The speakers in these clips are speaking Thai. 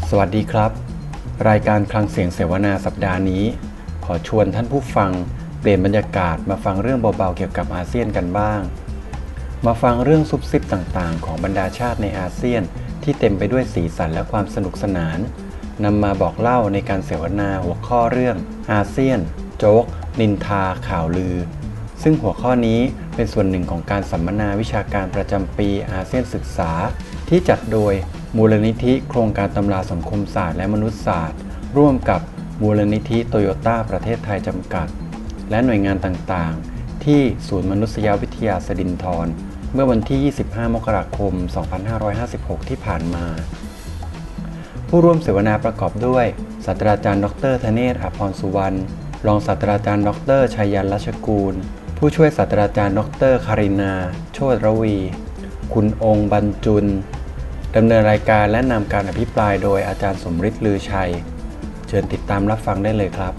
สวัสดีครับรายการคลังเสียงเสวนาสัปดาห์นี้ขอชวนท่านผู้ฟังเปลี่ยนบรรยากาศมาฟังเรื่องเบาๆเกี่ยวกับอาเซียนกันบ้างมาฟังเรื่องซุบซิบต่างๆของบรรดาชาติในอาเซียนที่เต็มไปด้วยสีสันและความสนุกสนานนำมาบอกเล่าในการเสวนาหัวข้อเรื่องอาเซียนโจ๊กนินทาข่าวลือซึ่งหัวข้อนี้เป็นส่วนหนึ่งของการสัมมนาวิชาการประจำปีอาเซียนศึกษาที่จัดโดยมูลนิธิโครงการตำราสังคมศาสตร์และมนุษยศาสตร์ร่วมกับมูลนิธิโตโยต้าประเทศไทยจำกัดและหน่วยงานต่างๆที่ศูนย์มนุษยวิทยาสิรินธรเมื่อวันที่ 25 มกราคม 2556 ที่ผ่านมาผู้ร่วมเสวนาประกอบด้วยศาสตราจารย์ดร.ธเนศ อภรสุวรรณรองศาสตราจารย์ดร.ชัยยันต์ รัชกูลผู้ช่วยศาสตราจารย์ดร.คารินาโชติระวีคุณองค์บรรจุลดำเนินรายการและนำการอภิปรายโดยอาจารย์สมฤทธิ์ลือชัยเชิญติดตามรับฟังได้เลยครับ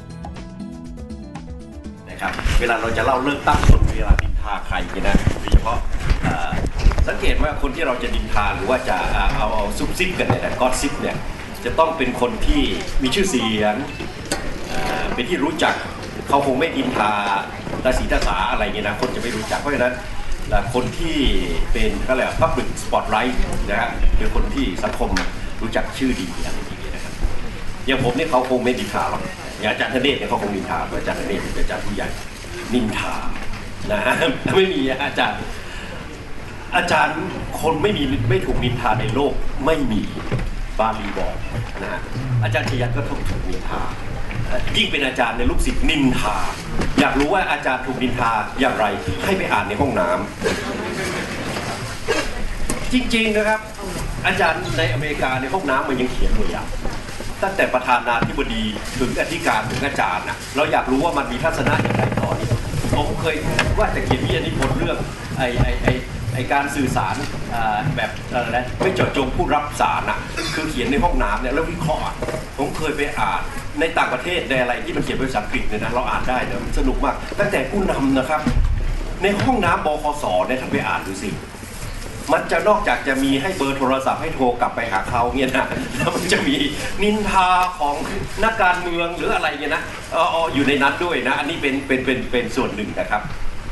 นะครับเวลาเราจะเล่าเรื่องตั้งต้นเวลานินทาใครนะโดยเฉพาะสังเกตว่าคนที่เราจะนินทาหรือว่าจะเอาซุบซิบกันเนี่ยก็อสซิปเนี่ยจะต้องเป็นคนที่มีชื่อเสียงเป็นที่รู้จักเขาคงไม่นินทาตาสีตาสาอะไรเงี้ยนะคนจะไม่รู้จักเพราะฉะนั้นคนที่เป็นก็เรียกว่า public spotlight นะฮะเป็นคนที่สังคมรู้จักชื่อดีอะไรอย่างเงี้ยนะครับอย่างผมเนี่ยเขาคงไม่นินทาหรอกอย่างอาจารย์ธเนศเนี่ยเขาคงนินทาเพราะอาจารย์ธเนศเป็นอาจารย์ผู้ใหญ่นินทานะไม่มีอาจารย์คนไม่ถูกนินทาในโลกไม่มีบาลีบอกนะฮะอาจารย์ชยันก็ถูกนินทายิ่งเป็นอาจารย์ในลูกศิษย์นินทาอยากรู้ว่าอาจารย์ถูกนินทาอย่างไรให้ไปอ่านในห้องน้ำจริงๆนะครับอาจารย์ในอเมริกาในห้องน้ำมันยังเขียนเลยอ่ะตั้งแต่ประธานาธิบดีถึงอธิการถึงอาจารย์นะเราอยากรู้ว่ามันมีทัศนะอย่างไรต่อเนี่ยผมเคยว่าจะเขียนวิทยานิพนธ์เรื่องไอการสื่อสารแบบอะไรนะไม่เจาะจงผู้รับสารอ่ะคือเขียนในห้องน้ำเนี่ยแล้ววิเคราะห์ผมเคยไปอ่านในต่างประเทศในอะไรที่มันเขียนเป็นภาษาอังกฤษเนี่ยนะเราอ่านได้นะมันสนุกมากตั้งแต่ผู้นำนะครับในห้องน้ำบคสเนี่ยท่านไปอ่านดูสิมันจะนอกจากจะมีให้เบอร์โทรศัพท์ให้โทรกลับไปหาเขาเนี่ยนะแล้วมันจะมีนินทาของนักการเมืองหรืออะไรเนี่ยนะอยู่ในนั้นด้วยนะอันนี้เป็นส่วนหนึ่งนะครับ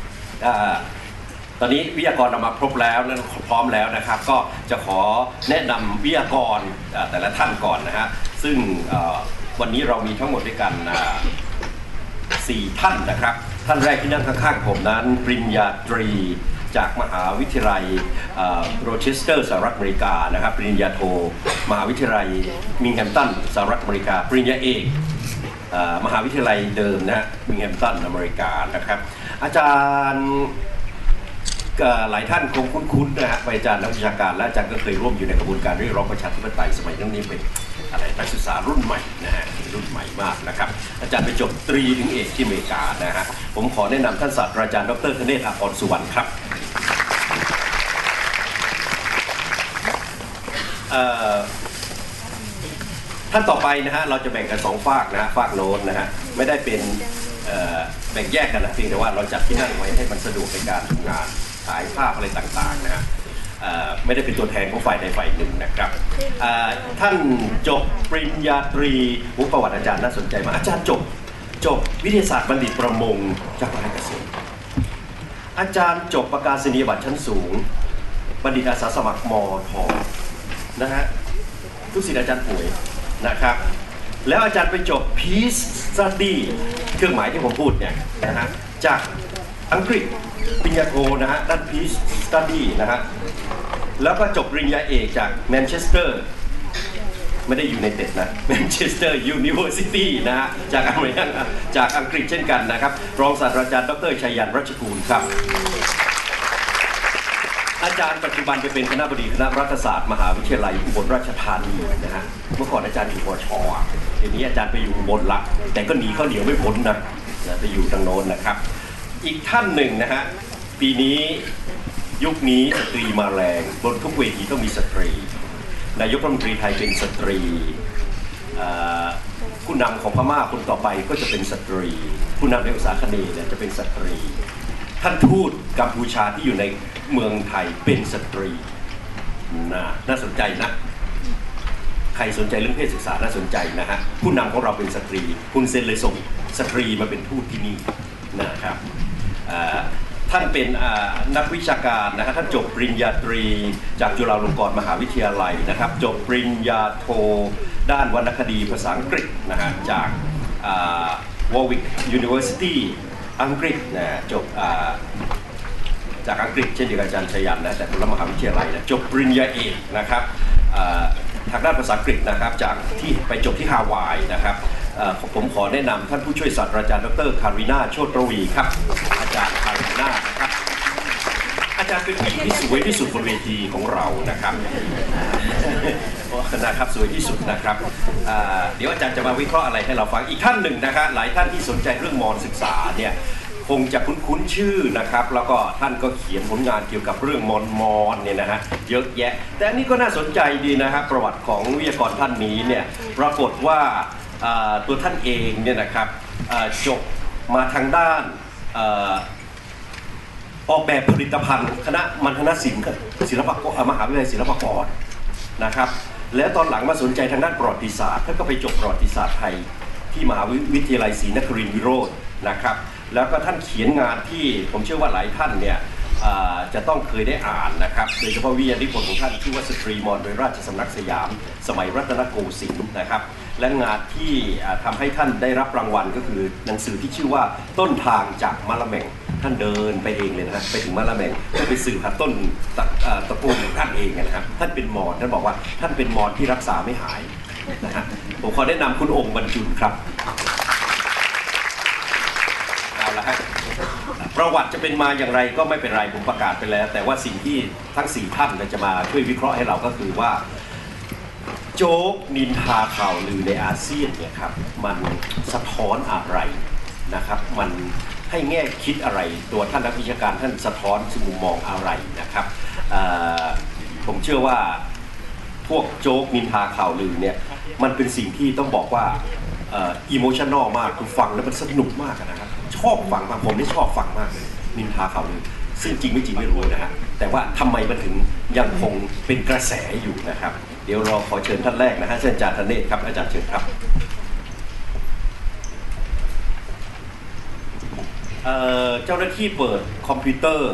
ตอนนี้วิทยากรเรามาครบแล้วนั้นพร้อมแล้วนะครับก็จะขอแนะนำวิทยากรแต่ละท่านก่อนนะฮะซึ่งวันนี้เรามีทั้งหมดด้วยกัน4ท่านนะครับท่านแรกที่นั่งข้างๆผมนั้นปริญญาตรีจากมหาวิทยาลัยโรเชสเตอร์สหรัฐอเมริกานะครับปริญญาโทมหาวิทยาลัยมิงแฮมตันสหรัฐอเมริกาปริญญาเอกมหาวิทยาลัยเดิมนะมิงแฮมตันอเมริกานะครับอาจารย์หลายท่านคงคุ้นๆนะฮะอาจารย์นักวิชาการและอาจารย์ก็เคยร่วมอยู่ในกระบวนการเรียกร้องประชาธิปไตยสมัยนั้นนี่เป็นอะไรนักศึกษารุ่นใหม่นะฮะรุ่นใหม่มากนะครับอาจารย์ไปจบตรีถึงเอกที่อเมริกานะฮะผมขอแนะนำท่านศาสตราจารย์ดร.ธเนศ อภรสุวรรณครับท่านต่อไปนะฮะเราจะแบ่งกัน2ฝากนะฮะฝากโน้นนะฮะไม่ได้เป็นแบ่งแยกกันนะเพียงแต่ว่าเราจัดที่นั่งไว้ให้มันสะดวกในการทำงานถ่ายภาพอะไรต่างๆนะฮะไม่ได้เป็นตัวแทนของฝ่ายใดฝ่ายหนึ่งนะครับท่านจบปริญญาตรีประวัติอาจารย์น่าสนใจมากอาจารย์จบวิทยาศาสตร์บัณฑิตประมงจากมหาวิทยาลัยเกษตรอาจารย์จบประกาศนียบัตรชั้นสูงบัณฑิตอาสาสมัครมท.นะฮะทุกศิษย์อาจารย์ป่วยนะครับแล้วอาจารย์ไปจบ Peace Study เครื่องหมายที่ผมพูดเนี่ยนะฮะจากอังกฤษปริญญาโทนะฮะด้าน Peace Study นะฮะแล้วก็จบปริญญาเอกจากแมนเชสเตอร์ไม่ได้อยู่ในเต็ดนะแมนเชสเตอร์ยูนิเวอร์ซิตี้นะฮะจากอเมริกันจากอังกฤษเช่นกันนะครับรองศาสตราจารย์ดร.ชัยยันต์ รัชกูลครับอาจารย์ปัจจุบันไปเป็นคณบดีคณะรัฐศาสตร์มหาวิทยาลัยอุบลราชธานีนะฮะเมื่อก่อนอาจารย์อยู่วช.เดี๋ยวนี้อาจารย์ไปอยู่อุบลละแต่ก็หนีข้าวเหนียวไม่พ้นนะไปอยู่ทางโน้นนะครับอีกท่านหนึ่งนะฮะปีนี้ยุคนี้สตรีมาแรงบนทุกเวทีต้องมีสตรีนายกรัฐมนตรีไทยเป็นสตรีผู้นำของพม่าคนต่อไปก็จะเป็นสตรีผู้นำในอุตสาหคเนย์เนี่ยจะเป็นสตรีท่านทูตกัมพูชาที่อยู่ในเมืองไทยเป็นสตรีน่าสนใจนะใครสนใจเรื่องเพศศึกษาน่าสนใจนะฮะผู้นำของเราเป็นสตรีคุณเซนเลยส่งสตรีมาเป็นทูตที่นี่นะครับท่านเป็นนักวิชาการนะครับท่านจบปริญญาตรีจากจุฬาลงกรณ์มหาวิทยาลัยนะครับจบปริญญาโทด้านวรรณคดีภาษาอังกฤษนะฮะจากWarwick University อังกฤษนะจบจากอังกฤษเช่นเดียวกับอาจารย์ชยันนะแต่คนละมหาวิทยาลัยนะจบปริญญาเอกนะครับทางด้านภาษาอังกฤษนะครับจากที่ไปจบที่ฮาวายนะครับผมขอแนะนำท่านผู้ช่วยศาสตราจารย์ดร.คาริน่าโชติระวีครับอาจารย์คาริน่านะครับอาจารย์เป็นผู้หญิงที่สวยที่สุดบนเวทีของเรานะครับนะครับสวยที่สุดนะครับเดี๋ยวอาจารย์จะมาวิเคราะห์อะไรให้เราฟังอีกท่านหนึ่งนะครับหลายท่านที่สนใจเรื่องมอญศึกษาเนี่ยคงจะคุ้นชื่อนะครับแล้วก็ท่านก็เขียนผลงานเกี่ยวกับเรื่องมอญเนี่ยนะฮะเยอะแยะแต่อันนี้ก็น่าสนใจดีนะครับประวัติของวิทยากรท่านนี้เนี่ยปรากฏว่าตัวท่านเองเนี่ยนะครับจบมาทางด้านออกแบบผลิตภัณฑ์คณะมัณฑนศิลปากรมหาวิทยาลัยศิลปากรนะครับแล้วตอนหลังมาสนใจทางด้านประวัติศาสตร์ท่านก็ไปจบประวัติศาสตร์ไทยที่มหาวิทยาลัยศรีนครินทรวิโรจน์นะครับแล้วก็ท่านเขียนงานที่ผมเชื่อว่าหลายท่านเนี่ยจะต้องเคยได้อ่านนะครับโดยเฉพาะวิทยานิพนธ์ของท่านชื่อว่าสตรีมอญโดยราชสำนักสยามสมัยรัตนโกสินทร์นะครับและงานที่ทำให้ท่านได้รับรางวัลก็คือหนังสือที่ชื่อว่าต้นทางจากมะละแมงท่านเดินไปเองเลยนะไปถึงมะละแมงก็ไปสืบหาต้นตระกูลของท่านเองนะครับท่านเป็นมอญท่านบอกว่าท่านเป็นมอญที่รักษาไม่หายนะฮะผมขอแนะนำคุณองค์บรรจุลครับเอาละฮะประวัติจะเป็นมาอย่างไรก็ไม่เป็นไรผมประกาศไปแล้วแต่ว่าสิ่งที่ทั้ง4ท่านจะมาช่วยวิเคราะห์ให้เราก็คือว่าโจ๊กนินทาข่าวลือในอาเซียนเนี่ยครับมันสะท้อนอะไรนะครับมันให้แง่คิดอะไรตัวท่านนักวิชาการท่านสะท้อนมุมมองอะไรนะครับผมเชื่อว่าพวกโจ๊กนินทาข่าวลือเนี่ยมันเป็นสิ่งที่ต้องบอกว่าอิโมชันนอลมากคือฟังแล้วมันสนุกมากนะครับชอบฟังมากผมได้ชอบฟังมากเลยนินทาข่าวลือซึ่งจริงไม่จริงไม่รู้นะฮะแต่ว่าทำไมมันถึงยังคงเป็นกระแสอยู่นะครับเดี๋ยวเราขอเชิญท่านแรกนะฮะอาจารย์ธเนศครับอาจารย์เชิญครับเจ้าหน้าที่เปิดคอมพิวเตอร์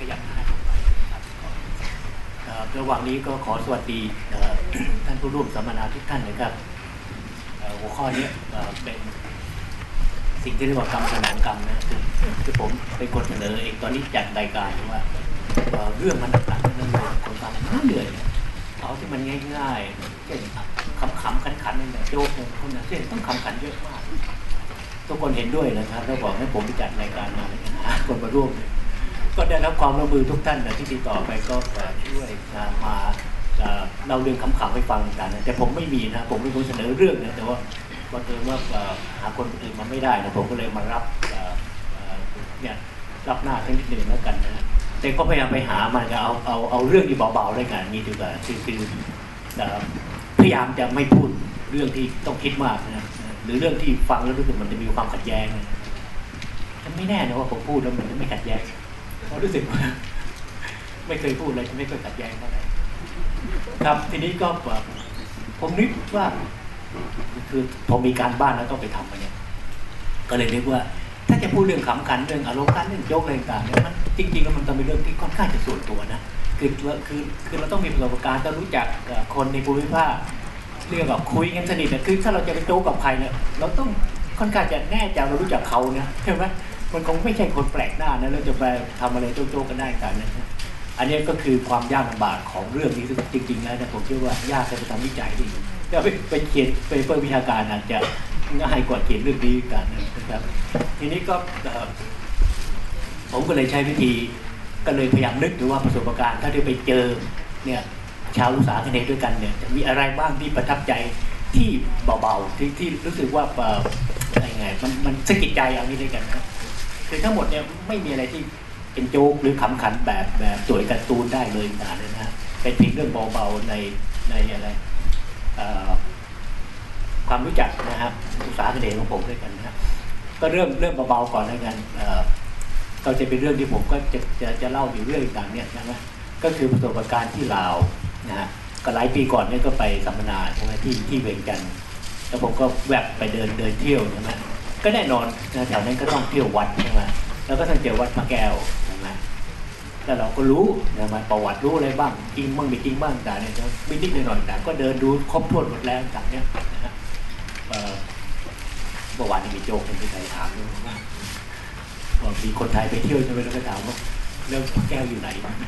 ระหว่างนี้ก็ขอสวัสดีท่านผู้ร่วมสัมมนาทุกท่านนะครับหัวข้อนี้เป็นสิ่งที่เรียกว่ากรรมสนองกรรมนะคือผมเป็นคนเสนอเองตอนนี้จัดรายการว่าเรื่องมันต่างๆเรื่องคนทำเหนื่อยเอาที่มันง่ายๆเช่นขำๆขันๆเนี่ยโยกคนนั้นเช่นต้องขำขันเยอะมากทุกคนเห็นด้วยนะครับแล้วบอกให้ผมไปจัดรายการมาเลยนะคนมาร่วมก็ได้รับความร่วมมือทุกท่านที่ติดต่อไปก็ช่วยมาเราเรื่องขำๆให้ฟังกันนะแต่ผมไม่มีนะผมเป็นคนเสนอเรื่องนะแต่ว่าบังเอิญว่าหาคนอื่นมาไม่ได้นะผมก็เลยมารับเนี่ยรับหน้าทั้งนิดหนึ่งแล้วกันนะแต่ก็พยายามไปหามันจะเอาเรื่องที่เบาๆด้วยกันนี่ดีกว่าคือพยายามจะไม่พูดเรื่องที่ต้องคิดมากนะหรือเรื่องที่ฟังแล้วรู้สึกมันจะมีความขัดแย้งมันไม่แน่นะว่าผมพูดแล้วมันจะไม่ขัดแย้งเพราะรู้สึกว่าไม่เคยพูดเลยจะไม่เคยขัดแย้งเท่าไหร่ครับทีนี้ก็ผมนึกว่าคือผมมีการบ้านแล้วต้องไปทำมันเนี่ยก็เลยนึกว่าถ้าจะพูดเรื่องขำขันเรื่องอารมณ์ขันเรื่องโจ๊กอะไรต่างๆเนี่ยมันจริงๆแล้วมันต้องเป็นเรื่องที่ค่อนข้างจะส่วนตัวนะคือเราต้องมีประสบการณ์ต้องรู้จักคนในภูมิภาคเรื่องแบบคุยกันสนิทเนี่ยคือถ้าเราจะไปโจ๊กกับใครเนี่ยเราต้องค่อนข้างจะแน่ใจเรารู้จักเขาเนี่ยใช่ไหมมันคงไม่ใช่คนแปลกหน้านะเราจะไปทำอะไรโจ๊กกันได้กันนะอันนี้ก็คือความยากลำบากของเรื่องนี้จริงๆแล้วนะผมเชื่อว่ายากจะทำวิจัยดีจะไปเขียนเปเปอร์วิชาการอาจจะง่ายกว่าเขียนเรื่องนี้กันนะครับทีนี้ก็ผมก็เลยใช้วิธีก็เลยพยายามนึกดูว่าประสบการณ์ถ้าได้ไปเจอเนี่ยชาวอุตสาหกรรมด้วยกันเนี่ยจะมีอะไรบ้างที่ประทับใจที่เบาๆที่รู้สึกว่าอะไรไงมันสะกิดใจเอานี้ด้วยกันนะคือทั้งหมดเนี่ยไม่มีอะไรที่เป็นโจ๊กหรือขำขันแบบสวยการ์ตูนได้เลยนะเป็นเพียงเรื่องเบาๆในอะไรความรู้จักนะครับอุตสาหกรรมของผมด้วยกันนะครับก็เริ่มเบาๆก่อนแล้วกันก็จะเป็นเรื่องที่ผมก็จะเล่าอยู่เรื่องต่างเนี่ยนะก็คือประสบการณ์ที่ลาวนะฮะก็หลายปีก่อนเนี่ยก็ไปสัมมนาใช่ไหมที่เวียงจันทร์แล้วผมก็แวบไปเดินเที่ยวใช่ไหมก็แน่นอนแถวนั้นก็ต้องเที่ยววัดใช่ไหมแล้วก็ต้องเจอวัดพระแก้วใช่ไหมแล้วเราก็รู้นะมาประวัติรู้อะไรบ้างจริงบ้างไม่จริงบ้างแต่เนี่ยไม่นิดหน่อยแต่ก็เดินดูครบถ้วนหมดแล้วต่างเนี่ยนะฮะเมื่อวานนี้มีโจ๊กคนที่ไทยถามว่ามีคนไทยไปเที่ยวใช่ไหมแล้วก็ถามว่าเรื่องพระแก้วอยู่ไหน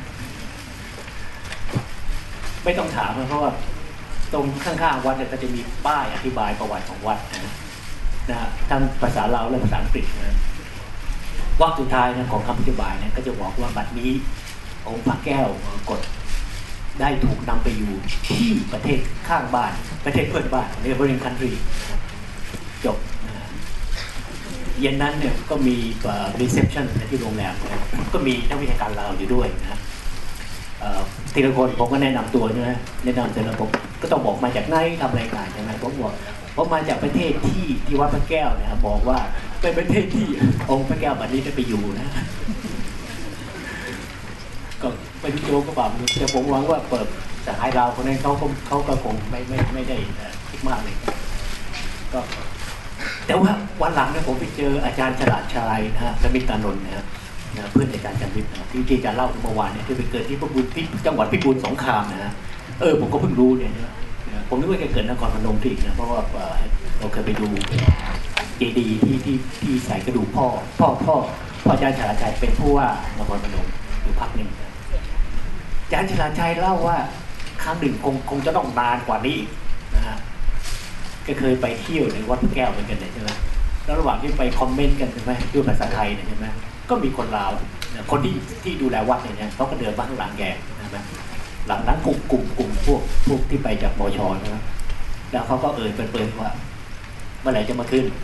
ไม่ต้องถามเพราะว่าตรงข้างๆวัดเนี่ยก็จะมีป้ายอธิบายประวัติของวัดนะฮะทั้งภาษาลาวและภาษาอังกฤษนะวรรคสุดท้ายนะของคำอธิบายเนี่ยก็จะบอกว่าบัดนี้องค์พระแก้วมรกตได้ถูกนำไปอยู่ที่ประเทศข้างบ้านประเทศเพื่อนบ้านในบริเวณคันทรีจบเย็นนั้นเนี่ยก็มีรีเซพชันที่โรงแรมนะก็มีนักวิชาการลาวอยู่ด้วยนะทีละคนผมก็แนะนำตัวใช่ไหมแนะนำเสร็จแล้วผมก็ต้องบอกมาจากไหนทำรายการใช่ไหมผมบอกผมมาจากประเทศที่วัดพระแก้วนะครับบอกว่าเป็นประเทศที่องค์พระแก้วบัดนี้ได้ไปอยู่นะก็ไปดูโจก็บอกแต่ผมหวังว่าเปิดแต่ให้เราคนนั้นเขาก็คงไม่ได้คิดมากเลยก็แต่ว่าวันหลังเนี่ยผมไปเจออาจารย์ฉลาดชายนะฮะสมิตานนท์นะครับเพื่อนอาจารย์จันวิทย์ที่อาจารย์เล่าเมื่อวานเนี่ยที่ไปเกิดที่จังหวัดพิบูลสงครามนะฮะผมก็เพิ่งรู้เนี่ยผมนึกว่าแกเกิดนครพนมที่อีกนะเพราะว่าเราเคยไปดูเจดีย์ที่ใส่กระดูกพ่ออาจารย์ฉลาดชัยเป็นผู้ว่านครพนมอยู่พักหนึ่งอาจารย์ฉลาดชัยเล่าว่าครั้งหนึ่งคงจะต้องนานกว่านี้นะฮะก็เคยไปเที่ยวในวัดพระแก้วเหมือนกันใช่ไหมแล้วระหว่างที่ไปคอมเมนต์กันใช่ไหมด้วยภาษาไทยใช่ไหมก็มีคนลาวคนที่ดูแลวัดเนี่ยเขาก็เดินมาข้างหลังแกนะฮะหลังนั้นกลุ่มพวกที่ไปจากบชนะแล้วเขาก็เปิดว่าเมื่อไหร่จะมาขึ้น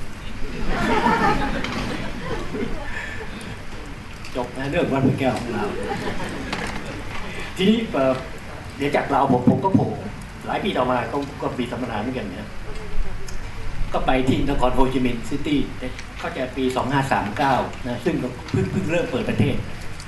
จบนะเรื่องวัดพระแก้วของเราทีนี้เดี๋ยวจากเราผมก็โผล่หลายปีต่อมาก็มีสัมมนาเหมือนกันเนี่ยก็ไปที่นครโฮจิมินห์ซิตี้เข้าใจปี2539นะซึ่งเพิ่งเริ่มเปิดประเทศ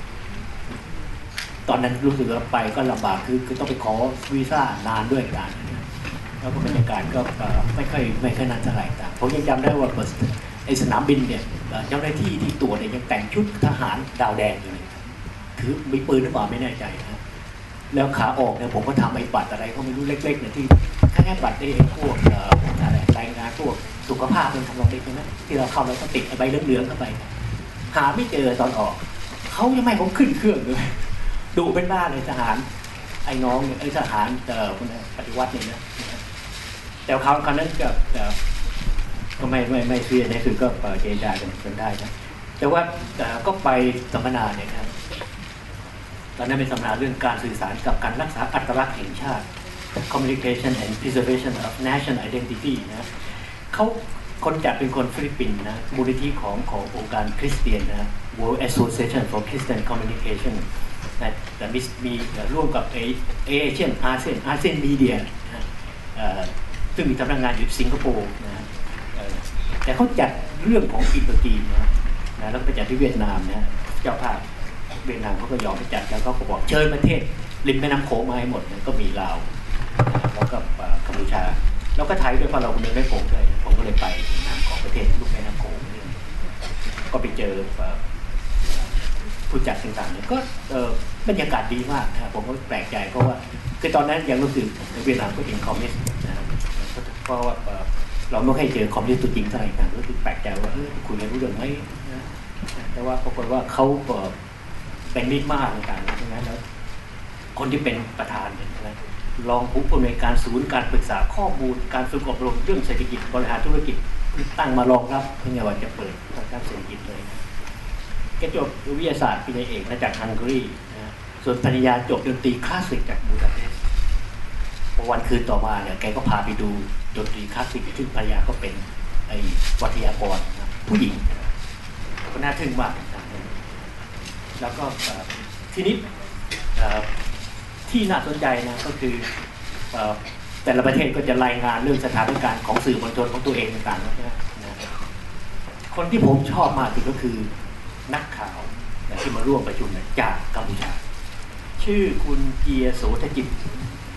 ตอนนั้นรู้สึกว่าไปก็ลำบากคือต้องไปขอวีซ่านานด้วยกันแล้วก็บรรยากาศก็ไม่ค่อยนานเท่าไหร่แต่ผมยังจำได้ว่าไอ้สนามบินเนี่ยเจ้าหน้าที่ที่ตรวจเนี่ยยังแต่งชุดทหารดาวแดงอยู่เลยถือมีปืนหรือเปล่าไม่แน่ใจนะแล้วขาออกเนี่ยผมก็ทำไอ้บัตรอะไรก็ไม่รู้เล็กๆเนี่ยที่แค่บัตรได้พวกอะไรรายงานพวกสุขภาพเป็นทำนองเล็กนะที่เราเข้าแล้วก็ติดใบเหลืองๆเข้าไปหาไม่เจอตอนออกเขายังไม่ผมขึ้นเครื่องเลยดูเป็นบ้าเลยทหารไอ้น้องเนี่ยทหารคนปฏิวัติเนี่ยนะแต่เขาคนนั้นก็ไม่เสียในคือก็เจรจากันได้นะแต่ว่าก็ไปสัมมนาเนี่ยครับตอนนั้นเป็นสัมมนาเรื่องการสื่อสารกับการรักษาอัตลักษณ์แห่งชาติ Communication and Preservation of National Identity นะเขาคนจัดเป็นคนฟิลิปปินส์นะมูลนิธิขององค์การคริสเตียนนะ World Association for Christian Communication นะแต่มีร่วมกับเอเชียนอาเซียนมีเดียนะซึ่งมีสำนักงานอยู่สิงคโปร์นะแต่เขาจัดเรื่องของอินโดจีนนะแล้วก็ไปจัดที่เวียดนามนะเจ้าภาพเวียดนามเขาก็ยอมไปจัดแล้วก็บอกเชิญประเทศริมแม่น้ำโขงมาให้หมดก็มีลาวแล้วก็กัมพูชาแล้วก็ไทยด้วยเพราะเราเป็นแม่โขงด้วยผมก็เลยไปนามของประเทศลูกแม่น้ำโขงก็ไปเจอผู้จัดต่างๆเนี่ยก็บรรยากาศดีมากนะผมก็แปลกใจเพราะว่าคือตอนนั้นยังรู้สึกเวียดนามก็เป็นคอมมิวนิสต์นะเพราะว่าเราไม่ให้เจอคอมมิวนิสต์ตัวจริงเท่าไหร่นะรู้สึกแปลกใจว่าคุยกันรู้เรื่องไหมนะแต่ว่าปรากฏว่าเขาเป็นมิตรมากในการใช่ไหมแล้วคนที่เป็นประธานเนี่ยนะรองผู้อำนวยการศูนย์การปรึกษาข้อมูลการฝึกอบรมเรื่องเศรษฐกิจบริหารธุรกิจตั้งมารองรับเพื่อว่าจะเปิดทางด้านเศรษฐกิจเลยแกจบวิทยาศาสตร์ปริญญาเอกมาจากฮังการีนะส่วนปริญญาจบดนตรีคลาสสิกจากบูดาเปสต์พอวันคืนต่อมาเนี่ยแกก็พาไปดูดนตรีคลาสสิกซึ่งภรรยาก็เป็นไอ้วิทยากรนะผู้หญิงก็น่าทึ่งมากแล้วก็ทีนี้ที่น่าสนใจนะก็คือแต่ละประเทศก็จะรายงานเรื่องสถานการณ์ของสื่อมวลชนของตัวเองต่างๆนะคนที่ผมชอบมากที่ก็คือนักข่าวที่มาร่วมประชุมจากกัมพูชาชื่อคุณเกียร์โสทจิต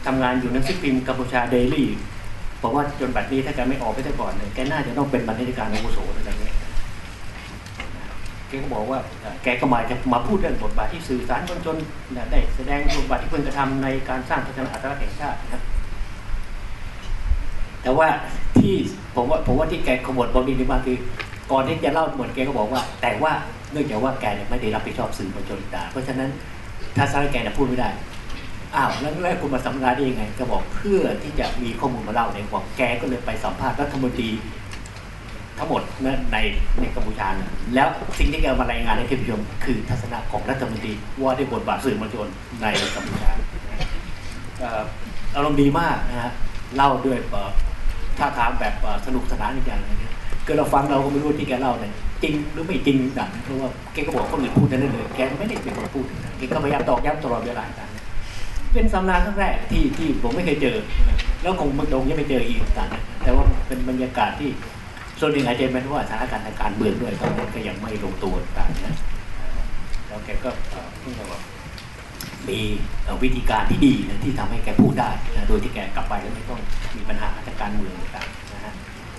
ทำงานอยู่หนังสือพิมพ์กัมพูชาเดลี่ผมว่าจนบัดนี้ถ้าแกไม่ออกไปแต่ก่อนเนี่ยแกน่าจะต้องเป็นบรรณาธิการอาวุโสอะไรอย่างเงี้ยแกก็บอกว่าแกก็มาพูดเรื่องบทบาทที่สื่อสารมวลชนได้แสดงบทบาทที่เพิ่งกระทำในการสร้างพัฒนาอัตลักษณ์แห่งชาตินะแต่ว่าที่ผมว่าที่แกขมวดบอกดีในบางคือก่อนที่จะเล่าหมดแกก็บอกว่าแต่ว่าเนื่องจากว่าแกเนี่ยไม่ได้รับผิดชอบสื่อมวลชนด่าเพราะฉะนั้นถ้าสารแกเนี่ยพูดไม่ได้อ้าวแล้วคุณมาสัมภาษณ์ได้ยังไงก็บอกเพื่อที่จะมีข้อมูลมาเล่าในบอกแกก็เลยไปสัมภาษณ์รัฐมนตรีทั้งหมดในกัมพูชาแล้วสิ่งที่แกมารายงานให้ท่านผู้ชมคือทัศนะของรัฐมนตรีว่าด้วยบทบาทสื่อมวลชนในกัมพูชาอารมณ์ดีมากนะฮะเล่าด้วยท่าทางแบบสนุกสนานอีกอย่างนึงคือเราฟังเราก็ไม่รู้ที่แกเล่าเนี่ยจริงหรือไม่จริงดังเพราะว่าแกก็บอกคนอื่นพูดนั่นเลยแกไม่ได้เป็นคนพูดแกก็พยายามตอกย้ำตลอดเวลากันเป็นสำนักครั้งแรกที่ผมไม่เคยเจอแล้วคงยังไม่เจออีกต่างแต่ว่าเป็นบรรยากาศที่ส่วนหนึ่งอาจจะเป็นเพราะว่าสถานการณ์ทางการเมืองด้วยตอนนั้นก็ยังไม่ลงตัวต่างนะแล้วแกก็เพิ่งจะบอกมีวิธีการที่ดีนะที่ทำให้แกพูดได้นะโดยที่แกกลับไปแล้วไม่ต้องมีปัญหาทางการเมืองต่างนะฮะ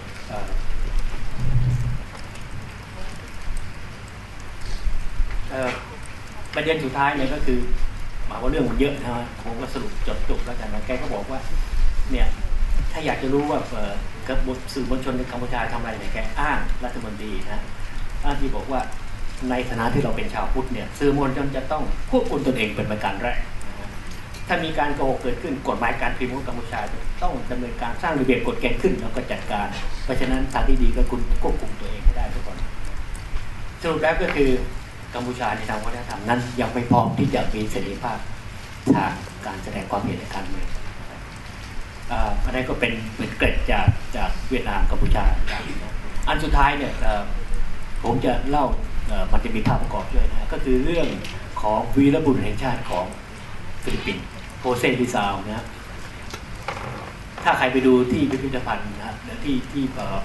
ประเด็นสุดท้ายเนี่ยก็คือหมายว่าเรื่องมันเยอะนะฮะผมก็สรุปจบแล้วกันนะแกก็บอกว่าเนี่ยถ้าอยากจะรู้ว่าสื่อมวลชนในกัมพูชาทำอะไรเนี่ยแกอ้างรัฐมนตรีนะอ้างที่บอกว่าในฐานะที่เราเป็นชาวพุทธเนี่ยสื่อมวลชนจะต้องควบคุมตนเองเป็นประการแรกนะถ้ามีการโกหกเกิดขึ้นกฎหมายการพิมพ์ของกัมพูชาต้องดำเนินการสร้างระเบียบกฎเกณฑ์ขึ้นแล้วก็จัดการเพราะฉะนั้นทางที่ดีก็คุณควบคุมตัวเองให้ได้ทุกคนสรุปแล้วก็คือกัมพูชาในทางวัฒนธรรมนั้นยังไม่พร้อมที่จะมีเสรีภาพทางการแสดงความเห็นในการเมืองอันนี้ก็เป็นเกร็ดจากเวียดนามกัมพูชาอันสุดท้ายเนี่ยผมจะเล่ามันจะมีภาพประกอบด้วยนะก็คือเรื่องของวีรบุรุษแห่งชาติของฟิลิปปินส์โฮเซลิซาวนะถ้าใครไปดูที่พิพิธภัณฑ์นะที่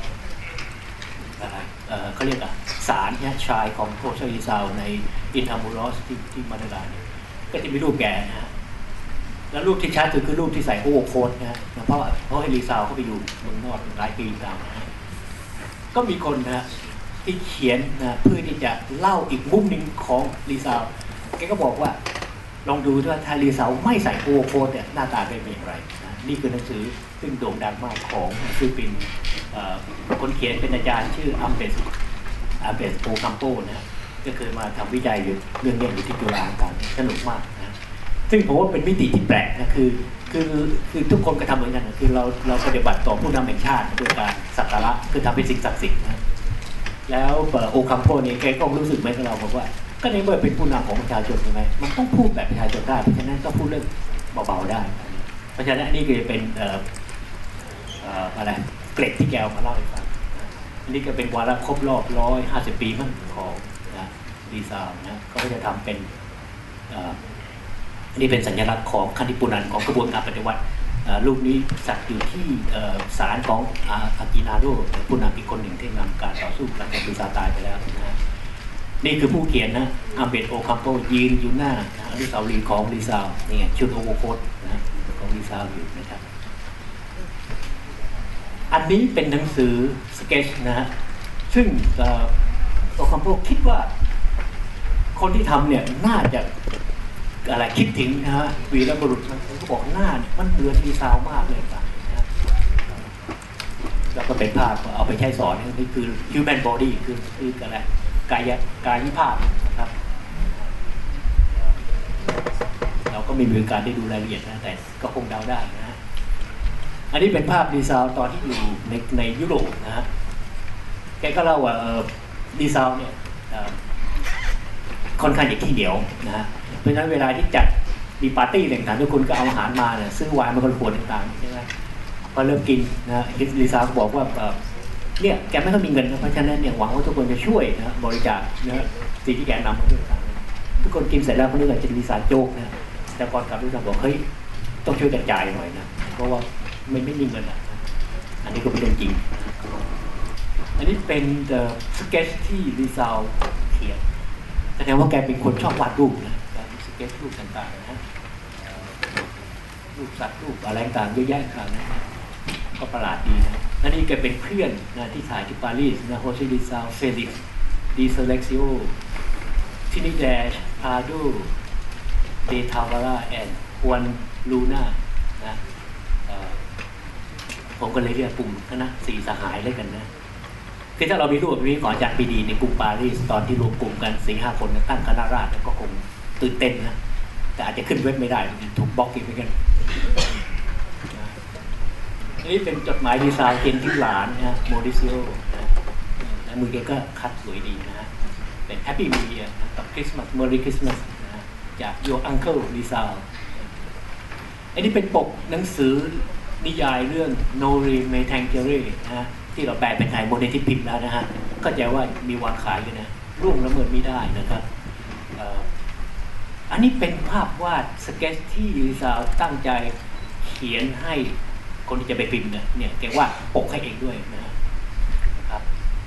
เขาเรียกศาลชายของโฮเซลิซาวในอินทามูรอสที่มาเลเซียก็จะมีรูปแกนะแล้วรูปที่ชัดคือรูปที่ใส่โอเวอร์โค้ทนะเพราะเอลิซาวเขาไปอยู่เมืองนอกหลายปีตามนะก็มีคนนะที่เขียนนะเพื่อที่จะเล่าอีกมุมหนึ่งของลิซาวแกก็บอกว่าลองดูว่าถ้าลิซาวไม่ใส่โอเวอร์โค้ทเนี่ยหน้าตาเป็นอย่างไรนะนี่คือหนังสือซึ่งโด่งดังมากของฟิลิปปินส์คนเขียนเป็นอาจารย์ชื่ออัมเบสโอคัมโปนะก็เคยมาทำวิจัยอยู่เรื่องนี้อยู่ที่จุฬาการสนุกมากนะซึ่งผมว่าเป็นมิติที่แปลกนะคือทุกคนก็ทำเหมือนกันคือเราปฏิบัติต่อผู้นำแห่งชาติด้วยการสักการะคือทำเป็นสิ่งศักดิ์สิทธิ์นะแล้วโอคัมโปนี่แกก็รู้สึกไหมกับเราบอกว่าก็ในเมื่อเป็นผู้นำของประชาชนใช่ไหมมันต้องพูดแบบประชาชนได้เพราะฉะนั้นก็พูดเรื่องเบาๆได้เพราะฉะนั้นนี่คือเป็นอะไรเกร็ดที่แกเอามาเล่าให้ฟังอันนี้ก็เป็นวาระครบรอบ150 ปีมั้งของลิซาวนะก็จะทำเป็นอันนี้เป็นสัญลักษณ์ของคันธิปุนันของกระบวนการปฏิวัติรูปนี้สักอยู่ที่ศาลของอากินาโดผู้นำอีกคนหนึ่งที่นำการต่อสู้หลังจากลิซาวตายไปแล้วนะนี่คือผู้เขียนนะอัมเบตโอคัมโปยืนอยู่หน้าอนุสาวรีย์ของลิซาวนี่ไงชุดโอโวโคตนะของลิซาวอยู่นะครับอันนี้เป็นหนังสือสเก็ตช์นะฮะซึ่งโอคัมโปคิดว่าคนที่ทำเนี่ยน่าจะอะไรคิดถึงนะฮะวีรบุรุษมันก็บอกหน้าเนี่ยมันเหมือนลิซาวมากเลยครับนะแล้วก็เป็นภาพเอาไปใช้สอนนี่คือ human body คืออะไรกายภาพนะครับเราก็ไม่มีการได้ดูรายละเอียดนะแต่ก็คงเดาได้นะฮะอันนี้เป็นภาพลิซาวตอนที่อยู่ในยุโรปนะฮะแกก็เล่าว่าลิซาวเนี่ยค่อนข้างจะขี้เหนียวนะฮะเพราะฉะนั้นเวลาที่จัดมีปาร์ตี้ต่างๆทุกคนก็เอาอาหารมาเนี่ยซื้อไวน์มาคนขวดต่างๆใช่ไหมพอเริ่มกินนะลิซาก็บอกว่าเนี่ยแกไม่ค่อยมีเงินเพราะฉะนั้นเนี่ยหวังว่าทุกคนจะช่วยนะบริจาคนะสิ่งที่แกนำมาด้วยกันทุกคนกินเสร็จแล้วเขาเรียกว่าจะลิซาโจ๊กนะแต่ก่อนกลับลิซาบอกเฮ้ยต้องช่วยกระจายหน่อยนะเพราะว่าไม่มีเงินอันนี้ก็เป็นเรื่องจริงอันนี้เป็นสเก็ตที่ลิซาเขียนแสดงว่าแกเป็นคนชอบวาดรูปนะการสเก็ตรูปต่างๆนะรูปสัตว์รูปอะไรต่างเยอะแยะต่างนะก็ประหลาดดีนะและนี่แกเป็นเพื่อนนะที่ถ่ายที่ปารีสนะโฮเซดิซาวเฟลิกซ์ดีเซเล็กซิโอทินิแดชพาโดเดทาวาร่าแอนด์ฮวนลูน่านะผมก็เลยเรียกกลุ่มคณะสี่สหายเลยกันนะคือถ้าเรามีรูปแบบนี้ของอาจารย์ปรีดีในกรุงปารีสตอนที่รวมกลุ่มกัน4-5 คนตั้งคณะราษฎรก็คงตื่นเต้นนะแต่อาจจะขึ้นเว็บไม่ได้ถูกบล็อกอีกเหมือนกันนี่เป็นจดหมายดีไซน์เขียนที่หลานนะโมริซิโอนะมือแกก็คัดสวยดีนะเป็นแฮปปี้มีเดียกับคริสต์มาสเมอรี่คริสต์มาสนะจาก Your Uncle Lisa อันนี้เป็นปกหนังสือนิยายเรื่อง Nori Me Tangere นะที่เราแปลเป็นไทยโมเดลที่พิมพ์แล้วนะฮะก็จะว่ามีวางขายเลยนะร่วงละเมิดไม่ได้นะครับอันนี้เป็นภาพวาดสเก็ตที่ลิซาตั้งใจเขียนให้คนที่จะไปพิมพ์เนี่ยแกวาดปกให้เองด้วยนะครับ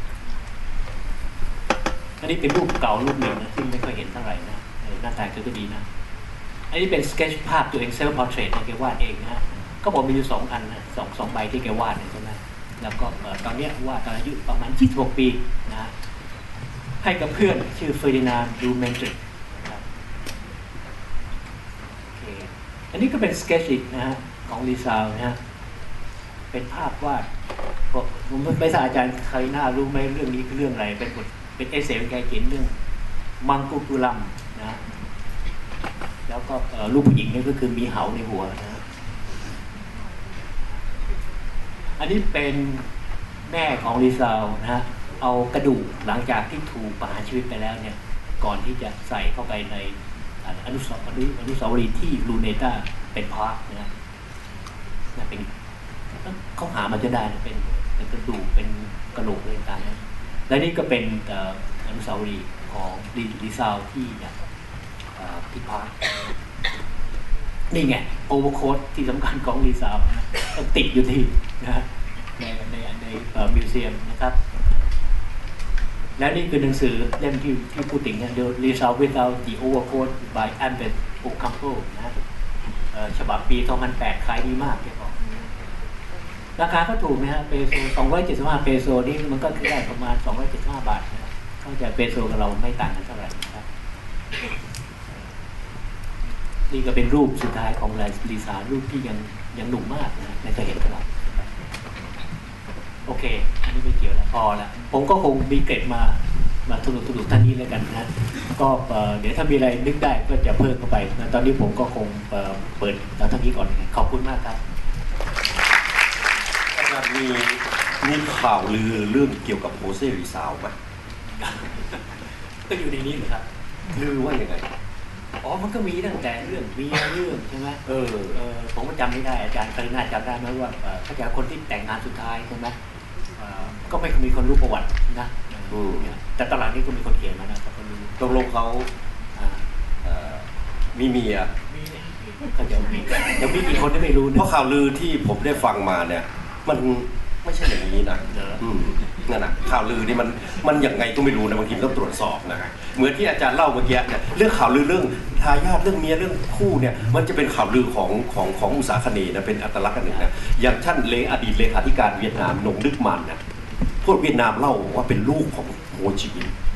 อันนี้เป็นรูปเก่ารูปหนึ่งนะซึ่งไม่ค่อยเห็นเท่าไหร่นะหน้าตาก็ดีนะอันนี้เป็นสเก็ตภาพตัวเองเซลฟ์พอร์เทรตแกวาดเองนะก็บอกมีอยู่2 อันนะสองใบที่แกวาดใช่ไหมแล้วก็ตอนนี้วาดตอนอายุประมาณ26 ปีนะให้กับเพื่อนชื่อเฟอร์ดินานด์ ดูเมนตริกอันนี้ก็เป็นสเก็ตอีกนะฮะของลิซานะฮะเป็นภาพวาดผมไม่ทราบอาจารย์เคยน่ารู้ไหมเรื่องนี้คือเรื่องอะไรเป็นเอเซย์แกเขียนเรื่องมังกุตุลัมนะแล้วก็รูปผู้หญิงนี่ก็คือมีเหาในหัวนะอันนี้เป็นแม่ของลิซานะฮะเอากระดูกหลังจากที่ถูกประหารชีวิตไปแล้วเนี่ยก่อนที่จะใส่เข้าไปในอนุสาวรีย์ที่ลูเนต้าเป็นพาร์คนะเป็นเขาหามาจะได้เป็นกระดูกเป็นกระโหลกอะไรต่างๆนะและนี่ก็เป็นอนุสาวรีย์ของลิซาวที่พาร์คนี่ไงโอเวอร์โค้ดที่สำคัญของลิซาวนะติดอยู่ที่นะในมิวเซียมนะครับและนี่คือหนังสือเล่มที่พูดถึงนะ The Result Without the Overcoat by Albert Ocampo นะฉบับปี 2008 ขายดีมากแกบอกราคาก็ถูกนะฮะเปโซ275 เปโซนี่มันก็คือได้ประมาณ275 บาทนะเข้าใจเปโซกับเราไม่ต่างกันเท่าไหร่นะครับนี่ก็เป็นรูปสุดท้ายของลิซารูปที่ยังหนุ่มมากนะไม่เคยเห็นเท่าไหร่โอเคอันนี้ไม่เกี่ยวแล้วพอละผมก็คงมีเกร็ดมาทุลุท่านนี้แล้วกันนะก็เดี๋ยวถ้ามีอะไรนึกได้ก็จะเพิ่มเข้าไปนะตอนนี้ผมก็คงเปิดตอนนี้ก่อนขอบคุณมากครับอาจารย์มีข่าวลือเรื่องเกี่ยวกับโฮเซลิซาวไหมก็อยู่ในนี้เหรอครับลือว่าอย่างไรอ๋อมันก็มีตั้งแต่เรื่องเรื่องใช่ไหมผมก็จำไม่ได้อาจารย์เคยน่าจำได้ไหมว่าพระเจ้าคนที่แต่งงานสุดท้ายใช่ไหมก็ไม่มีคนรู้ประวัตินะแต่ตอนหลังนี้ก็มีคนเขียนมานะตกลงเขามีเมียเขาจะมีกี่คนที่ไม่รู้เพราะข่าวลือที่ผมได้ฟังมาเนี่ยมันไม่ใช่อย่างนี้นะนั่นนะข่าวลือนี่มันยังไงก็ไม่รู้นะบางทีต้องตรวจสอบนะเหมือนที่อาจารย์เล่าเมื่อกี้เนี่ยเรื่องข่าวลือเรื่องทายาทเรื่องเมียเรื่องคู่เนี่ยมันจะเป็นข่าวลือของอุตสาคเนย์นะเป็นอัตลักษณ์อันหนึ่งนะอย่างท่านอดีตเลขาธิการเวียดนามนงดึกมันนะพวกเวียดนามเล่าว่าเป็นลูกของโฮจิมินห์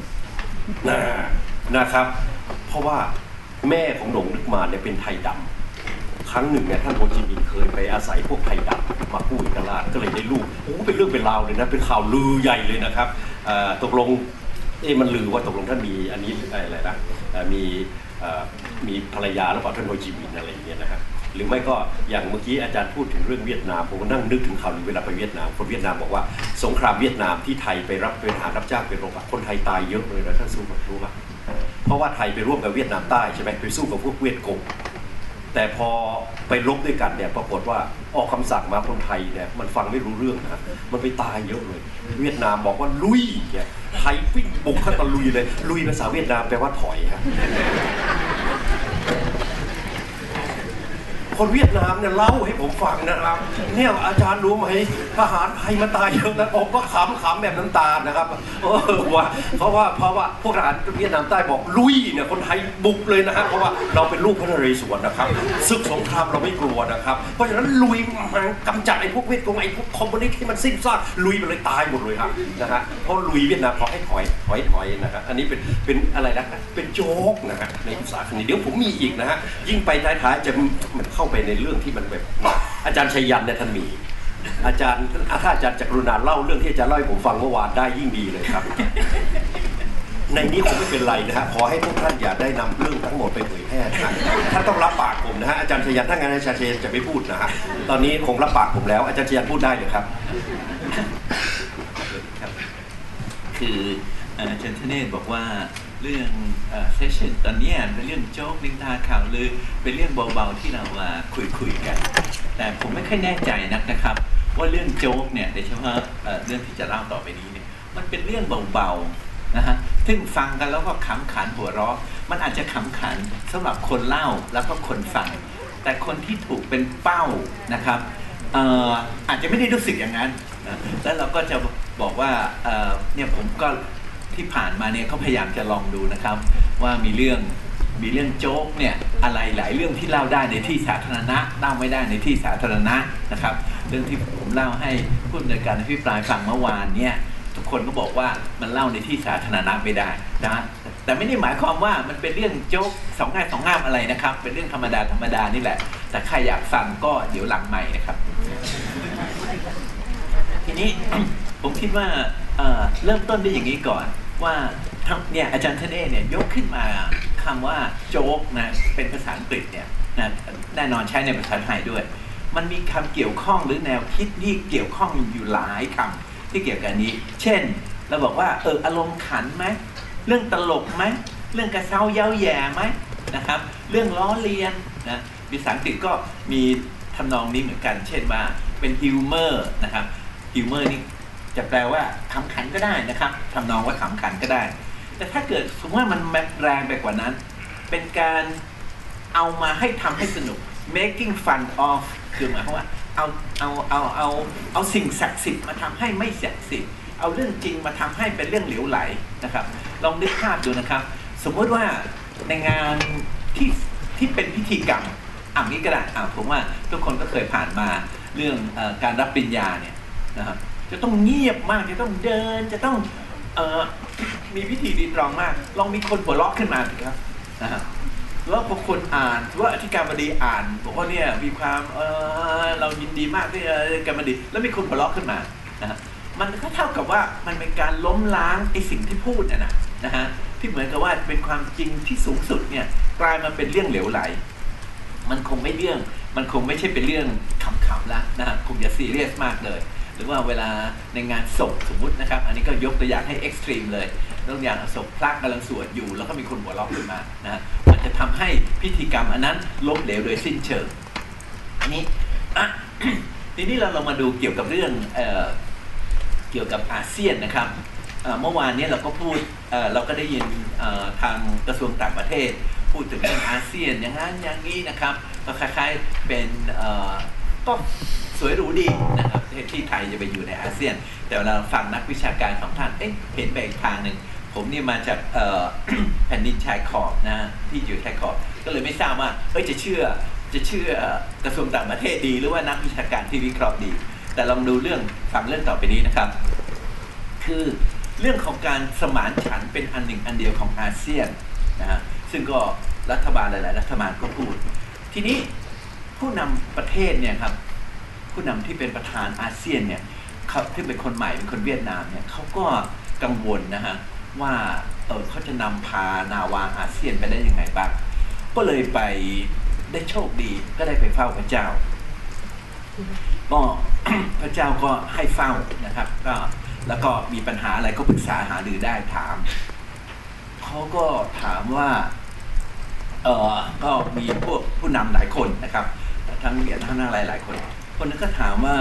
นะครับเพราะว่าแม่ของนงดึกมันเนี่ยเป็นไทยดำครั้งหนึ่งเนี่ยท่านโฮจิมินห์เคยไปอาศัยพวกไทยดำมากู้เอกราชก็เลยได้ลูกโอ้เป็นเรื่องเป็นราวเลยนะเป็นข่าวลือใหญ่เลยนะครับตกลงมันลือว่าตกลงท่านมีอันนี้อะไรนะมีภรรยาแล้วเปล่าท่านโฮจิมินห์อะไรอย่างเงี้ยนะครับหรือไม่ก็อย่างเมื่อกี้อาจารย์พูดถึงเรื่องเวียดนามผมก็นั่งนึกถึงข่าวลือเวลาไปเวียดนามคนเวียดนามบอกว่าสงครามเวียดนามที่ไทยไปเป็นทหารรับจ้างเป็นรบคนไทยตายเยอะเลยนะท่านสู้กับรู้ป่ะเพราะว่าไทยไปร่วมกับเวียดนามใต้ใช่ไหมไปสู้กับพวกเวียดกงแต่พอไปรบด้วยกันเนี่ยปรากฏว่าออกคำสั่งมาคนไทยเนี่ยมันฟังไม่รู้เรื่องนะมันไปตายเยอะเลยเวียดนามบอกว่าลุยเนี่ยไทยวิ่งบุกเข้าตะลุยเลยลุยภาษาเวียดนามแปลว่าถอยฮะคนเวียดนามเนี่ยเล่าให้ผมฟังนะครับเนี่ยอาจารย์รู้ไหมทหารไทยมันตายเยอะนะผมก็ขำแบบน้ำตานะครับว่าเพราะว่าพวกทหารเวียดนามใต้บอกลุยเนี่ยคนไทยบุกเลยนะฮะเพราะว่าเราเป็นลูกพระนเรศวรนะครับศึกสงครามเราไม่กลัวนะครับเพราะฉะนั้นลุยมันกำจัดไอ้พวกเวียดกงไอ้พวกคอมมิวนิสต์ที่มันสิ้นซากลุยไปเลยตายหมดเลยครับนะฮะเพราะลุยเวียดนามขอให้ถอยนะครับอันนี้เป็นอะไรนะเป็นโจ๊กนะฮะในภาษาคณิตเดี๋ยวผมมีอีกนะฮะยิ่งไปท้ายๆจะมันเข้าไปในเรื่องที่มันแบบอาจารย์ชัยยันเนี่ยท่านมีอาจารย์ถ้าอาจารย์จักรุณาเล่าเรื่องที่อาจารย์เล่าให้ผมฟังเมื่อวานได้ยิ่งดีเลยครับในนี้คงไม่เป็นไรนะฮะขอให้พวกท่านอย่าได้นำเรื่องทั้งหมดไปเผยแพร่นะฮะท่านต้องรับปากผมนะฮะอาจารย์ชัยยันถ้างั้นอาจารย์ชัยยันจะไม่พูดนะฮะตอนนี้คงรับปากผมแล้วอาจารย์ชัยยันพูดได้เลยครับคืออาจารย์ธเนศบอกว่าเรื่องเซสชั่นตอนนี้เป็นเรื่องโจ๊กนินทาข่าวลือเป็นเรื่องเบาๆที่เราคุยกันแต่ผมไม่ค่อยแน่ใจนะครับว่าเรื่องโจ๊กเนี่ยโดยเฉพาะเรื่องที่จะเล่าต่อไปนี้เนี่ยมันเป็นเรื่องเบาๆนะฮะซึ่งฟังกันแล้วก็ขำขันหัวเราะมันอาจจะขำขันสำหรับคนเล่าแล้วก็คนฟังแต่คนที่ถูกเป็นเป้านะครับอาจจะไม่ได้รู้สึกอย่างนั้นนะแล้วเราก็จะบอกว่าเนี่ยผมก็ที่ผ่านมาเนี่ยเขาพยายามจะลองดูนะครับว่ามีเรื่องโจ๊กเนี่ยอะไรหลายเรื่องที่เล่าได้ในที่สาธารณะเล่าไม่ได้ในที่สาธารณะนะครับเรื่องที่ผมเล่าให้ผู้ดำเนินการอภิปรายฟังเมื่อวานเนี่ยทุกคนก็บอกว่ามันเล่าในที่สาธารณะไม่ได้นะแต่ไม่ได้หมายความว่ามันเป็นเรื่องโจ๊กสองงามอะไรนะครับเป็นเรื่องธรรมดานี่แหละแต่ใครอยากฟังก็เดี๋ยวหลังใหม่นะครับทีนี้ ผมคิดว่าเริ่มต้นด้วยอย่างนี้ก่อนว่าเนี่ยอาจารย์ธเนศเนี่ยยกขึ้นมาคำว่าโจ๊กนะเป็นภาษาอังกฤษเนี่ยนะแน่นอนใช้ในภาษาไทยด้วยมันมีคำเกี่ยวข้องหรือแนวคิดที่เกี่ยวข้องอยู่หลายคำที่เกี่ยวกับนี้เช่นเราบอกว่าอารมณ์ขันไหมเรื่องตลกไหมเรื่องกระเซ้าเย้าแย่ไหมนะครับเรื่องล้อเลียนนะภาษาอังกฤษก็มีทำนองนี้เหมือนกันเช่นว่าเป็นฮิวเมอร์นะครับฮิวเมอร์นี่จะแปลว่าขำขันก็ได้นะครับทำนองว่าขำขันก็ได้แต่ถ้าเกิดสมมติว่ามันแรงไปกว่านั้นเป็นการเอามาให้ทำให้สนุก making fun of คือหมายความว่าเอาสิ่งศักดิ์สิทธิ์มาทำให้ไม่ศักดิ์สิทธิ์เอาเรื่องจริงมาทำให้เป็นเรื่องเหลวไหลนะครับลองนึกภาพดูนะครับสมมติว่าในงานที่เป็นพิธีกรรมนี้ก็ได้ผมว่าทุกคนก็เคยผ่านมาเรื่องการรับปริญญาเนี่ยนะครับจะต้องเงียบมากจะต้องเดินจะต้องมีพิธีรีตรองมากลองมีคนหัวเราะขึ้นมาสิครับนะฮะแล้วพอคนอ่านว่าอธิการบดีอ่านบอกว่าเนี่ยมีความเรายินดีมากที่อธิการบดีแล้วมีคนหัวเราะขึ้นมานะฮะมันก็เท่ากับว่ามันเป็นการล้มล้างไอ้สิ่งที่พูดนะฮะที่เหมือนกับว่าเป็นความจริงที่สูงสุดเนี่ยกลายมาเป็นเรื่องเหลวไหลมันคงไม่ใช่เป็นเรื่องขำๆแล้วนะฮะคงจะซีเรียสมากเลยหรือว่าเวลาในงานศพสมมุตินะครับอันนี้ก็ยกตัวอย่างให้เอ็กซ์ตรีมเลยตัวอย่างศพพระกำลังสวดอยู่แล้วก็มีคนหัวเราะขึ้นมานะมันจะทำให้พิธีกรรมอันนั้นล้มเหลวโดยสิ้นเชิงอันนี้ ทีนี้เรามาดูเกี่ยวกับเรื่องเกี่ยวกับอาเซียนนะครับเมื่อวานนี้เราก็พูดเราก็ได้ยินทางกระทรวงต่างประเทศพูดถึงเรื่องอาเซียนอย่างนั้นอย่างนี้นะครับก็คล้ายๆเป็นก็สวยหรูดีนะครับที่ไทยจะไปอยู่ในอาเซียนแต่เราฟังนักวิชาการของท่านเห็นไปอีกทางหนึ่งผมนี่มาจากแผ่นดินชายขอบนะที่อยู่ชายขอบก็เลยไม่ทราบว่าจะเชื่อกระทรวงต่างประเทศดีหรือว่านักวิชาการที่วิเคราะห์ดีแต่ลองดูฟังเรื่องต่อไปนี้นะครับคือเรื่องของการสมานฉันท์เป็นอันหนึ่งอันเดียวของอาเซียนนะฮะซึ่งก็รัฐบาลหลายๆรัฐบาลก็พูดทีนี้ผู้นำประเทศเนี่ยครับผู้นำที่เป็นประธานอาเซียนเนี่ยเขาที่เป็นคนใหม่เป็นคนเวียดนามเนี่ยเขาก็กังวลนะฮะว่าเขาจะนำพานาวาอาเซียนไปได้ยังไงบ้างก็เลยไปได้โชคดีก็ได้ไปเฝ้าพระเจ้าก็ พระเจ้าก็ให้เฝ้านะครับก็แล้วก็มีปัญหาอะไรก็ปรึกษาหารือได้ถามเขาก็ถามว่าก็มีพวกผู้นำหลายคนนะครับทั้งเหรียญทั้งหลายคนคนนั้นก็ถามว่า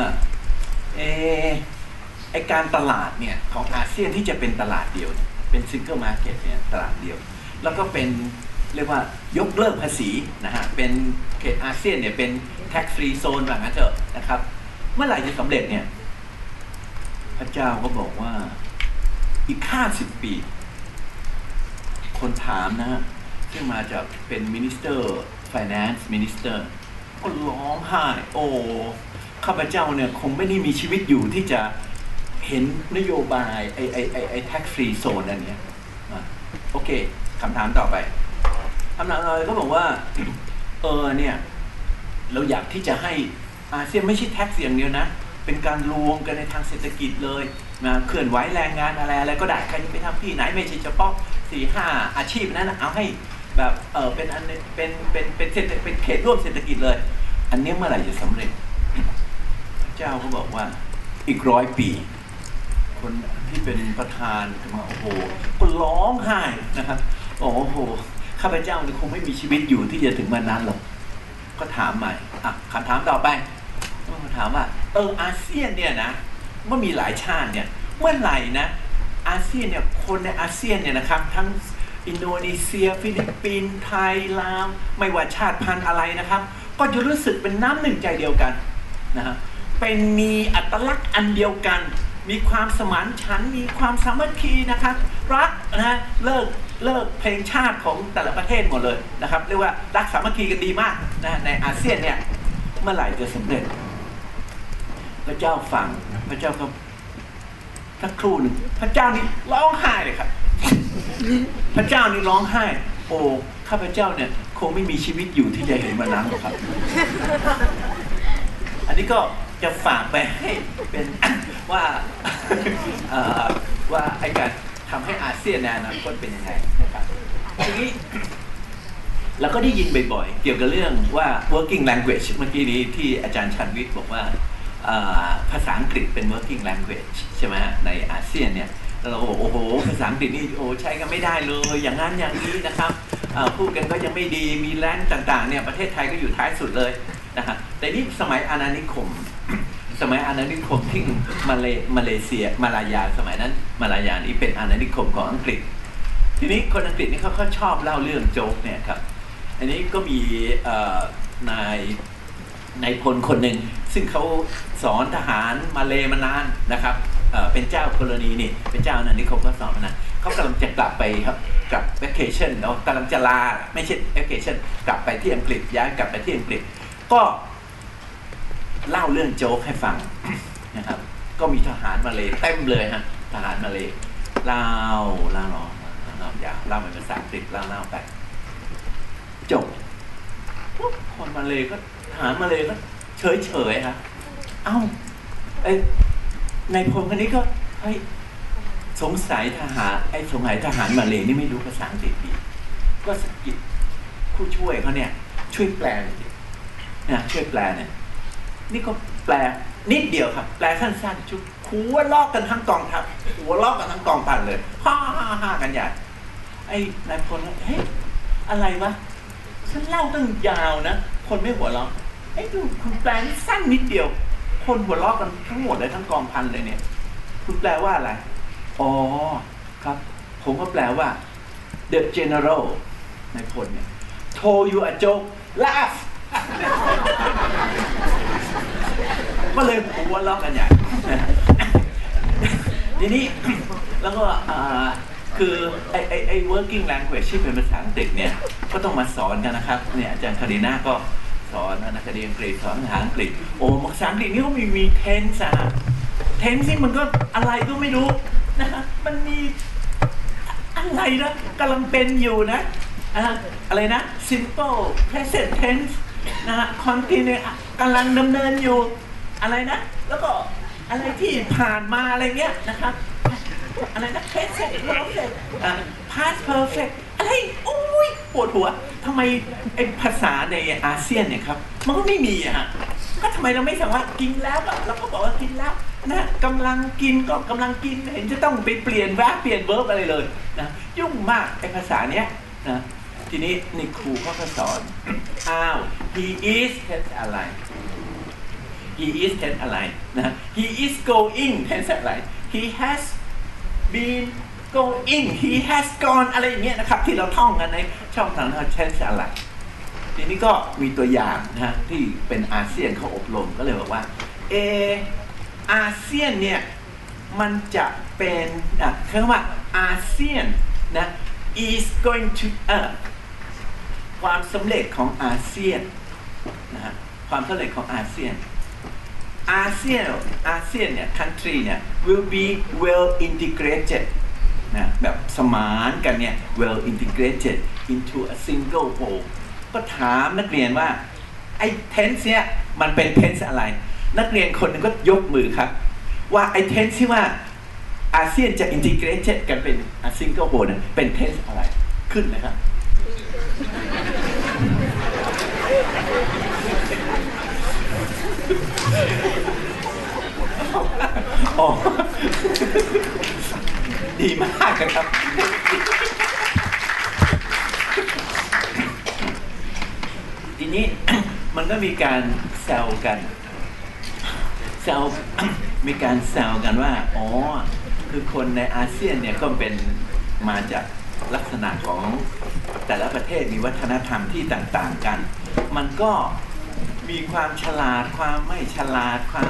ไอการตลาดเนี่ยของอาเซียนที่จะเป็นตลาดเดียวเป็นซิงเกิลมาร์เก็ตเนี่ยตลาดเดียวแล้วก็เป็นเรียกว่ายกเลิกภาษีนะฮะเป็นเขตอาเซียนเนี่ยเป็น tax free zone แบบนั้นเถอะนะครับเมื่อไหร่จะสำเร็จเนี่ยพระเจ้าก็บอกว่าอีก50 ปีคนถามนะฮะซึ่งมาจากเป็น Minister Finance Minister ก็ร้องไห้โอ้ข้าพเจ้าเนี่ยคงไม่ได้มีชีวิตอยู่ที่จะเห็นนโยบายไอ้ tax free zone อันเนี้ยโอเคคำถามต่อไปคำถามต่อไปก็บอกว่าเนี่ยเราอยากที่จะให้อาเซียนไม่ใช่ tax อย่างเดียวนะเป็นการรวมกันในทางเศรษฐกิจเลยมาเคลื่อนไหวแรงงานอะไรก็ได้ใครจะไปทำที่ไหนไม่ใช่เฉพาะ4-5 อาชีพนั้นนะเอาให้แบบเป็นอันเป็นเขตร่วมเศรษฐกิจเลยอันนี้เมื่อไหร่จะสำเร็จพระเจ้าก็บอกว่าอีก100 ปีคนที่เป็นประธานมาโอ้โหก็ร้องไห้นะครับโอ้โหข้าพเจ้าเนี่ยคงไม่มีชีวิตอยู่ที่จะถึงวันนั้นหรอกก็ถามใหม่คำถามต่อไปถามว่าอาเซียนเนี่ยนะเมื่อมีหลายชาติเนี่ยเมื่อไหร่นะอาเซียนเนี่ยคนในอาเซียนเนี่ยนะครับทั้งอินโดนีเซียฟิลิปปินส์ไทยลาวไม่ว่าชาติพันธุ์อะไรนะครับก็จะรู้สึกเป็นน้ำหนึ่งใจเดียวกันนะฮะเป็นมีอัตลักษณ์อันเดียวกันมีความสมานฉันท์มีความสามัคคีนะครับรักนะฮะเลิกเพลงชาติของแต่ละประเทศหมดเลยนะครับเรียกว่ารักสามัคคีกันดีมากนะในอาเซียนเนี่ยเมื่อไหร่จะสำเร็จพระเจ้าฟังพระเจ้าก็สักครู่หนึ่งพระเจ้านี่ร้องไห้เลยครับพระเจ้านี่ร้องไห้โอ้ข้าพเจ้าเนี่ยคงไม่มีชีวิตอยู่ที่จะเห็นวันนั้นหรอกครับอันนี้ก็จะฝากไปให้เป็นว่าไอ้การทำให้อาเซียนในอนาคตเป็นยังไงนะครับทีนี้เราก็ได้ยินบ่อยๆเกี่ยวกับเรื่องว่า working language เมื่อกี้นี้ที่อาจารย์ชันวิทย์บอกว่าภาษาอังกฤษเป็น working language ใช่ไหมในอาเซียนเนี่ยแล้วเราก็บอกโอ้โหภาษาอังกฤษนี่โอ้ใช้กันไม่ได้เลยอย่างนั้นอย่างนี้นะครับพูดกันก็ยังไม่ดีมีแลนด์ต่างๆเนี่ยประเทศไทยก็อยู่ท้ายสุดเลยนะฮะแต่นี่สมัยอาณานิคมที่มาเลเซียมาลายาสมัยนั้นมาลายานี่เป็นอาณานิคมของอังกฤษทีนี้คนอังกฤษนี่เขาชอบเล่าเรื่องโจ๊กเนี่ยครับอันนี้ก็มีนายพลคนหนึ่งซึ่งเขาสอนทหารมาเลมานานนะครับเป็นเจ้ากรณีนี่เป็นเจ้าอาณานิคมเขาสอนมานานเขากำลังจะกลับไปครับกลับแวคเคชั่นเนาะกำลังจะลาไม่ใช่แวคเคชั่นกลับไปที่อังกฤษย้ายกลับไปที่อังกฤษก็เล่าเรื่องโจ๊กให้ฟังนะครับก็มีทหารมาเลเต็มเลยฮะทหารมาเลเล่ายาวเล่าเป็นภาษาอังกฤษเล่าไปจบคนมาเลก็ทหารมาเลก็เฉยครับเอ้าในพลคนนี้ก็เฮ้ยสงสัยทหารมาเลนี่ไม่รู้ภาษาอังกฤษดีก็สกิดผู้ช่วยเขาเนี่ยช่วยแปลนะช่วยแปลเนี่ยนี่ก็แปลนิดเดียวครับแปลสั้นๆชุบหัวลอกกันทั้งกองทัพหัวลอกกันทั้งกองพันเลยฮ่ากันใหญ่ไอ้นายพลเฮ้ยอะไรวะฉันเล่าตั้งยาวนะคนไม่หัวเราะดูคุณแปลนี่สั้นนิดเดียวคนหัวเราะกันทั้งหมดเลยทั้งกองพันเลยเนี่ยคุณแปลว่าอะไรอ๋อครับผมก็แปลว่า the general นายพลเนี่ย told you a joke laugh ก็เลยหัวเราะกันใหญ่ทีนี้แล้วก็คือไอ้ working language ที่เป็นภาษาอังกฤษเนี่ยก็ต้องมาสอนกันนะครับเนี่ยอาจารย์คาริน่าก็สอนนักเรียนอังกฤษสอนภาษาอังกฤษโอ้ภาษาอังกฤษนี่ก็มี tense อะ tense นี่มันก็อะไรก็ไม่รู้นะมันมีอะไรนะกำลังเป็นอยู่นะอะไรนะ simple present tense นะฮะ continue กำลังดำเนินอยู่อะไรนะแล้วก็อะไรที่ผ่านมาอะไรเงี้ยนะครับอะไรนะ present perfect past perfect อะไรโอ้ยปวดหัวทำไมไอ้ภาษาในอาเซียนเนี่ยครับมันก็ไม่มีอะฮะก็ทำไมเราไม่สามารถกินแล้วเราก็บอกว่ากินแล้วนะกำลังกินก็กำลังกินเห็นจะต้องไปเปลี่ยนแวร์เปลี่ยนเวิร์บอะไรเลยนะยุ่งมากไอ้ภาษาเนี้ยนะทีนี้ในครูเขาก็สอนอ้าว he is tense อะไร he is tense อะไรนะ he is going tense อะไร he has been go in he has gone อะไรอย่างเงี้ยนะครับที่เราท่องกันในช่องทางเทนส์อะไรทีนี้ก็มีตัวอย่างนะฮะที่เป็นอาเซียนเขาอบรมก็เลยบอกว่าอาเซียนเนี่ยมันจะเป็นคำว่าอาเซียนนะ is going to ความสำเร็จของอาเซียนนะฮะความสำเร็จของอาเซียนเนี่ย country เนี่ย will be well integrated นะแบบสมานกันเนี่ย well integrated into a single whole ก็ถามนักเรียนว่าไอ้ tense เนี่ยมันเป็น tense อะไรนักเรียนคนหนึ่งก็ยกมือครับว่าไอ้ tense ที่ว่าอาเซียนจะ integrated กันเป็น a single whole นั้นเป็น tense อะไรขึ้นนะครับอ๋อดีมากครับทีนี้มันก็มีการแซวกันมีการแซวกันว่าอ๋อคือคนในอาเซียนเนี่ยก็เป็นมาจากลักษณะของแต่ละประเทศมีวัฒนธรรมที่ต่างๆกันมันก็มีความฉลาดความไม่ฉลาดความ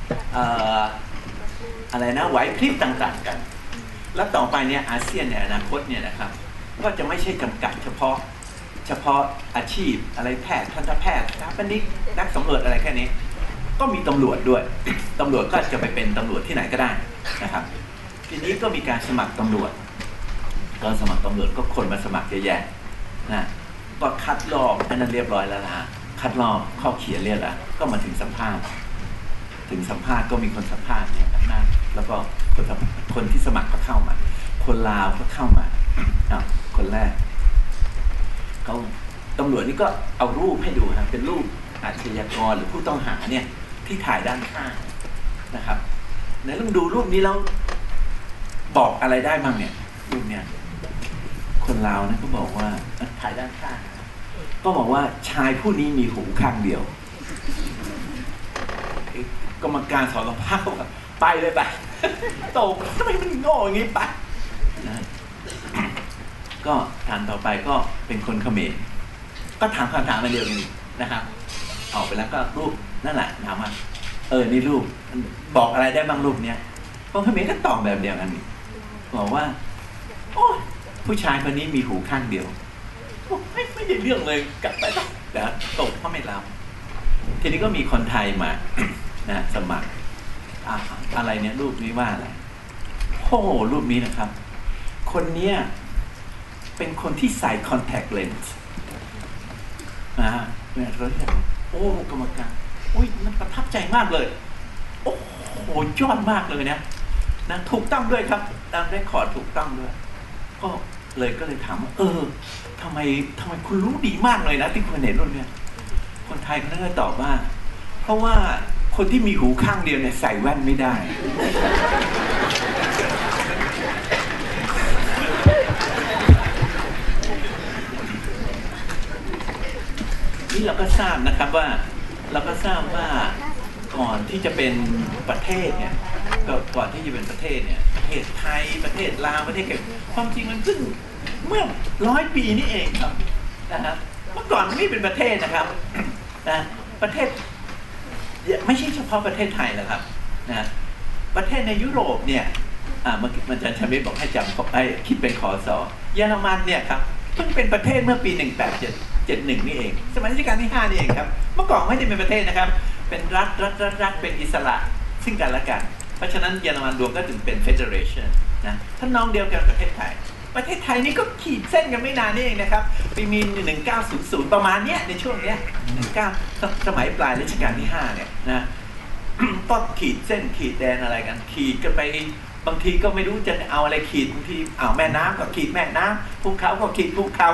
อะไรนะไหวพริบต่างๆกันแล้วต่อไปเนี่ยอาเซียนในอนาคตเนี่ยนะครับก็จะไม่ใช่จำกัดเฉพาะอาชีพอะไรแพทย์ทันตแพทย์สถาปนิกนักสำรวจอะไรแค่นี้ก็มีตำรวจด้วย ตำรวจก็จะไปเป็นตำรวจที่ไหนก็ได้นะครับทีนี้ก็มีการสมัครตำรวจก็สมัครตำรวจก็คนมาสมัครเยอะแยะนะก็คัดลอกอันนั้นเรียบร้อยแล้วนะฮะคัดลอกข้อเขียนเรียบร้อยก็มาถึงสัมภาษณ์ก็มีคนสัมภาษณ์เนี่ยนะแล้วก็คนที่สมัครก็เข้ามาคนลาวก็เข้ามาคนแรกเขาตำรวจนี่ก็เอารูปให้ดูนะเป็นรูปอาชญากรหรือผู้ต้องหาเนี่ยที่ถ่ายด้านข้างนะครับในลองดูรูปนี้แล้วบอกอะไรได้บ้างเนี่ยรูปเนี่ยคนลาวนะก็บอกว่าถ่ายด้านข้างก็บอกว่าชายผู้นี้มีหูข้างเดียวกรรมการสอนสัมภาษณ์เขาบอกไปเลยไปโตทำไมมันโง่อย่างนี้ไปนะก็ถามต่อไปก็เป็นคนเขมรก็ถามคำถามมาเดียวกันนะครับออกไปแล้วก็รูปนั่นแหละถามว่านี่รูปบอกอะไรได้บ้างรูปเนี้ยคนเขมรก็ตอบแบบเดียวกันบอกว่าโอ้ผู้ชายคนนี้มีหูข้างเดียวไม่ได้เรื่องเลยกลับไปแล้วแต่ตกเพราะไม่รับทีนี้ก็มีคนไทยมานะสมัครอะไรเนี่ยรูปนี้ว่าอะไรโอ้โหรูปนี้นะครับคนเนี้ยเป็นคนที่ใส่ contact lens เนี่ยเราเห็นโอ้กรรมการอุ้ยมันประทับใจมากเลยโอ้โหยอดมากเลยนะถูกต้องด้วยครับตามเรคคอร์ดถูกต้องด้วยก็เลยถามว่าทำไมคุณรู้ดีมากเลยนะที่คุณเห็นรูปเนี่ยคนไทยเขาเลยตอบว่าเพราะว่าคนที่มีหูข้างเดียวเนี่ยใส่แว่นไม่ได้นี่เราก็ทราบนะครับว่าก่อนที่จะเป็นประเทศเนี่ยก่อนที่จะเป็นประเทศเนี่ยประเทศไทยประเทศลาวประเทศความจริงมันเพิ่งเมื่อ100 ปีนี่เองครับนะครับเมื่อก่อนไม่เป็นประเทศนะครับนะประเทศไม่ใช่เฉพาะประเทศไทยนะครับนะประเทศในยุโรปเนี่ยมันจะไม่บอกให้จำให้คิดเป็นคศเยอรมันเนี่ยครับเพิ่งเป็นประเทศเมื่อปี1871นี่เองสมัยรัชกาลที่5นี่เองครับเมื่อก่อนไม่ได้เป็นประเทศนะครับเป็นรัฐเป็นอิสระซึ่งกันและกันเพราะฉะนั้นเยอรมันรวมก็ถึงเป็น Federation นะท่านน้องเดียวกันประเทศไทยนี่ก็ขีดเส้นกันไม่นานนี่เองนะครับปีมี1900ประมาณเนี้ยในช่วงเนี้ย19สมัยปลายรัชกาลที่5เนี่ยนะก็ขีดเส้นขีดแดนอะไรกันขีดกันไปบางทีก็ไม่รู้จะเอาอะไรขีดบางทีแม่น้ำก็ขีดแม่น้ำภูเขาก็ขีดภูเขา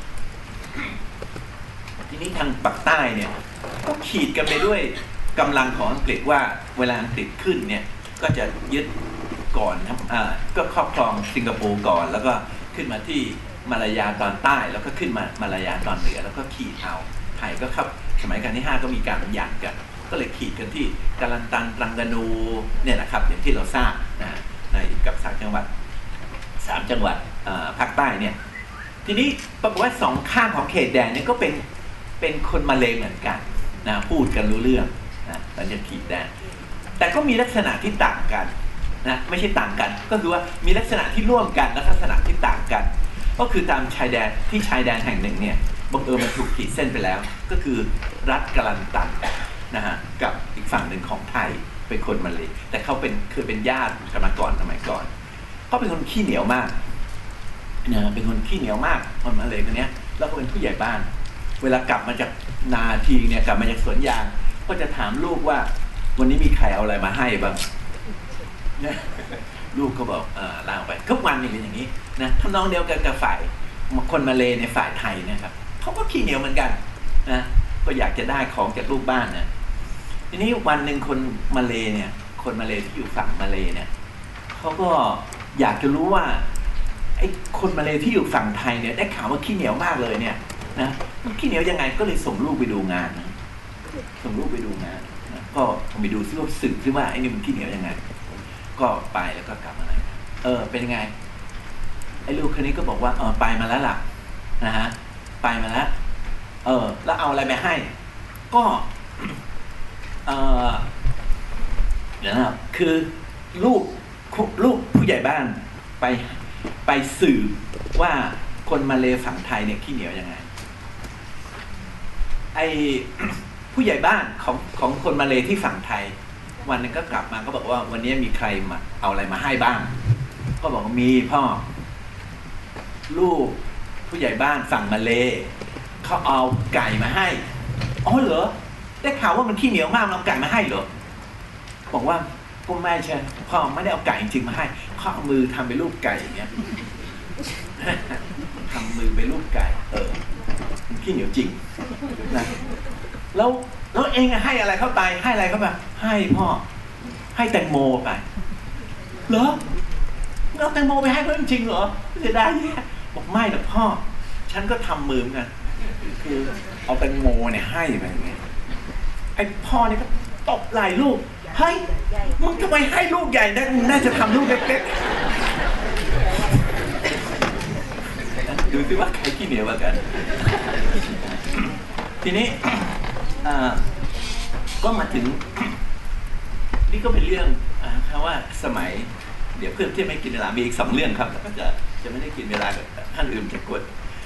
ทีนี้ทางปากใต้เนี่ยก็ขีดกันไปด้วยกำลังของอังกฤษว่าเวลาอังกฤษขึ้นเนี่ยก็จะยึดก่อนก็ครอบครองสิงคโปร์ก่อนแล้วก็ขึ้นมาที่มาลายาตอนใต้แล้วก็ขึ้นมาลายาตอนเหนือแล้วก็ขีดเอาไทยก็ครับสมัยรัชกาลที่5ก็มีการหย่ากันก็เลยขีดกันที่กาลันตันตรังกานูเนี่ยนะครับอย่างที่เราทราบในกับ3 จังหวัด 3 จังหวัดภาคใต้เนี่ยทีนี้ปรากฏว่า2 ข้างของเขตแดนเนี่ยก็เป็นคนมาเลเหมือนกันนะพูดกันรู้เรื่องนะหลังจากขีดแดนแต่ก็มีลักษณะที่ต่างกันนะไม่ใช่ต่างกันก็คือว่ามีลักษณะที่ร่วมกันและลักษณะที่ต่างกันก็คือตามชายแดนที่ชายแดนแห่งหนึ่งเนี่ยบังเอิญมันถูกขีดเส้นไปแล้วก็คือรัฐกาลันตันนะฮะกับอีกฝั่งหนึ่งของไทยเป็นคนมาเลแต่เขาเคยเป็นญาติกันมาก่อนสมัยก่อนเขาเป็นคนขี้เหนียวมากเนี่ยเป็นคนขี้เหนียวมากคนมาเลคนนี้แล้วก็เป็นผู้ใหญ่บ้านเวลากลับมาจากนาทีเนี่ยกลับมาจากสวนยางก็จะถามลูกว่าวันนี้มีใครเอาอะไรมาให้บ้างลูกก็บอกเล่าไปทุกวันนี่เป็นอย่างนี้นะทำนองเดียวกันกับฝ่ายคนมาเลในฝ่ายไทยนะครับเขาก็ขี้เหนียวเหมือนกันนะก็อยากจะได้ของจากลูกบ้านนะทีนี้วันหนึ่งคนมาเลเนี่ยคนมาเลที่อยู่ฝั่งมาเลเนี่ยเขาก็อยากจะรู้ว่าไอ้คนมาเลที่อยู่ฝั่งไทยเนี่ยได้ข่าวว่าขี้เหนียวมากเลยเนี่ยนะขี้เหนียวยังไงก็เลยส่งลูกไปดูงานนะส่งลูกไปดูงานนะก็ไปดูซิว่าสึกซิว่าไอ้นี่มันขี้เหนียวยังไงก็ไปแล้วก็กลับมาเป็นยังไงไอ้ลูกคนนี้ก็บอกว่าไปมาแล้วล่ะนะฮะไปมาแล้วแล้วเอาอะไรไปให้ก็เดี๋ยวนะคือลูกผู้ใหญ่บ้านไปสืบว่าคนมาเลฝั่งไทยเนี่ยขี้เหนียวยังไงไอ้ผู้ใหญ่บ้านของคนมาเลที่ฝั่งไทยวันนึงก็กลับมาก็บอกว่าวันนี้มีใครมาเอาอะไรมาให้บ้างก็บอกว่ามีพ่อลูกผู้ใหญ่บ้านฝั่งมาเลเขาเอาไก่มาให้อ๋อเหรอได้ข่าวว่ามันขี้เหนียวมากเอาไก่มาให้เหรอบอกว่าก็ไม่ใช่พ่อไม่ได้เอาไก่จริงมาให้เขาเอามือทำเป็นรูปไก่อย่างเงี้ยทำมือเป็นรูปไก่มันขี้เหนียวจริงนะแล้วเองให้อะไรเข้าไปให้อะไรเข้าไปให้พ่อให้แตงโมไปเหรอเอาแตงโมไปให้เขาจริงเหรอจะได้แย่บอกไม่หรอกพ่อฉันก็ทำมือเหมือนกันคือเอาแตงโมเนี่ยให้ไปอย่างเงี้ยไอ้พ่อเนี่ยก็ตบไหล่ลูกเฮ้ยมึงทำไมให้ลูกใหญ่นะน่าจะทำลูกเล็กๆดูสิว่าใครขี้เหนียวกว่ากันทีนี้ก็มาถึงนี่ก็เป็นเรื่องครับว่าสมัยเดี๋ยวเพื่อนที่ไม่กินเวลามีอีก2 เรื่องครับแล้วก็จะไม่ได้กินเวลากับท่านอื่นจะกด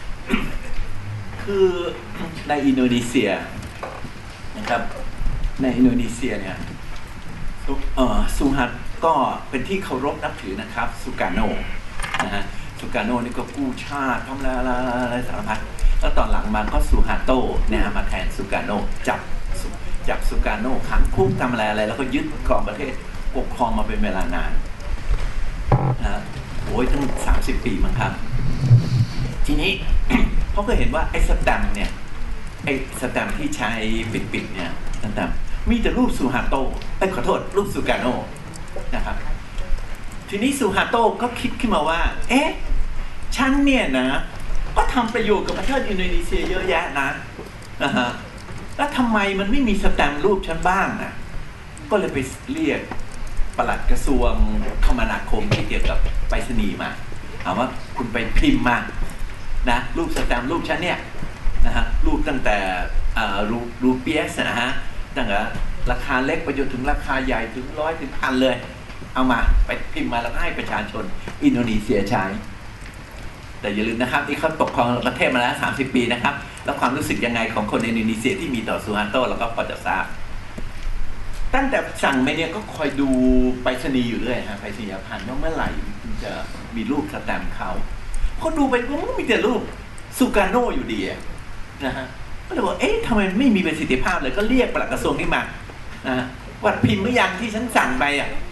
คือในอินโดนีเซียนะครับในอินโดนีเซียเนี่ยซูฮัตก็เป็นที่เคารพนับถือนะครับสุการโนนะฮะสุการโนนี่ก็กู้ชาติทำอะไรสารพัดแล้วตอนหลังมาก็สุฮาโตเนี่ยมาแทนสุการโนจับสุการโนขังคุกทำอะไรแล้วก็ยึดครองประเทศปกครองมาเป็นเวลานานนะโอ้ยตั้ง30 ปีมั้งครับทีนี้ เขาก็เห็นว่าไอ้สแตมป์เนี่ยไอ้สแตมป์ที่ใช้ปิดเนี่ยสแตมป์มีแต่รูปสุฮาโตขอโทษรูปสุการโนนะครับทีนี้สุฮาโตก็คิดขึ้นมาว่าฉันเนี่ยนะก็ทำประโยชน์กับประเทศอินโดนีเซียเยอะแยะนะฮะแล้วทำไมมันไม่มีสแตมป์รูปฉันบ้างนะก็เลยไปเรียกปลัดกระทรวงคมนาคมที่เกี่ยวกับไปรษณีย์มาถามว่าคุณไปพิมพ์มานะรูปสแตมป์รูปฉันเนี่ยนะฮะรูปตั้งแต่รูเปียสนะฮะตั้งแต่ราคาเล็กไปจนถึงราคาใหญ่ถึง100 ถึง 1,000เลยเอามาไปพิมพ์มาแล้วก็ให้ประชาชนอินโดนีเซียใช้แต่อย่าลืมนะครับที่เขาปกครองประเทศมาแล้ว30 ปีนะครับแล้วความรู้สึกยังไงของคนอินโดนีเซียที่มีต่อสุฮาโตเราก็พอจะทราบตั้งแต่สั่งไปเนี่ยก็คอยดูไปรษณีย์อยู่เรื่อยฮะไปรษณียภัณฑ์ว่าเมื่อไหร่จะมีรูปสแตมป์เขาดูไปก็มีแต่รูปสุการโนอยู่ดีนะฮะก็เลยบอกทำไมไม่มีประสิทธิภาพเลยก็เรียกปลัดกระทรวงนี่มาว่าพิมพ์หรือยังที่ฉันสั่งไป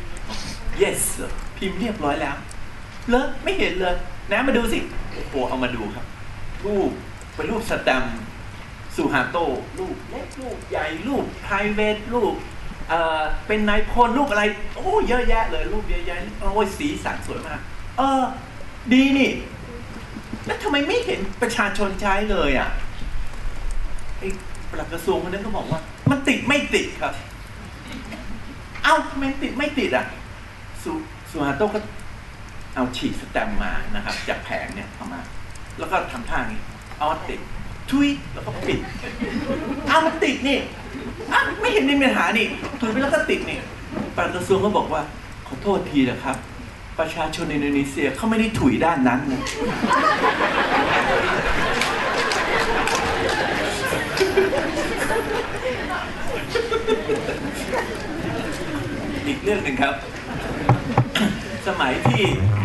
yes พิมพ์เรียบร้อยแล้วเลยไม่เห็นเลยนะมาดูสิโอ้เอามาดูครับรูปเป็นรูปสแตมป์สุฮาโตรูปเล็กรูปใหญ่รูป private รูปเป็นนายพลรูปอะไรโอ้เยอะแยะเลยรูปเยอะแยะโอ้ยสีสันสวยมากดีนี่แล้วทำไมไม่เห็นประชาชนใช้เลยไอ้ปลัดกระทรวงคนนั้นก็บอกว่ามันติดไม่ติดครับทำไมติดไม่ติดสุฮาโตก็เอาฉีกสแตมป์มานะครับจากแผงเนี่ยเอามาแล้วก็ทำท่านี้เอาติดทุยแล้วก็ปิดเอามันติดนี่ไม่เห็นมีปัญหานี่ถุยไปแล้วก็ติดนี่ปลัดกระทรวงก็บอกว่าขอโทษทีนะครับประชาชนอินโดนีเซียเขาไม่ได้ถุยด้านนั้นนะอีกเรื่องหนึ่งครับสมัยที่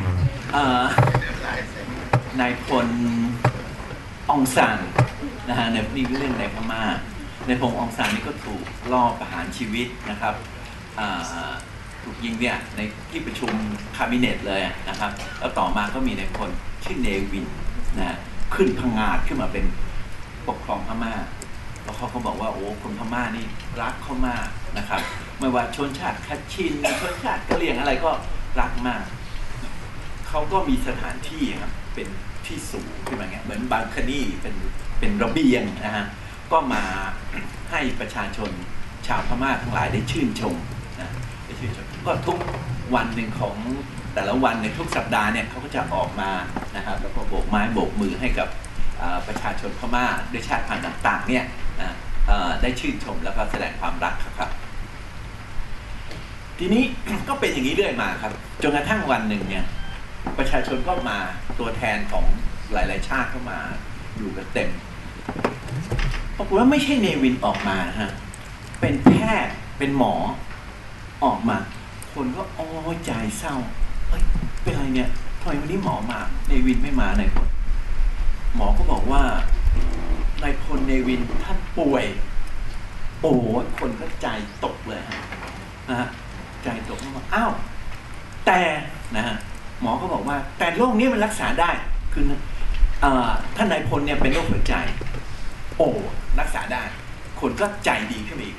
นายพลองซานนะฮะนี่เรื่องในพม่าในพลองซานนี่ก็ถูกลอบประหารชีวิตนะครับถูกยิงเนี่ยในที่ประชุมคาบิเนตเลยนะครับแล้วต่อมาก็มีนายพลชื่อเนวินนะขึ้นพังงาดขึ้นมาเป็นปกครองพม่าแล้วเขาก็บอกว่าโอ้คนพม่านี่รักเขามากนะครับไม่ว่าชนชาติคัชชินชนชาติกะเหรี่ยงอะไรก็รักมากเขาก็มีสถานที่ครับเป็นที่สูงขึ้นมาเงี้ยเหมือนบางคณีเป็นระเบียงนะฮะก็มาให้ประชาชนชาวพม่าทั้งหลายได้ชื่นชมนะได้ชื่นชมก็ทุกวันหนึ่งของแต่ละวันในทุกสัปดาห์เนี่ยเขาก็จะออกมานะครับแล้วก็โบกไม้โบกมือให้กับประชาชนพม่าด้วยชาติพันธุ์ต่างๆเนี่ยได้ชื่นชมแล้วก็แสดงความรักครับทีนี้ ก็เป็นอย่างนี้เรื่อยมาครับจนกระทั่งวันหนึ่งเนี่ยประชาชนก็มาตัวแทนของหลายๆชาติเข้ามาอยู่กันเต็มปรากฏว่าไม่ใช่เนวินออกมาฮะเป็นแพทย์เป็นหมอออกมาคนก็โอ้ใจเศร้าเอ้ยเป็นไรเนี่ยทำไมวันนี้หมอมาเนวินไม่มานายพลหมอก็บอกว่านายพลเนวินท่านป่วยโอ้คนก็ใจตกเลยนะฮะใจตกว่าอ้าวแต่นะฮะหมอก็บอกว่าแต่โรคนี้มันรักษาได้คือท่านนายพลเนี่ยเป็นโรคหัวใจโอ้รักษาได้คนก็ใจดีขึ้นมาอีก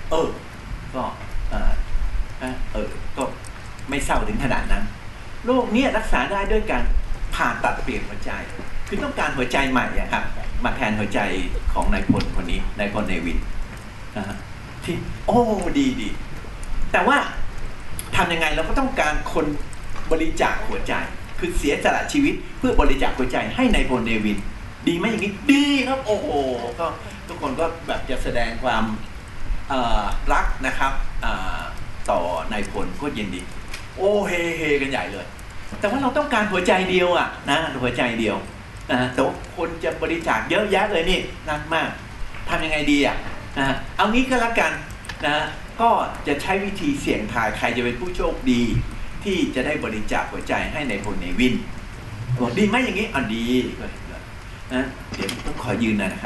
ก็ไม่เศร้าถึงขนาดนั้นโรคนี้รักษาได้ด้วยการผ่าตัดเปลี่ยนหัวใจคือต้องการหัวใจใหม่ครับมาแทนหัวใจของนายพลคนนี้นายพลเนวินนะฮะที่โอ้ดีแต่ว่าทำยังไงเราก็ต้องการคนบริจาคหัวใจคือเสียสละชีวิตเพื่อบริจาคหัวใจให้นายพลเนวินดีไหมอย่างนี้ดีครับโอ้โหก็ทุกคนก็แบบจะแสดงความรักนะครับต่อนายพลก็ยินดีโอ้เฮกันใหญ่เลยแต่ว่าเราต้องการหัวใจเดียวนะหัวใจเดียวแต่ว่าคนจะบริจาคเยอะแยะเลยนี่นักมากทำยังไงดีนะเอางี้ก็แล้วกันนะก็จะใช้วิธีเสี่ยงทายใครจะเป็นผู้โชคดีที่จะได้บริจาคหัวใจให้ในพลเนวินบอกดีไหมอย่างนี้ดีก็นะเดี๋ยวต้องขอยืนนะครับ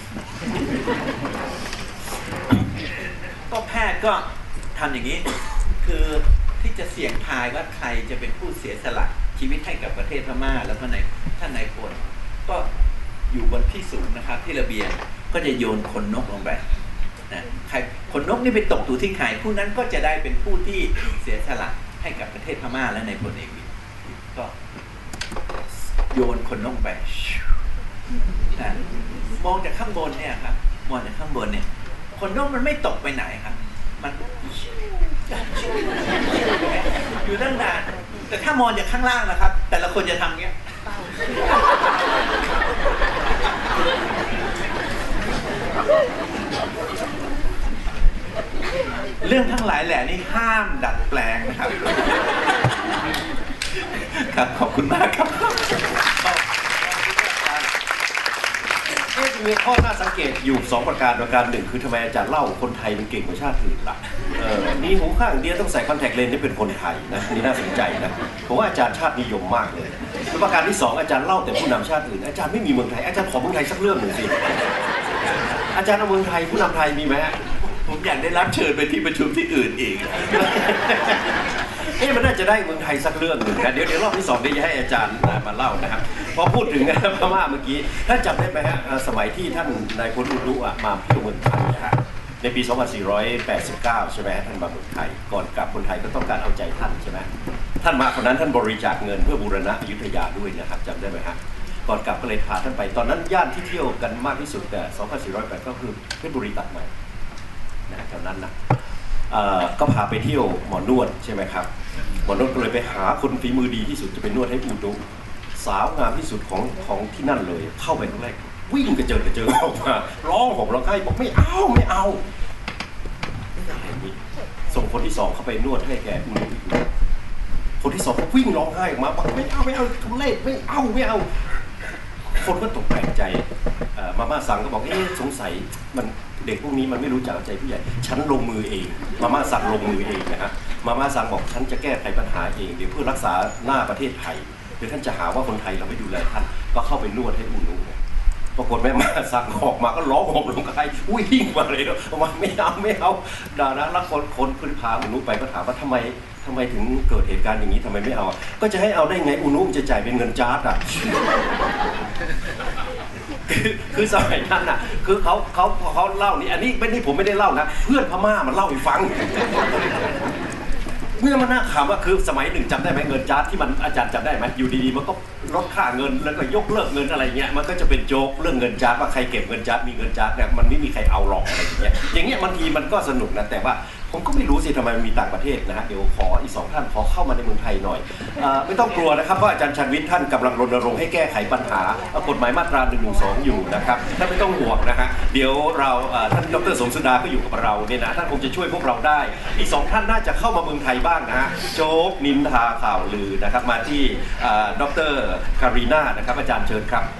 ก็แพทย์ก็ทำอย่างนี้คือที่จะเสี่ยงทายว่าใครจะเป็นผู้เสียสละชีวิตให้กับประเทศพม่าแล้วก็ท่านนายพลก็อยู่บนที่สูงนะครับที่ระเบียงก็จะโยนขนนกลงไปนะใครขนนกนี่ไปตกอยู่ที่ใครผู้นั้นก็จะได้เป็นผู้ที่เสียสละให้กับประเทศพม่าและในพลเอกวินก็โยนขนนกไปนะมองจากข้างบนเนี่ยครับมองจากข้างบนเนี่ยขนนกมันไม่ตกไปไหนครับมันอยู่ตั้งนานแต่ถ้ามองจากข้างล่างนะครับแต่ละคนจะทำเงี้ยเรื่องทั้งหลายแหละนี่ห้ามดัดแปลงนะครับครับขอบคุณมากครับมีข้อน่าสังเกตอยู่2ประการหนึ่งคือทำไมอาจารย์เล่าคนไทยมันเก่งกว่าชาติอื่นล่ะนี่หูข้างเดียวต้องใส่คอนแทคเลนส์นี่เป็นคนไทยนะนี่น่าสนใจนะผมว่าอาจารย์ชาตินิยมมากเลยแล้วประการที่2อาจารย์เล่าแต่ผู้นำชาติอื่นอาจารย์ไม่มีเมืองไทยอาจารย์ขอเมืองไทยสักเรื่องหนึ่งสิอาจารย์เอาเมืองไทยผู้นำไทยมีไหมผมอยากได้รับเชิญไปที่ประชุมที่อื่นอีกมันน่าจะได้เมืองไทยสักเรื่องหนึ่งนะเดี๋ยวรอบที่2ได้ให้อาจารย์มาเล่านะครับพอพูดถึงพม่าเมื่อกี้ท่านจำได้ไหมฮะสมัยที่ท่านนายพลอุรุมาเที่ยวเมืองไทยนะฮะในปี 2489 ใช่ไหมท่านมาเมืองไทยก่อนกลับคนไทยก็ต้องการเอาใจท่านใช่ไหมท่านมาคนนั้นท่านบริจาคเงินเพื่อบูรณะอยุธยาด้วยนะครับจำได้ไหมฮะก่อนกลับก็เลยพาท่านไปตอนนั้นย่านที่เที่ยวกันมากที่สุดแต่2408ก็คือเพชรบุรีตัดใหม่นะแถวนั้นนะก็พาไปเที่ยวหมอนวดใช่ไหมครับหมอนวดก็เลยไปหาคนฝีมือดีที่สุดจะไปนวดให้อูนุสาวงามที่สุดของที่นั่นเลยเข้าไปครั้งแรกวิ่งกระเจิงออกมาร้องห่มร้องไห้บอกไม่เอาไม่เอาส่งคนที่สองเข้าไปนวดให้แกอูนุอีกคนที่สองก็วิ่งร้องไห้ออกมาบอกไม่เอาทุเรศไม่เอาคนก็ตกแปลกใจมาม่าสั่งก็บอกสงสัยมันเด็กพวกนี้มันไม่รู้จักใจผู้ใหญ่ฉันลงมือเองมาม่าสั่งลงมือเองนะฮะมาม่าสั่งบอกฉันจะแก้ไขปัญหาเองเดี๋ยวเพื่อรักษาหน้าประเทศไทยเดี๋ยวท่านจะหาว่าคนไทยเราไม่ดูแลท่านก็เข้าไปนวดให้อูนุปรากฏแม่มาสั่งออกมาก็ร้องห่มร้องไห้วิ่งมาเลยว่าไม่เอาด่านะแล้วคนพื้นพาอูนุไปก็ถามว่าทำไมถึงเกิดเหตุการณ์อย่างนี้ทำไมไม่เอาก็จะให้เอาได้ไงอูนุจะจ่ายเป็นเงินจาร์ดอ่ะคือสมัยนั้นน่ะคือเขาเล่านี่อันนี้ไม่ได้ผมไม่ได้เล่านะเพื่อนพม่ามันเล่าให้ฟังเมื่อมันน่าขำว่าคือสมัยหนึ่งจำได้ไหมเงินจาร์ดที่มันอาจารย์จำได้ไหมอยู่ดีๆมันก็ลดค่าเงินแล้วก็ยกเลิกเงินอะไรเงี้ยมันก็จะเป็นโจ๊กเรื่องเงินจาร์ดว่าใครเก็บเงินจาร์ดมีเงินจาร์ดเนี่ยมันไม่มีใครเอาหรอกอะไรอย่างเงี้ยบางทีมันก็สนุกนะแต่ว่าผมก็ไม่รู้สิทำไมมันมีต่างประเทศนะฮะเดี๋ยวขออีก2ท่านขอเข้ามาในเมืองไทยหน่อยไม่ต้องกลัวนะครับเพราะอาจารย์ชันวิทย์ท่านกำลังรณรงค์ให้แก้ไขปัญหากฎหมายมาตรา112อยู่นะครับท่านไม่ต้องห่วงนะฮะเดี๋ยวเราท่านดร.สมสุดาก็อยู่กับเราเนี่ยนะท่านคงจะช่วยพวกเราได้อีก2ท่านน่าจะเข้ามาเมืองไทยบ้างนะฮะโจ๊กนินทาข่าวลือนะครับมาที่ดร.คารีนานะครับอาจารย์เชิญครับ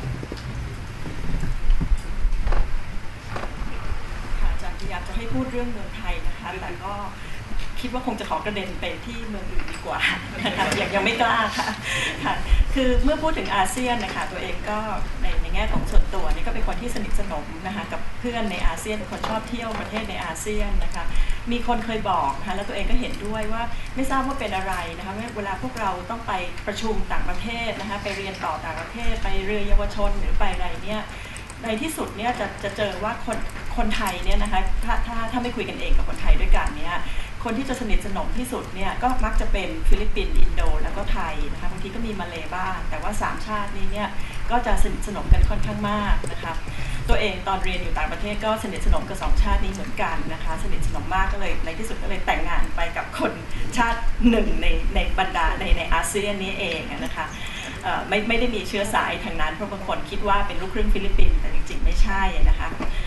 อยากจะให้พูดเรื่องเมืองไทยนะคะแต่ก็คิดว่าคงจะขอกระเด็นไปที่เมืองอื่นดีกว่านะคะยังไม่กล้าค่ะคือเมื่อพูดถึงอาเซียนนะคะตัวเองก็ในแง่ของส่วนตัวนี่ก็เป็นคนที่สนิทสนมนะคะกับเพื่อนในอาเซียนคนชอบเที่ยวประเทศในอาเซียนนะคะมีคนเคยบอกนะคะแล้วตัวเองก็เห็นด้วยว่าไม่ทราบว่าเป็นอะไรนะคะเวลาพวกเราต้องไปประชุมต่างประเทศนะคะไปเรียนต่อต่างประเทศไปเรือเยาวชนหรือไปอะไรเนี่ยในที่สุดเนี่ยจะเจอว่าคนไทยเนี่ยนะคะถ้าไม่คุยกันเองกับคนไทยด้วยกันเนี่ยคนที่จะสนิทสนมที่สุดเนี่ยก็มักจะเป็นฟิลิปปินส์อินโดแล้วก็ไทยนะคะบางทีก็มีมาเลบ้างแต่ว่า3ชาตินี้เนี่ยก็จะสนิทสนมกันค่อนข้างมากนะคะตัวเองตอนเรียนอยู่ต่างประเทศก็สนิทสนมกับ2ชาตินี้เหมือนกันนะคะสนิทสนมมากก็เลยในที่สุดก็เลยแต่งงานไปกับคนชาติหนึ่งในบรรดาในอาเซียนนี้เองนะคะไม่ได้มีเชื้อสายทางนั้นเพราะบางคนคิดว่าเป็นลูกครึ่งฟิลิปปินส์แต่จริงๆไม่ใช่นะคะ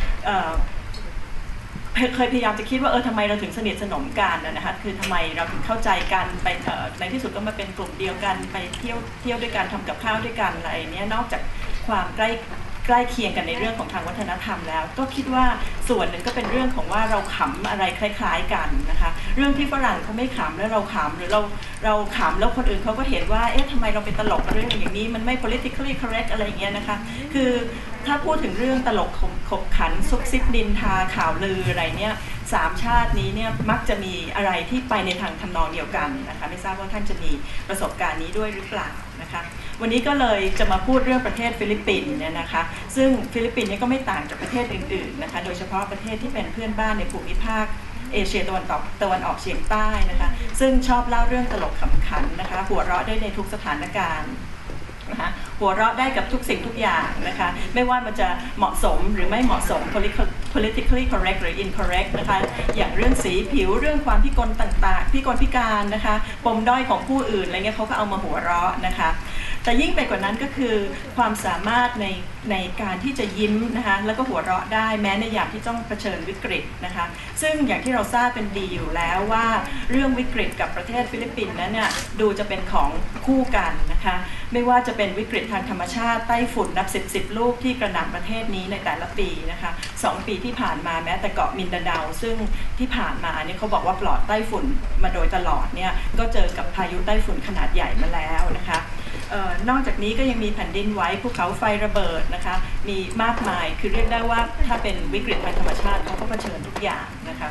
เคยพยายามจะคิดว่าทำไมเราถึงสนิทสนมกันนะคะคือทำไมเราถึงเข้าใจกันไปในที่สุดก็มาเป็นกลุ่มเดียวกันไปเที่ยวด้วยกันทำกับข้าวด้วยกันอะไรเนี้ยนอกจากความใกล้เคียงกันในเรื่องของทางวัฒนธรรมแล้วก็คิดว่าส่วนหนึ่งก็เป็นเรื่องของว่าเราขำอะไรคล้ายๆกันนะคะเรื่องที่ฝรั่งเขาไม่ขำแล้วเราขำหรือเราขำแล้วคนอื่นเขาก็เห็นว่าทำไมเราเป็นตลกเรื่องอย่างนี้มันไม่ politically correct อะไรอย่างเงี้ยนะคะคือถ้าพูดถึงเรื่องตลกขบขันซุบซิบนินทาข่าวลืออะไรเนี่ย3ชาตินี้เนี่ยมักจะมีอะไรที่ไปในทางทำนองเดียวกันนะคะไม่ทราบว่าท่านจะมีประสบการณ์นี้ด้วยหรือเปล่านะคะวันนี้ก็เลยจะมาพูดเรื่องประเทศฟิลิปปินส์เนี่ยนะคะซึ่งฟิลิปปินส์นี่ก็ไม่ต่างจากประเทศอื่นๆนะคะโดยเฉพาะประเทศที่เป็นเพื่อนบ้านในภูมิภาคเอเชียตะวันออกเฉียงใต้นะคะซึ่งชอบเล่าเรื่องตลกขำขันนะคะหัวเราะได้ในทุกสถานการณ์นะคะหัวเราะได้กับทุกสิ่งทุกอย่างนะคะไม่ว่ามันจะเหมาะสมหรือไม่เหมาะสม politically correct หรือ incorrect นะคะอย่างเรื่องสีผิวเรื่องความพิกลต่างๆพิการนะคะปมด้อยของผู้อื่นอะไรเงี้ยเขาก็เอามาหัวเราะนะคะแต่ยิ่งไปกว่านั้นก็คือความสามารถในการที่จะยิ้มนะคะแล้วก็หัวเราะได้แม้ในยามที่ต้องเผชิญวิกฤตนะคะซึ่งอย่างที่เราทราบเป็นดีอยู่แล้วว่าเรื่องวิกฤตกับประเทศฟิลิปปินส์นั้นเนี่ยดูจะเป็นของคู่กันนะคะไม่ว่าจะเป็นวิกฤตทางธรรมชาติไต้ฝุ่นนับ10ลูกที่กระหน่ำประเทศนี้ในแต่ละปีนะคะ2 ปีที่ผ่านมาแม้แต่เกาะมินดาเดาซึ่งที่ผ่านมาเนี่ยเขาบอกว่าปลอดไต้ฝุ่นมาโดยตลอดเนี่ยก็เจอกับพายุไต้ฝุ่นขนาดใหญ่มาแล้วนะคะนอกจากนี้ก็ยังมีแผ่นดินไหวภูเขาไฟระเบิดนะคะมีมากมายคือเรียกได้ว่าถ้าเป็นวิกฤตทางธรรมชาติเขาก็เผชิญทุกอย่างนะคะ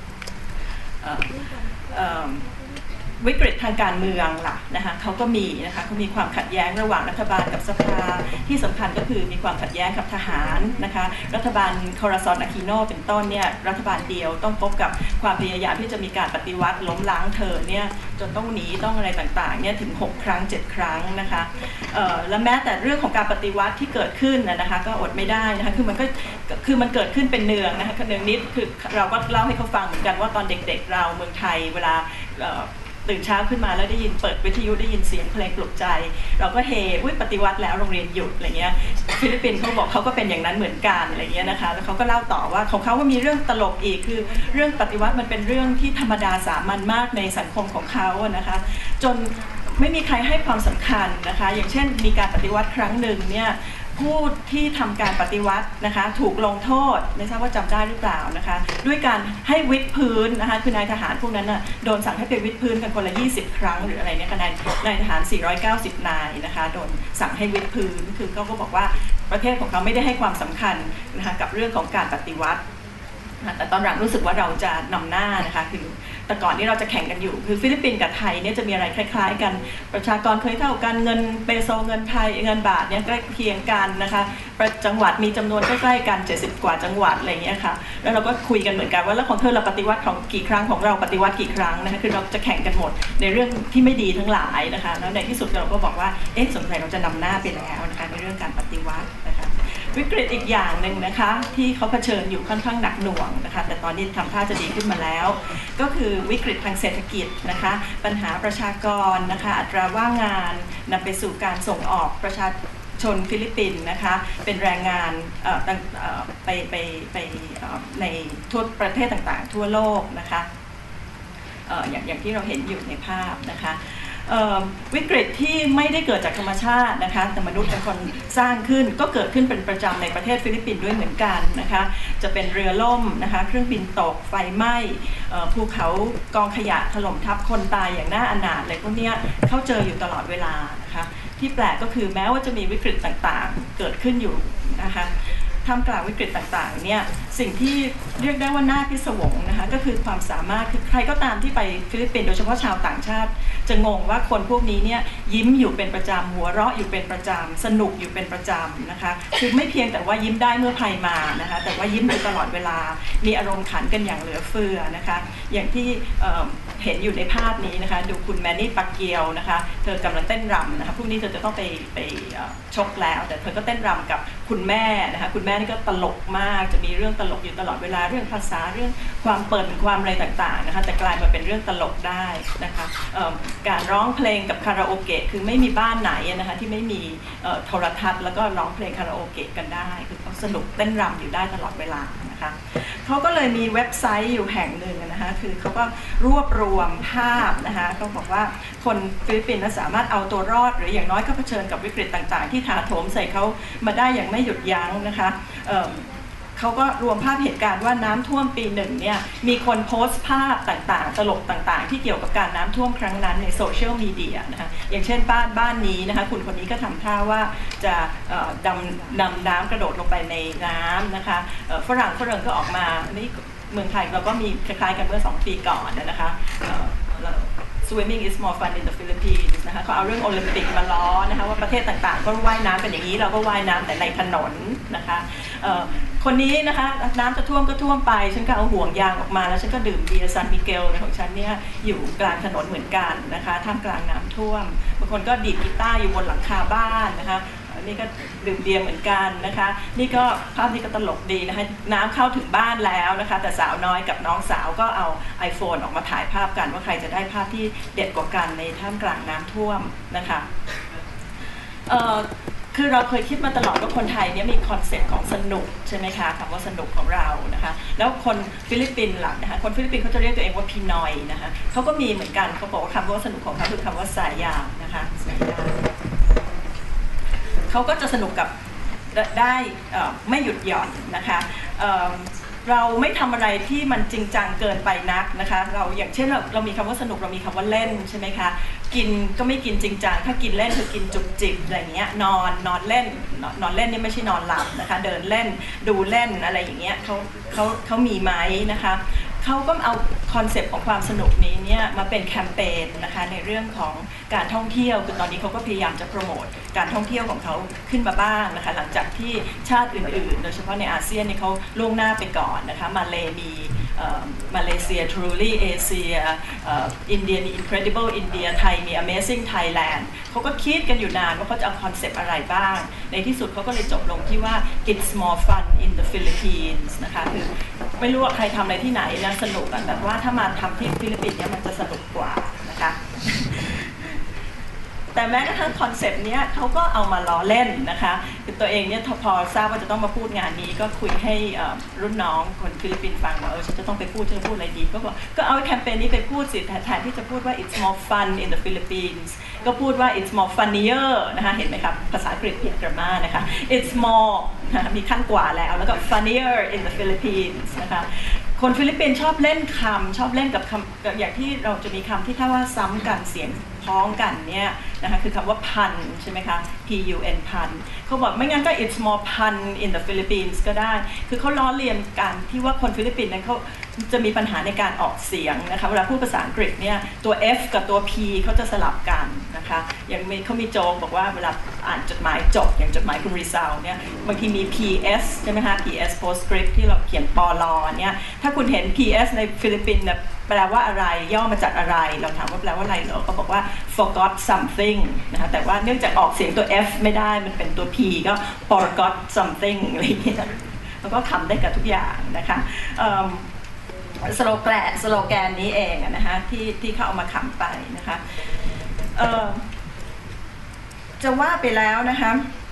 วิกฤตทางการเมืองล่ะนะคะเขาก็มีนะคะเขามีความขัดแย้งระหว่างรัฐบาลกับสภาที่สำคัญก็คือมีความขัดแย้งกับทหารนะคะรัฐบาลคอราซอนอะคิโนเป็นต้นเนี่ยรัฐบาลเดียวต้องพบกับความพยายามที่จะมีการปฏิวัติล้มล้างเธอเนี่ยจนต้องหนีต้องอะไรต่างๆเนี่ยถึง6 ครั้ง 7 ครั้งนะคะและแม้แต่เรื่องของการปฏิวัติที่เกิดขึ้นนะคะก็อดไม่ได้นะคะคือมันเกิดขึ้นเป็นเนืองนะคะเนืองนิดคือเราก็เล่าให้เขาฟังเหมือนกันว่าตอนเด็กๆเราเมืองไทยเวลาตื่นเช้าขึ้นมาแล้วได้ยินเปิดวิทยุได้ยินเสียงเพลงปลุกใจเราก็เฮอุ้ยปฏิวัติแล้วโรงเรียนหยุดอะไรเงี้ยฟิลิปปินส์เขาบอกเขาก็เป็นอย่างนั้นเหมือนกันอะไรเงี้ยนะคะแล้วเขาก็เล่าต่อว่าของเขาก็มีเรื่องตลกอีกคือเรื่องปฏิวัติมันเป็นเรื่องที่ธรรมดาสามัญมากในสังคมของเขานะคะจนไม่มีใครให้ความสำคัญนะคะอย่างเช่นมีการปฏิวัติครั้งหนึ่งเนี่ยผู้ที่ทำการปฏิวัตินะคะถูกลงโทษไม่ทราบว่าจำได้หรือเปล่านะคะด้วยการให้วิดพื้นนะคะคือนายทหารพวกนั้นน่ะโดนสั่งให้ไปวิดพื้นกันคนละ20 ครั้งหรืออะไรเนี่ยนายทหาร490 นายนะคะโดนสั่งให้วิดพื้นคือเขาก็บอกว่าประเทศของเขาไม่ได้ให้ความสำคัญนะคะกับเรื่องของการปฏิวัติแต่ตอนหลังรู้สึกว่าเราจะนำหน้านะคะคือแต่ก่อนนี้เราจะแข่งกันอยู่คือฟิลิปปินส์กับไทยเนี่ยจะมีอะไรคล้ายๆกันประชากรเคยเท่ากันเงินเปโซเงินไทยเงินบาทเนี่ยใกล้เคียงกันนะคะจังหวัดมีจำนวนใกล้ๆกัน70 กว่าจังหวัดอะไรเงี้ยค่ะแล้วเราก็คุยกันเหมือนกันว่าแล้วของเธอเราปฏิวัติของกี่ครั้งของเราปฏิวัติกี่ครั้งนะคะคือเราจะแข่งกันหมดในเรื่องที่ไม่ดีทั้งหลายนะคะแล้วในที่สุดเราก็บอกว่าสงสัยเราจะนำหน้าไปแล้วนะคะในเรื่องการปฏิวัตินะคะวิกฤตอีกอย่างหนึ่งนะคะที่เขาเผชิญอยู่ค่อนข้างหนักหน่วงนะคะแต่ตอนนี้ทำท่าจะดีขึ้นมาแล้วก็คือวิกฤตทางเศรษฐกิจนะคะปัญหาประชากรนะคะอัตราว่างงานนำไปสู่การส่งออกประชาชนฟิลิปปินส์นะคะเป็นแรงงานไปในทั่วประเทศต่างๆทั่วโลกนะคะอย่างที่เราเห็นอยู่ในภาพนะคะวิกฤตที่ไม่ได้เกิดจากธรรมชาตินะคะแต่มนุษย์เป็นคนสร้างขึ้นก็เกิดขึ้นเป็นประจำในประเทศฟิลิปปินส์ด้วยเหมือนกันนะคะจะเป็นเรือล่มนะคะเครื่องบินตกไฟไหม้ภูเขากองขยะถล่มทับคนตายอย่างน่าอนาถอะไรพวกนี้เขาเจออยู่ตลอดเวลานะคะที่แปลกก็คือแม้ว่าจะมีวิกฤตต่างๆเกิดขึ้นอยู่นะคะท่ามกลางวิกฤตต่างๆเนี่ยสิ่งที่เรียกได้ว่าน่าพิศวงนะคะก็คือความสามารถคือใครก็ตามที่ไปฟิลิปปินส์โดยเฉพาะชาวต่างชาติจะงงว่าคนพวกนี้เนี่ยยิ้มอยู่เป็นประจำหัวเราะอยู่เป็นประจำสนุกอยู่เป็นประจำนะคะคือไม่เพียงแต่ว่ายิ้มได้เมื่อภัยมานะคะแต่ว่ายิ้มอยู่ตลอดเวลามีอารมณ์ขันกันอย่างเหลือเฟือนะคะอย่างที่เห็นอยู่ในภาพนี้นะคะดูคุณแมนนี่ปักเกียวนะคะเธอกำลังเต้นรำนะคะพรุ่งนี้เธอจะต้องไปชกแล้วแต่เธอก็เต้นรำกับคุณแม่นะคะคุณแม่นี่ก็ตลกมากจะมีเรื่องตลกอยู่ตลอดเวลาเรื่องภาษาเรื่องความเปิดความอะไรต่างๆนะคะแต่กลายมาเป็นเรื่องตลกได้นะคะการร้องเพลงกับคาราโอเกะคือไม่มีบ้านไหนนะคะที่ไม่มีโทรทัศน์แล้วก็ร้องเพลงคาราโอเกะกันได้คือเขาสนุกเต้นรำอยู่ได้ตลอดเวลานะคะเขาก็เลยมีเว็บไซต์อยู่แห่งหนึ่งนะคะคือเขาก็รวบรวมภาพนะคะเขาบอกว่าคนฟิลิปปินส์สามารถเอาตัวรอดหรืออย่างน้อยก็เผชิญกับวิกฤตต่างๆที่ถาโถมใส่เขามาได้อย่างไม่หยุดยั้งนะคะเขาก็รวมภาพเหตุการณ์ว่าน้ำท่วมปีหนึ่งเนี่ยมีคนโพสต์ภาพต่างๆตลกต่างๆที่เกี่ยวกับการน้ำท่วมครั้งนั้นในโซเชียลมีเดียนะคะอย่างเช่นบ้านนี้นะคะคุณคนนี้ก็ทำท่าว่าจะดำน้ำกระโดดลงไปในน้ำนะคะฝรั่งก็ออกมานี่เมืองไทยเราก็มีคล้ายๆกันเมื่อ2 ปีก่อนนะคะ Swimming is more fun in the Philippines นะคะเขาเอาเรื่องโอลิมปิกมาล้อนะคะว่าประเทศต่างๆก็ว่ายน้ำกันอย่างนี้เราก็ว่ายน้ำแต่ในถนนนะคะคนนี้นะคะน้ำจะท่วมก็ท่วมไปฉันก็เอาห่วงยางออกมาแล้วฉันก็ดื่มเบียร์ซานมิเกลของฉันเนี่ยอยู่กลางถนนเหมือนกันนะคะท่ามกลางน้ำท่วมบางคนก็ดีดกีตาร์อยู่บนหลังคาบ้านนะคะนี่ก็ดื่มเบียร์เหมือนกันนะคะนี่ก็ภาพนี้ก็ตลกดีนะคะน้ำเข้าถึงบ้านแล้วนะคะแต่สาวน้อยกับน้องสาวก็เอา iPhone ออกมาถ่ายภาพกันว่าใครจะได้ภาพที่เด็ดกว่ากันในท่ามกลางน้ำท่วมนะคะคือเราเคยคิดมาตลอดว่าคนไทยเนี่ยมีคอนเซ็ปต์ของสนุกใช่ไหมคะคำว่าสนุกของเรานะคะแล้วคนฟิลิปปินส์ล่ะนะคะคนฟิลิปปินส์เขาจะเรียกตัวเองว่าพีนอยนะคะเขาก็มีเหมือนกันเขาบอกว่าคำว่าสนุกของเขาคือคำว่าสายยามนะคะสายยามเขาก็จะสนุกกับได้ไม่หยุดหย่อนนะคะเราไม่ทำอะไรที่มันจริงจังเกินไปนักนะคะเราอย่างเช่นเรามีคำว่าสนุกเรามีคำว่าเล่นใช่ไหมคะกินก็ไม่กินจริงจังถ้ากินเล่นคือกินจุกจิกอะไรเงี้ยนอนเล่นนี่ไม่ใช่นอนหลับนะคะเดินเล่นดูเล่นอะไรอย่างเงี้ยเขามีไหมนะคะเขาก็เอาคอนเซปต์ของความสนุกนี้เนี่ยมาเป็นแคมเปญนะคะในเรื่องของการท่องเที่ยวคือตอนนี้เขาก็พยายามจะโปรโมทการท่องเที่ยวของเขาขึ้นมาบ้างนะคะหลังจากที่ชาติอื่นๆโดยเฉพาะในอาเซียนเนี่ยเขาล่วงหน้าไปก่อนนะคะมาเลเซีย Truly Asia อินเดียมี Incredible India ไทยมี Amazing Thailand เขาก็คิดกันอยู่นานว่าเขาจะเอาคอนเซปต์อะไรบ้างในที่สุดเขาก็เลยจบลงที่ว่า It's more fun in the Philippines นะคะคือไม่รู้ว่าใครทำอะไรที่ไหนนะสนุกแต่ว่าถ้ามาทำที่ฟิลิปปินส์เนี่ยมันจะสนุกกว่านะนะคะ แต่แม้กระทั่งคอนเซปต์นี้เขาก็เอามาล้อเล่นนะคะคือตัวเองเนี่ยพอทราบว่าจะต้องมาพูดงานนี้ก็คุยให้รุ่นน้องคนฟิลิปปินส์ฟังว่าฉันจะต้องไปพูดอะไรดีก็บอกก็เอาแคมเปญนี้ไปพูดสิแทนที่จะพูดว่า it's more fun in the Philippines ก็พูดว่า it's more funnier นะคะเห็นไหมครับภาษาอังกฤษเพียงกรามานะคะ it's more มีขั้นกว่าแล้วก็ funnier in the Philippines นะคะคนฟิลิปปินส์ชอบเล่นคำชอบเล่นกับคำอย่างที่เราจะมีคำที่ถ้าว่าซ้ำกันเสียงพ้องกันเนี่ยนะคะคือคำว่าพันใช่ไหมคะ pun พันเขาบอกไม่งั้นก็ it's more pun in the Philippines ก็ได้คือเขาล้อเลียนกันที่ว่าคนฟิลิปปินส์นั้นเขาจะมีปัญหาในการออกเสียงนะคะเวลาพูดภาษาอังกฤษเนี่ยตัว f กับตัว p เขาจะสลับกันนะคะอย่างเขามีโจงบอกว่าเวลาอ่านจดหมายจบอย่างจดหมายคุณรีซาวเนี่ยบางทีมี ps ใช่ไหมคะ ps postscript ที่เราเขียนปลเนี่ยถ้าคุณเห็น ps ในฟิลิปปินส์เนี่ยแปลว่าอะไรย่อมาจากอะไรเราถามว่าแปลว่าอะไรเราก็บอกว่า forgot something นะคะแต่ว่าเนื่องจากออกเสียงตัว f ไม่ได้มันเป็นตัว p ก็ forgot something อะไรอย่างเงี้ยแล้วก็คำได้กับทุกอย่างนะคะสโลแกนนี้เองนะคะที่เขาเอามาขำไปนะคะจะว่าไปแล้วนะคะ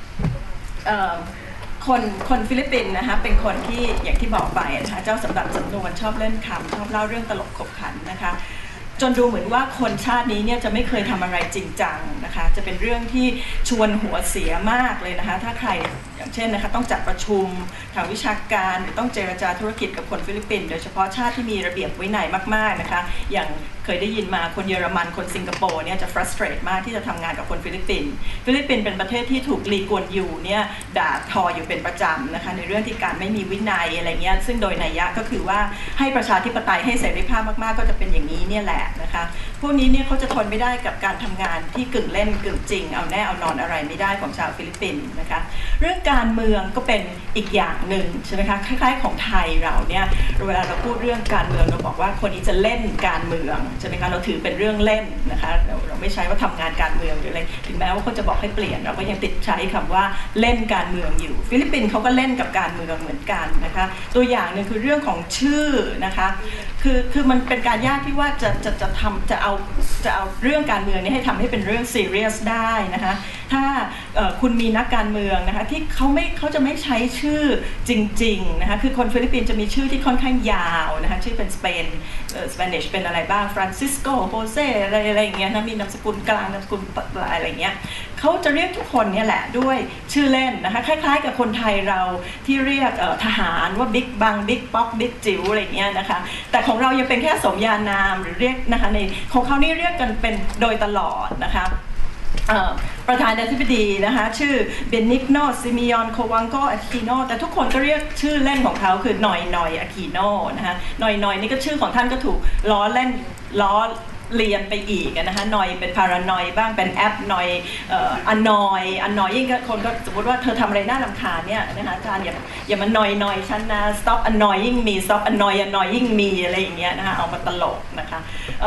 คนฟิลิปปินส์นะคะเป็นคนที่อย่างที่บอกไปนะคะเจ้าสำหรับสำนวนชอบเล่นคำชอบเล่าเรื่องตลกขบขันนะคะจนดูเหมือนว่าคนชาตินี้เนี่ยจะไม่เคยทำอะไรจริงจังนะคะจะเป็นเรื่องที่ชวนหัวเสียมากเลยนะคะถ้าใครอย่างเช่นนะคะต้องจัดประชุมทางวิชาการหรือต้องเจรจาธุรกิจกับคนฟิลิปปินส์โดยเฉพาะชาติที่มีระเบียบวินัยมากๆนะคะอย่างเคยได้ยินมาคนเยอรมันคนสิงคโปร์เนี่ยจะ frustrate มากที่จะทำงานกับคนฟิลิปปินส์เป็นประเทศที่ถูกลีกวนยูเนี่ยด่าทออยู่เป็นประจำนะคะในเรื่องที่การไม่มีวินัยอะไรเงี้ยซึ่งโดยนัยยะก็คือว่าให้ประชาธิปไตยให้เสรีภาพมากๆก็จะเป็นอย่างนี้เนี่ยแหละนะคะพวกนี้เนี่ยเขาจะทนไม่ได้กับการทำงานที่กึ่งเล่นกึ่งจริงเอาแน่เอานอนอะไรไม่ได้ของชาวฟิลิปปินส์นะคะเรื่องการเมืองก็เป็นอีกอย่างหนึ่งใช่ไหมคะคล้ายๆของไทยเราเนี่ยเวลาเราพูดเรื่องการเมืองเราบอกว่าคนนี้จะเล่นการเมืองใช่ไหมคะเราถือเป็นเรื่องเล่นนะคะเราไม่ใช้ว่าทำงานการเมืองหรืออะไรถึงแม้ว่าเขาจะบอกให้เปลี่ยนเราก็ยังติดใช้คำว่าเล่นการเมืองอยู่ฟิลิปปินส์เขาก็เล่นกับการเมืองเหมือนกันนะคะตัวอย่างหนึ่งคือเรื่องของชื่อนะคะคือมันเป็นการยากที่ว่าจะเอาเรื่องการเมืองนี้ให้ทำให้เป็นเรื่องซีเรียสได้นะคะถ้าคุณมีนักการเมืองนะคะที่เขาจะไม่ใช้ชื่อจริงๆนะคะคือคนฟิลิปปินส์จะมีชื่อที่ค่อนข้างยาวนะคะชื่อเป็นสเปนิชเป็นอะไรบ้างฟรานซิสโกโฮเซอะไรอย่างเงี้ยนะมีนามสกุลกลางนามสกุลอะไรอย่างเงี้ยเขาจะเรียกทุกคนเนี่ยแหละด้วยชื่อเล่นนะคะคล้ายๆกับคนไทยเราที่เรียกทหารว่าบิ๊กบังบิ๊กป๊อกบิ๊กจิ๋วอะไรอย่างเงี้ยนะคะแต่ของเรายังเป็นแค่สมญานามหรือเรียกนะคะในของเขานี่เรียกกันเป็นโดยตลอดนะคะประธานาธิบดีนะคะชื่อเบนิกโนซิมิออนโควังโกอะคิโนแต่ทุกคนก็เรียกชื่อเล่นของเขาคือหน่อยอะคิโนนะคะหน่อยนี่ก็ชื่อของท่านก็ถูกล้อเรียนไปอีกนะคะนอยเป็นพารานอยบ้างเป็นแอปนอยอนอยยิ่งคนก็สมมติว่าเธอทำอะไรน่ารำคาญเนี่ยนะคะอาจารย์อย่ามานอยฉันนะ stop annoying me stop annoying me อะไรอย่างเงี้ยนะคะเอามาตลกนะคะ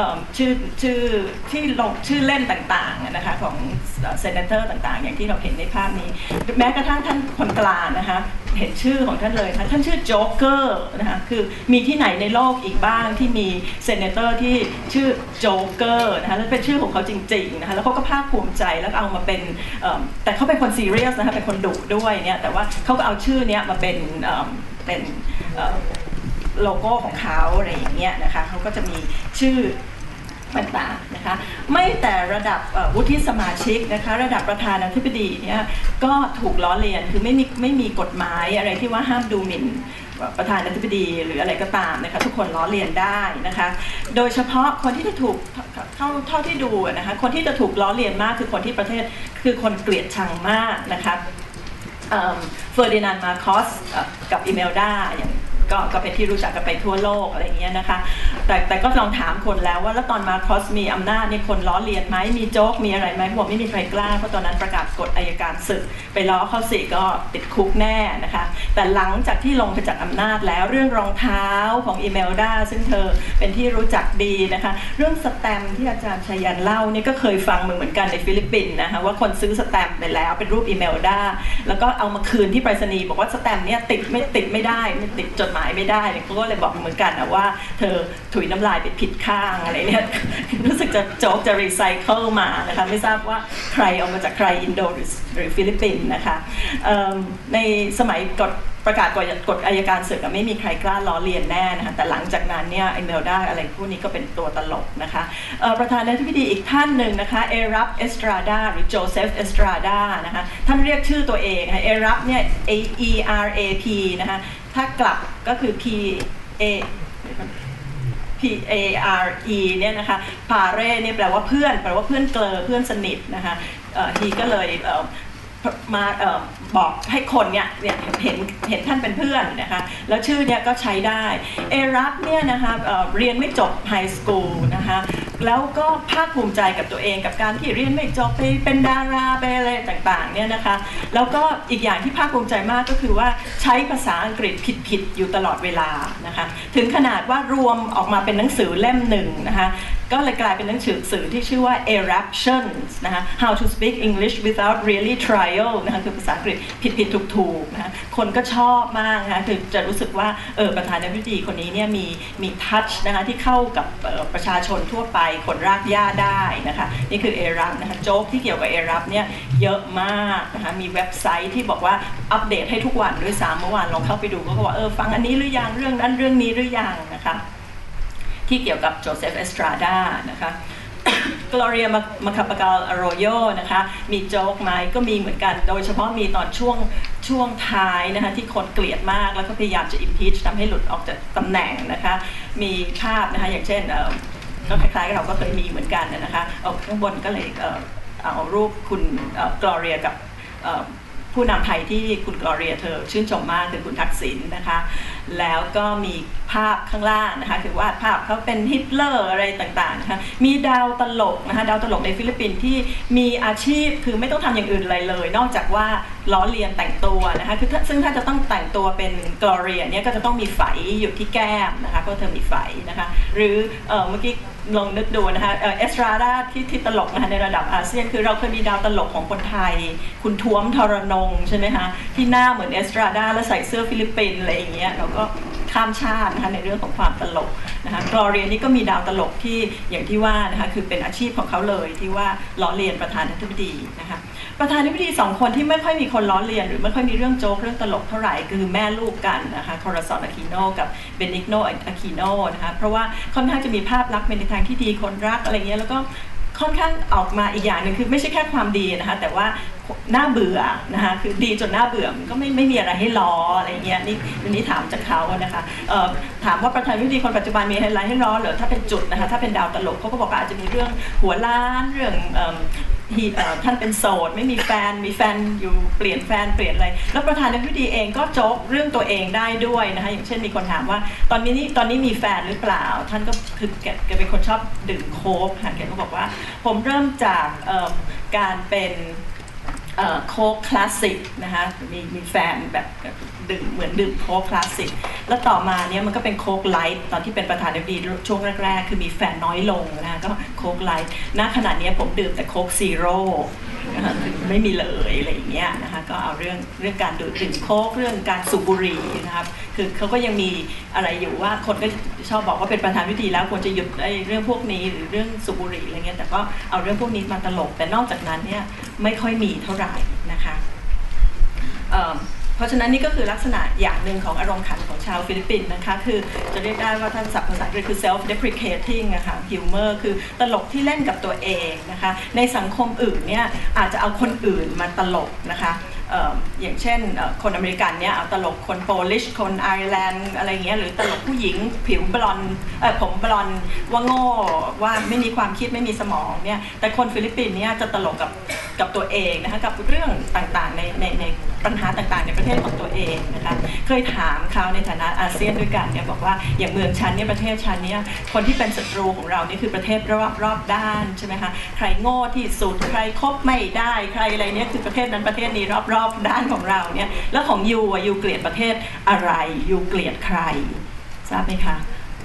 ชื่อเล่นต่างๆนะคะของเซเนเตอร์ต่างๆอย่างที่เราเห็นในภาพนี้แม้กระทั่งท่านคนกลางนะคะเห็นชื่อของท่านเลยท่านชื่อโจ๊กเกอร์นะคะคือมีที่ไหนในโลกอีกบ้างที่มีเซเนเตอร์ที่ชื่อโจ๊กเกอร์นะคะแล้วเป็นชื่อของเขาจริงๆนะคะแล้วเขาก็ภาคภูมิใจแล้วเอามาเป็นแต่เขาเป็นคนซีเรียสนะคะเป็นคนดุด้วยเนี่ยแต่ว่าเขาก็เอาชื่อเนี้ยมาเป็นโลโก้ของเขาอะไรอย่างเงี้ยนะคะเขาก็จะมีชื่อต่างๆนะคะไม่แต่ระดับวุฒิสมาชิกนะคะระดับประธานาธิบดีเนี่ยก็ถูกล้อเลียนคือไม่มีกฎหมายอะไรที่ว่าห้ามดูหมิ่นประธานาธิบดีหรืออะไรก็ตามนะคะทุกคนล้อเลียนได้นะคะโดยเฉพาะคนที่จะถูกเท่าที่ดูนะคะคนที่จะถูกล้อเลียนมากคือคนที่ประเทศคือคนเกลียดชังมากนะคะเฟอร์ดินานด์มาร์คอสกับอิเมลดาอย่างก็เป็นที่รู้จักกันไปทั่วโลกอะไรเงี้ยนะคะแต่ก็ลองถามคนแล้วว่าแล้วตอนมาคอสมีอำนาจนี่คนล้อเลียนไหมมีโจ๊กมีอะไรไหมบอกไม่มีใครกล้าเพราะตอนนั้นประกาศกฎอัยการศึกไปล้อเขาสิก็ติดคุกแน่นะคะแต่หลังจากที่ลงไปจากอำนาจแล้วเรื่องรองเท้าของอิเมลดาซึ่งเธอเป็นที่รู้จักดีนะคะเรื่องสแตมป์ที่อาจารย์ชัยยันเล่านี่ก็เคยฟังเหมือนกันในฟิลิปปินส์นะคะว่าคนซื้อสแตมป์ไปแล้วเป็นรูปอิเมลดาแล้วก็เอามาคืนที่ไปรษณีย์บอกว่าสแตมป์เนี่ยติดไม่ได้ติดจดหมายไม่ได้เขาก็เลยบอกเหมือนกันนะว่าเธอถุยน้ำลายไปผิดข้างอะไรเนี่ยรู้สึกจะโจ๊กจะรีไซเคิลมานะคะไม่ทราบว่าใครเอามาจากใครอินโดหรือฟิลิปปินส์นะคะในสมัยประกาศกฎอัยการศึกไม่มีใครกล้าล้อเลียนแน่นะคะแต่หลังจากนั้นเนี่ยเอเมลดาอะไรพวกนี้ก็เป็นตัวตลกนะคะประธานาธิบดีอีกท่านหนึ่งนะคะเอรับเอสตราดาหรือโจเซฟเอสตราดานะคะท่านเรียกชื่อตัวเองเอรับเนี่ย AERAP นะคะถ้ากลับก็คือ PARE เนี่ยนะคะพาเร่เนี่ยแปลว่าเพื่อนเกลอเพื่อนสนิทนะคะฮีก็เลยมาบอกให้คนเนี่ยเห็นท่านเป็นเพื่อนนะคะแล้วชื่อเนี่ยก็ใช้ได้เอรับเนี่ยนะคะเรียนไม่จบไฮสคูลนะคะแล้วก็ภาคภูมิใจกับตัวเองกับการที่เรียนไม่จบไปเป็นดาราไปอะไรต่างๆเนี่ยนะคะแล้วก็อีกอย่างที่ภาคภูมิใจมากก็คือว่าใช้ภาษาอังกฤษผิดอยู่ตลอดเวลานะคะถึงขนาดว่ารวมออกมาเป็นหนังสือเล่มหนึ่งนะคะก็เลยกลายเป็นหนังสือที่ชื่อว่า Eruptions นะคะ How to Speak English Without Really Trial นะคะคือภาษาอังกฤษผิดถูกนะคะคนก็ชอบมากนะคะคือจะรู้สึกว่าประธานาธิบดีคนนี้เนี่ยมีทัชนะคะที่เข้ากับประชาชนทั่วไปคนรากหญ้าได้นะคะนี่คือเอรับนะคะโจ๊กที่เกี่ยวกับเอรับเนี่ยเยอะมากนะคะมีเว็บไซต์ที่บอกว่าอัปเดตให้ทุกวันด้วยซ้ำเมื่อวานลองเข้าไปดูก็บอกว่าฟังอันนี้หรือยังเรื่องนั้นเรื่องนี้หรือยังนะคะที่เกี่ยวกับโจเซฟเอสตราดานะคะกลอเรียมาคาปากาลอโรโยนะคะมีโจ๊กไหมก็มีเหมือนกันโดยเฉพาะมีตอนช่วงท้ายนะคะที่คนเกลียดมากแล้วก็พยายามจะ impeach ทำให้หลุดออกจากตำแหน่งนะคะมีภาพนะคะอย่างเช่นก็คล้ายๆเราก็เคยมีเหมือนกันนะคะข้างบนก็เลยเอารูปคุณกลอเรียกับผู้นำไทยที่คุณกลอเรียเธอชื่นชมมากคือคุณทักษิณนะคะแล้วก็มีภาพข้างล่างนะคะคือวาดภาพเขาเป็นฮิตเลอร์อะไรต่างๆนะคะมีดาวตลกนะคะดาวตลกในฟิลิปปินส์ที่มีอาชีพคือไม่ต้องทำอย่างอื่นอะไรเลยนอกจากว่าล้อเลียนแต่งตัวนะคะคือซึ่งถ้าจะต้องแต่งตัวเป็นกลอเรียเนี่ยก็จะต้องมีไฝอยู่ที่แก้มนะคะเพราะเธอมีไฝนะคะหรือเมื่อกี้ลองนึกดูนะคะเอสตราดาที่ตลกนะคะในระดับอาเซียนคือเราเคยมีดาวตลกของคนไทยคุณท้วมทรนงใช่ไหมคะที่หน้าเหมือนเอสตราดาแล้วใส่เสื้อฟิลิปปินส์อะไรอย่างเงี้ยเราก็ข้ามชาตินะคะในเรื่องของความตลกนะคะกลอเรียนี่ก็มีดาวตลกที่อย่างที่ว่านะคะคือเป็นอาชีพของเขาเลยที่ว่าล้อเลียนประธานาธิบดีนะคะประธานาธิบดี2คนที่ไม่ค่อยมีคนล้อเลียนหรือไม่ค่อยมีเรื่องโจ๊กเรื่องตลกเท่าไหร่คือแม่ลูกกันนะคะคอรัสซอนอะคิโนกับเบนิกโนอะคิโนนะคะเพราะว่าค่อนข้างจะมีภาพลักษณ์เป็นในทางที่ดีคนรักอะไรเงี้ยแล้วก็ค่อนข้างออกมาอีกอย่างหนึ่งคือไม่ใช่แค่ความดีนะคะแต่ว่าน่าเบื่อนะคะคือดีจนน่าเบื่อมันก็ไม่มีอะไรให้ล้ออะไรเงี้ยนี่ถามจากเขานะคะถามว่าประธานาธิบดีคนปัจจุบันมีอะไรให้ล้อเหรอถ้าเป็นจุดนะคะถ้าเป็นดาวตลกเขาก็บอกว่าอาจจะมีเรื่องหัวล้านเรื่องท่านเป็นโสดไม่มีแฟนมีแฟนอยู่เปลี่ยนแฟนเปลี่ยนอะไรแล้วประธานาธิบดีเองก็โจ๊กเรื่องตัวเองได้ด้วยนะคะอย่างเช่นมีคนถามว่าตอนนี้มีแฟนหรือเปล่าท่านก็คือแกเป็นคนชอบดื่มโค้กค่ะแกก็บอกว่าผมเริ่มจากการเป็นโค้กคลาสสิกนะคะมีแฟนแบบเหมือนดื่มโค้กคลาสสิกแล้วต่อมาเนี่ยมันก็เป็นโค้กไลท์ตอนที่เป็นประธานาธิบดีช่วงแรกๆคือมีแฟนน้อยลงนะก็โค้กไลท์ณขณะนี้ผมดื่มแต่โค้กซีโร่นะคะไม่มีเลยอะไรอย่างเงี้ยนะคะก็เอาเรื่องการดื่มโค้กเรื่องการสูบบุหรี่นะครับคือเขาก็ยังมีอะไรอยู่ว่าคนก็ชอบบอกว่าเป็นประธานาธิบดีแล้วควรจะหยุดเรื่องพวกนี้หรือเรื่องสูบบุหรี่อะไรเงี้ยแต่ก็เอาเรื่องพวกนี้มาตลกแต่นอกจากนั้นเนี่ยไม่ค่อยมีเท่าไหร่นะคะเพราะฉะนั้นนี่ก็คือลักษณะอย่างหนึ่งของอารมณ์ขันของชาวฟิลิปปินส์นะคะคือจะเรียกได้ว่าท่านศัพท์ภาษาอังกฤษคือ self deprecating นะคะ humor คือตลกที่เล่นกับตัวเองนะคะในสังคมอื่นเนี่ยอาจจะเอาคนอื่นมาตลกนะคะอย่างเช่นคนอเมริกันเนี่ยเอาตลกคนโปลิชคนไอร์แลนด์อะไรเงี้ยหรือตลกผู้หญิงผิวบลอนผมบลอนว่าโง่ว่าไม่มีความคิดไม่มีสมองเนี่ยแต่คนฟิลิปปินส์เนี่ยจะตลกกับตัวเองนะคะกับเรื่องต่างๆในปัญหาต่างๆในประเทศของตัวเองนะคะเคยถามเขาในฐานะอาเซียนด้วยกันเนี่ยบอกว่าอย่างเมืองฉันเนี่ยประเทศฉันเนี่ยคนที่เป็นศัตรูของเรานี่คือประเทศรอบด้านใช่ไหมคะใครโง่ที่สุดใครคบไม่ได้ใครอะไรเนี่ยคือประเทศนั้นประเทศนี้รอบด้านของเราเนี่ยแล้วของยูเกลียดประเทศอะไรยูเกลียดใครทราบไหมคะ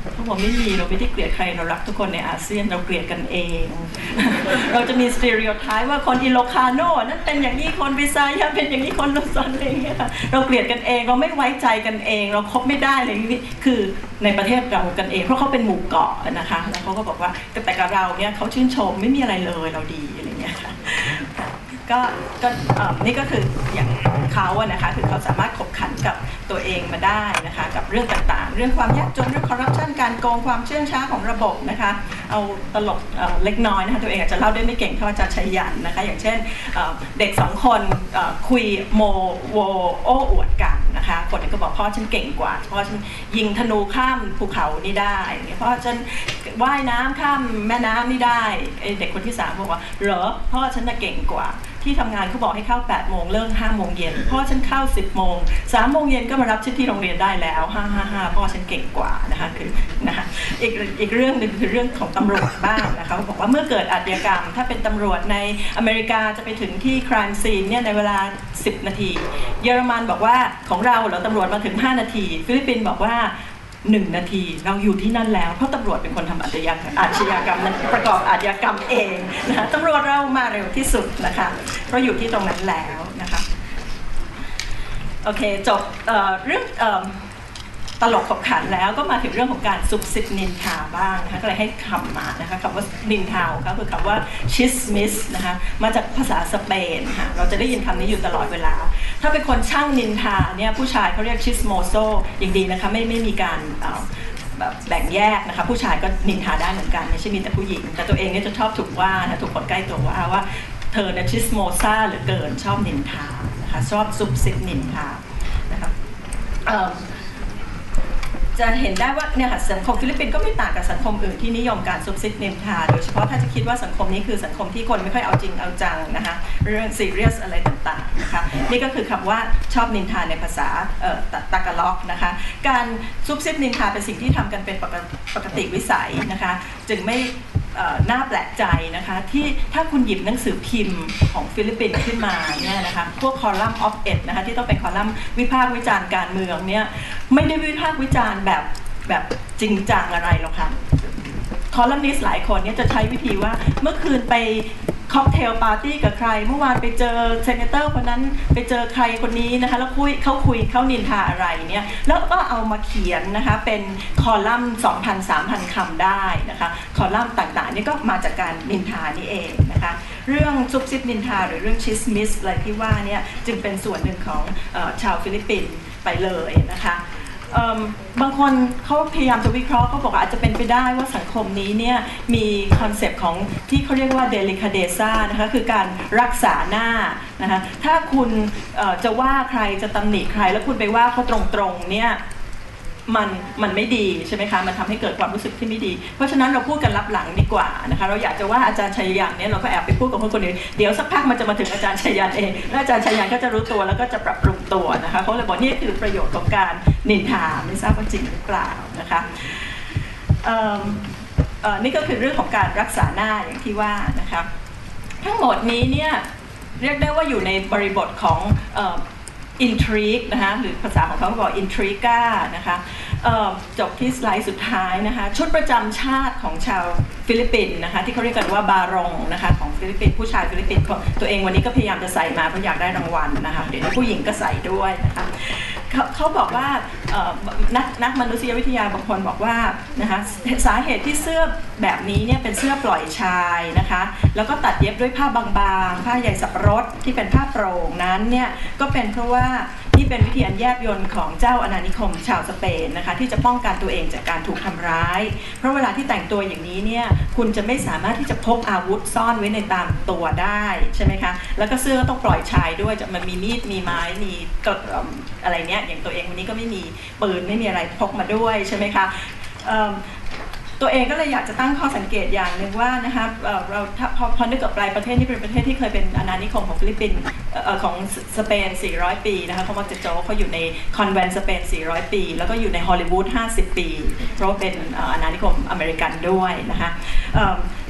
เขาบอกไม่มีเราไม่ได้เกลียดใครเรารักทุกคนในอาเซียนเราเกลียดกันเอง เราจะมีสเตอริโอไทป์ว่าคนอิโลคาโน่นั่นเป็นอย่างนี้คนวิซายาเป็นอย่างนี้คนลุซอนอะไรอย่างเงี้ยเราเกลียดกันเองเราไม่ไว้ใจกันเองเราคบไม่ได้อะไรอย่างนี้คือในประเทศเรากันเองเพราะเขาเป็นหมู่เกาะนะคะแล้วเขาก็บอกว่าแต่กับเราเนี่ยเขาชื่นชมไม่มีอะไรเลยเราดีอะไรเงี้ยก็นี่ก็คืออย่างเขาอะนะคะคือเขาสามารถขบขันกับตัวเองมาได้นะคะกับเรื่องต่างๆเรื่องความยากจนเรื่องคอร์รัปชันการโกงความเชื่องช้าของระบบนะคะเอาตลกเล็กน้อยนะคะตัวเองอาจจะเล่าได้ไม่เก่งเท่าอาจารย์ชัยยันนะคะอย่างเช่นเด็ก2 คนคุยโมโวโอ้อวดกันนะคะคนนึงก็บอกพ่อฉันเก่งกว่าพ่อฉันยิงธนูข้ามภูเขานี่ได้พ่อฉันว่ายน้ำข้ามแม่น้ำนี่ได้เด็กคนที่3บอกว่าเหรอพ่อฉันน่ะเก่งกว่าที่ทำงานเขาบอกให้เข้า8 โมงเลิก5 โมงเย็นพ่อฉันเข้า10 โมง3 โมงเย็นก็มารับฉันที่โรงเรียนได้แล้ว555พ่อฉันเก่งกว่านะคะคือนะคะอีกเรื่องนึงคือเรื่องของตำรวจบ้างนะคะเขาบอกว่าเมื่อเกิดอาชญากรรมถ้าเป็นตำรวจในอเมริกาจะไปถึงที่ crime scene เนี่ยในเวลา10 นาทีเยอรมันบอกว่าของเราเหรอตำรวจมาถึง5 นาทีฟิลิปปินส์บอกว่า1 นาทีเราอยู่ที่นั่นแล้วเพราะตำรวจเป็นคนทำอาชญากรรมนั้นประกอบอาชญากรรมเองนะคะตำรวจเรามาเร็วที่สุดนะคะเพราะอยู่ที่ตรงนั้นแล้วนะคะโอเคจบเรื่องตลกขบขันแล้วก็มาถึงเรื่องของการซุบซิบนินทาบ้างนะคะก็เลยให้คำมานะคะคำว่านินทาก็คือคำว่าชิสมิสนะคะมาจากภาษาสเปนค่ะเราจะได้ยินคำนี้อยู่ตลอดเวลาถ้าเป็นคนช่างนินทาเนี่ยผู้ชายเขาเรียกชิสโมโซอย่างดีนะคะไม่มีการแบบแบ่งแยกนะคะผู้ชายก็นินทาได้เหมือนกันไม่ใช่มีแต่ผู้หญิงแต่ตัวเองเนี่ยจะชอบถูกว่านะถูกคนใกล้ตัวว่าเธอเนี่ยชิสโมซาเหลือเกินชอบนินทานะคะชอบซุบซิบนินทานะคะจะเห็นได้ว่าเนี่ยค่ะสังคมฟิลิปปินส์ก็ไม่ต่างกับสังคมอื่นที่นิยมการซุบซิบนินทาโดยเฉพาะถ้าจะคิดว่าสังคมนี้คือสังคมที่คนไม่ค่อยเอาจริงเอาจังนะคะเรื่องซีเรียสอะไรต่างๆนะคะนี่ก็คือคำว่าชอบนินทาในภาษาตากาล็อกนะคะการซุบซิบนินทาเป็นสิ่งที่ทำกันเป็นปกติวิสัยนะคะจึงไม่น่าแปลกใจนะคะที่ถ้าคุณหยิบหนังสือพิมพ์ของฟิลิปปินส์ขึ้นมาเนี่ยนะคะพวกคอลัมน์ออฟเอ็ดนะคะที่ต้องเป็นคอลัมน์วิพากษ์วิจารณ์การเมืองเนี่ยไม่ได้วิพากษ์วิจารณ์แบบจริงจังอะไรหรอกค่ะคอลัมนิสต์หลายคนเนี่ยจะใช้วิธีว่าเมื่อคืนไปค็อกเทลปาร์ตี้กับใครเมื่อวานไปเจอเซเนเตอร์คนนั้นไปเจอใครคนนี้นะคะแล้วเขานินทาอะไรเนี่ยแล้วก็เอามาเขียนนะคะเป็นคอลัมน์ 2,000-3,000 คำได้นะคะคอลัมน์ต่างๆนี่ก็มาจากการนินทานี่เองนะคะเรื่องซุบซิบนินทาหรือเรื่องชิสมิสอะไรที่ว่าเนี่ยจึงเป็นส่วนหนึ่งของชาวฟิลิปปินส์ไปเลยนะคะบางคนเขาพยายามจะวิเคราะห์เขาบอกอาจจะเป็นไปได้ว่าสังคมนี้เนี่ยมีคอนเซปต์ของที่เขาเรียกว่าเดลิคาเดซ่านะคะคือการรักษาหน้านะคะถ้าคุณจะว่าใครจะตำหนิใครแล้วคุณไปว่าเขาตรงๆเนี่ยมันไม่ดีใช่ไหมคะมันทำให้เกิดความรู้สึกที่ไม่ดีเพราะฉะนั้นเราพูดกันลับหลังดีกว่านะคะเราอยากจะว่าอาจารย์ชัยยันเนี่ยเราก็แอบไปพูดกับคนอื่นเดี๋ยวสักพักมันจะมาถึงอาจารย์ชัยยันเองและอาจารย์ชัยยันก็จะรู้ตัวแล้วก็จะปรับปรุงตัวนะคะเขาเลยบอกนี่คือประโยชน์ของการนินทาไม่ทราบว่าจริงหรือเปล่านะคะนี่ก็คือเรื่องของการรักษาหน้าอย่างที่ว่านะคะทั้งหมดนี้เนี่ยเรียกได้ว่าอยู่ในบริบทของintrigue นะคะหรือภาษาของเขาบอก intriga นะคะจบที่สไลด์สุดท้ายนะคะชุดประจำชาติของชาวฟิลิปปินส์นะคะที่เขาเรียกกันว่าบารงนะคะของฟิลิปปินส์ผู้ชายฟิลิปปินส์ตัวเองวันนี้ก็พยายามจะใส่มาเพราะอยากได้รางวัลนะคะเดี๋ยวนี้ผู้หญิงก็ใส่ด้วยนะคะเขาบอกว่านักมนุษยวิทยาบางคนบอกว่านะคะสาเหตุที่เสื้อแบบนี้เนี่ยเป็นเสื้อปล่อยชายนะคะแล้วก็ตัดเย็บด้วยผ้าบางๆผ้าใยสับปะรดที่เป็นผ้าโปร่งนั้นเนี่ยก็เป็นเพราะว่านี่เป็นวิธีอันแยบยลของเจ้าอาณานิคมชาวสเปนนะคะที่จะป้องกันตัวเองจากการถูกทำร้ายเพราะเวลาที่แต่งตัวอย่างนี้เนี่ยคุณจะไม่สามารถที่จะพกอาวุธซ่อนไว้ในตามตัวได้ใช่ไหมคะแล้วก็เสื้อต้องปล่อยชายด้วยจะมันมีมีดมีไม้มีอะไรเนี้ยอย่างตัวเองวันนี้ก็ไม่มีปืนไม่มีอะไรพกมาด้วยใช่ไหมคะตัวเองก็เลยอยากจะตั้งข้อสังเกตอย่างหนึ่งว่านะคะเราพอนึกกับประเทศนี้เป็นประเทศที่เคยเป็นอาณานิคมของฟิลิปปินส์ของสเปน400 ปีนะคะเขามักจะโจ้เขาอยู่ในคอนแวนต์สเปน400 ปีแล้วก็อยู่ในฮอลลีวูด50 ปีเพราะเป็นอาณานิคมอเมริกันด้วยนะคะ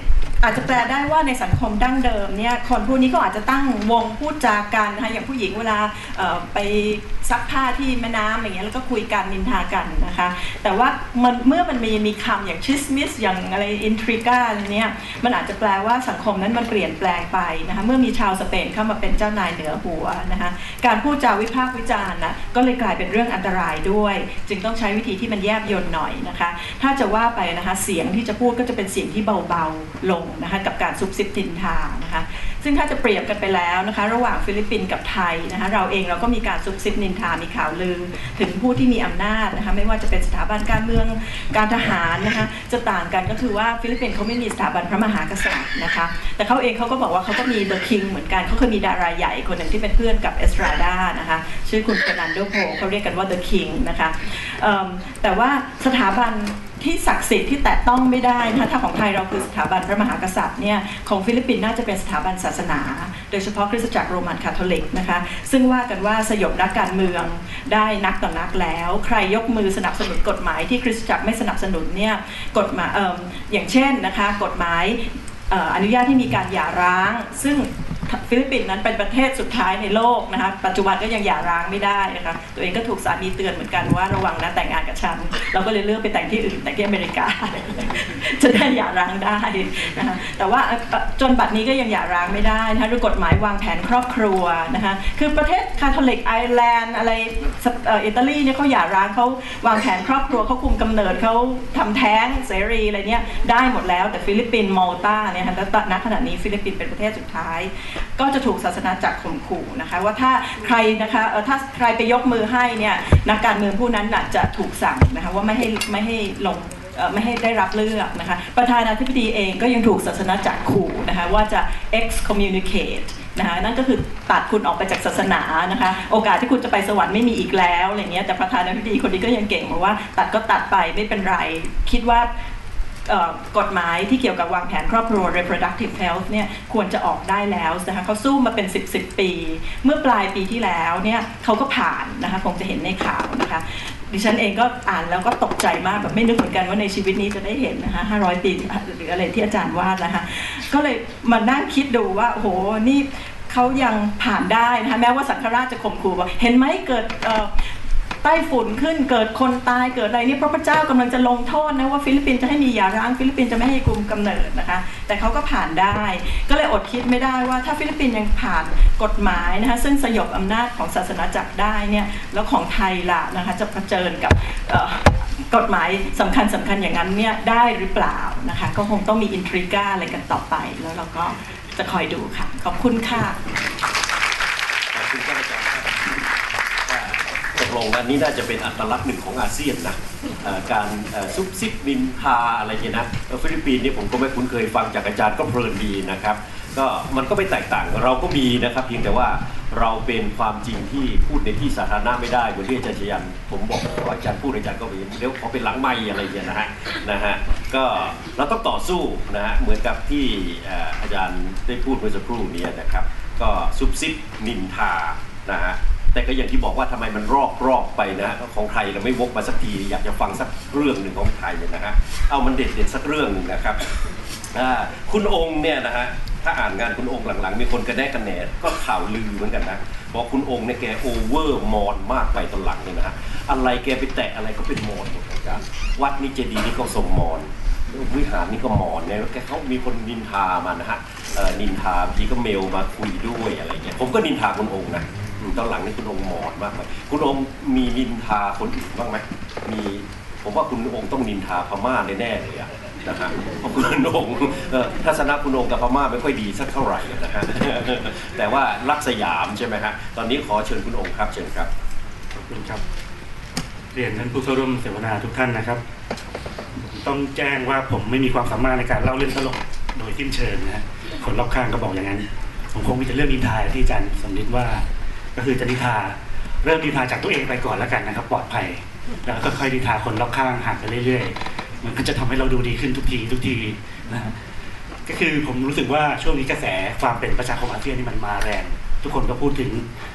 อาจจะแปลได้ว่าในสังคมดั้งเดิมเนี่ยคนพวกนี้ก็อาจจะตั้งวงพูดจากันนะคะอย่างผู้หญิงเวลาไปซักผ้าที่แม่น้ำอย่างเงี้ยแล้วก็คุยกันนินทากันนะคะแต่ว่าเมื่อมันมีคำอย่างชิสมิสอย่างอะไรอินทริกาเนี่ยมันอาจจะแปลว่าสังคมนั้นมันเปลี่ยนแปลงไปนะคะเมื่อมีชาวสเปนเข้ามาเป็นเจ้านายเหนือหัวนะคะการพูดจาวิพากษ์วิจารณ์นะก็เลยกลายเป็นเรื่องอันตรายด้วยจึงต้องใช้วิธีที่มันแยบยลหน่อยนะคะถ้าจะว่าไปนะคะเสียงที่จะพูดก็จะเป็นเสียงที่เบาๆลงนะคะกับการซุบซิบนินทานะคะซึ่งถ้าจะเปรียบกันไปแล้วนะคะระหว่างฟิลิปปินส์กับไทยนะคะเราเองเราก็มีการซุบซิบนินทามีข่าวลือถึงผู้ที่มีอำนาจนะคะไม่ว่าจะเป็นสถาบันการเมืองการทหารนะคะจะต่างกันก็คือว่าฟิลิปปินส์เขาไม่มีสถาบันพระมหากษัตริย์นะคะแต่เขาเองเขาก็บอกว่าเขาก็มี The King เหมือนกันเขาเคยมีดาราใหญ่คนหนึ่งที่เป็นเพื่อนกับเอสตราดานะคะชื่อคุณเฟอร์นันโดโพเขาเรียกกันว่า The King นะคะแต่ว่าสถาบันที่ศักดิ์สิทธิ์ที่แตะต้องไม่ได้นะคะถ้าของไทยเราคือสถาบันพระมหากษัตริย์เนี่ยของฟิลิปปินส์น่าจะเป็นสถาบันศาสนาโดยเฉพาะคริสตจักรโรมันคาทอลิกนะคะซึ่งว่ากันว่าสยบนักการเมืองได้นักต่อนักแล้วใครยกมือสนับสนุนกฎหมายที่คริสตจักรไม่สนับสนุนเนี่ยกฎหมายอย่างเช่นนะคะกฎหมายอนุญาตให้มีการหย่าร้างซึ่งฟิลิปปินส์นั้นเป็นประเทศสุดท้ายในโลกนะคะปัจจุบันก็ยังหย่าร้างไม่ได้นะคะตัวเองก็ถูกสามีเตือนเหมือนกันว่าระวังนะแต่งงานกับฉันเราก็เลยเลือกไปแต่งที่อื่นแต่งที่อเมริกา จะได้หย่าร้างได้นะคะแต่ว่าจนบัดนี้ก็ยังหย่าร้างไม่ได้นะคะด้วยกฎหมายวางแผนครอบครัวนะคะคือประเทศคาทอลิกไอร์แลนด์อะไรอิตาลีเนี่ยเขาหย่าร้างเขาวางแผนครอบครัวเขาคุมกำเนิดเขาทำแท้งเสรีอะไรเนี่ยได้หมดแล้วแต่ฟิลิปปินส์มัลตาเนี่ยนะคะณขณะนี้ฟิลิปปินส์เป็นประเทศสุดท้ายก็จะถูกศาสนาจักรข่มขู่นะคะว่าถ้าใครนะคะถ้าใครไปยกมือให้เนี่ยนักการเมืองผู้นั้นจะถูกสั่งนะคะว่าไม่ให้ลงไม่ให้ได้รับเลือกนะคะประธานาธิบดีเองก็ยังถูกศาสนาจักรขู่นะคะว่าจะ excommunicate นะคะนั่นก็คือตัดคุณออกไปจากศาสนานะคะโอกาสที่คุณจะไปสวรรค์ไม่มีอีกแล้วอะไรเงี้ยแต่ประธานาธิบดีคนนี้ก็ยังเก่งบอกว่าตัดก็ตัดไปไม่เป็นไรคิดว่ากฎหมายที่เกี่ยวกับวางแผนครอบครัว reproductive health เนี่ยควรจะออกได้แล้วนะคะเขาสู้มาเป็น10 ปีเมื่อปลายปีที่แล้วเนี่ยเขาก็ผ่านนะคะคงจะเห็นในข่าวนะคะดิฉันเองก็อ่านแล้วก็ตกใจมากแบบไม่นึกเหมือนกันว่าในชีวิตนี้จะได้เห็นนะคะ500 ปีหรืออะไรที่อาจารย์วาดนะคะก็เลยมานั่งคิดดูว่าโอ้โหนี่เขายังผ่านได้นะคะแม้ว่าสังฆราชจะข่มขู่ว่าเห็นไหมเกิดใต้ฝุ่นขึ้นเกิดคนตายเกิดอะไรนี่เพราะพระเจ้ากำลังจะลงโทษนะว่าฟิลิปปินส์จะให้มีหย่าร้างฟิลิปปินส์จะไม่ให้กุมกำเนิดนะคะแต่เขาก็ผ่านได้ก็เลยอดคิดไม่ได้ว่าถ้าฟิลิปปินส์ยังผ่านกฎหมายนะคะซึ่งสยบอำนาจของศาสนาจักรได้เนี่ยแล้วของไทยล่ะนะคะจะเผชิญกับกฎหมายสำคัญอย่างนั้นเนี่ยได้หรือเปล่านะคะก็คงต้องมีอินทริกาอะไรกันต่อไปแล้วเราก็จะคอยดูค่ะขอบคุณค่ะขอบคุณครับอาจารย์ตกลงอันนี้น่าจะเป็นอัตลักษณ์หนึ่งของอาเซียนนะการซุบซิบนินทาอะไรเงี้ยนะฟิลิปปินส์นี่ผมก็ไม่คุ้นเคยฟังจากอาจารย์ก็เพลินดีนะครับก็มันก็ไม่แตกต่างเราก็มีนะครับเพียงแต่ว่าเราเป็นความจริงที่พูดในที่สาธารณะไม่ได้เหมือนที่อาจารย์ชยันผมบอกว่าอาจารย์พูดอาจารย์ก็เดี๋ยวขอเป็นหลังไมค์อะไรเงี้ยนะฮะก็เราต้องต่อสู้นะฮะเหมือนกับที่อาจารย์ได้พูดเมื่อสักครู่นี้นะครับก็ซุบซิบนินทานะฮะแต่ก็อย่างที่บอกว่าทำไมมันรอบไปนะฮะของไทยเราไม่วกมาสักทีอยากจะฟังสักเรื่องหนึ่งของไทยนะฮะเอามันเด็ดสักเรื่องหนึ่งนะครับคุณองค์เนี่ยนะฮะถ้าอ่านงานคุณองค์หลังๆมีคนกระแนะกระแหนก็ข่าวลือเหมือนกันนะบอกคุณองค์เนี่ยแกโอเวอร์มอนมากไปตอนหลังเนี่ยนะฮะอะไรแกไปแตะอะไรก็เป็นมอนหมดอาจารย์วัดนี่เจดีย์นี่ก็ทรงมอนวิหารนี่ก็มอนเนี่ยแกเขามีคนนินทามานะฮะนินทาบางทีก็เมลมาคุยด้วยอะไรเงี้ยผมก็นินทาคุณองค์นะตอนหลังนี่คุณองค์หมอนมากเลยคุณองค์มีนินทาคนอื่นบ้างไหมมีผมว่าคุณองค์ต้องนินทาพม่าแน่ๆเลยนะฮะเพราะคุณองค์ทัศนะคุณองค์กับพม่าไม่ค่อยดีสักเท่าไหร่นะฮะแต่ว่ารักสยามใช่ไหมฮะตอนนี้ขอเชิญคุณองค์ครับเชิญครับขอบคุณครับเรียนท่านผู้เข้าร่วมเสวนาทุกท่านนะครับต้องแจ้งว่าผมไม่มีความสามารถในการเล่าเรื่องตลกโดยสิ้นเชิงนะคนรอบข้างก็บอกอย่างนั้นผมคงมีแต่เรื่องนินทาที่อาจารย์สมฤทธิ์ว่าก็คือจะนินทาเริ่มนินทาจากตัวเองไปก่อนแล้วกันนะครับปลอดภัยแล้วก็ค่อยนินทาคนรอบข้างห่างไปเรื่อยๆมันก็จะทำให้เราดูดีขึ้นทุกทีนะก็คือผมรู้สึกว่าช่วงนี้กระแสความเป็นประชาคมอาเซียนนี่มันมาแรงทุกคนก็พูดถึง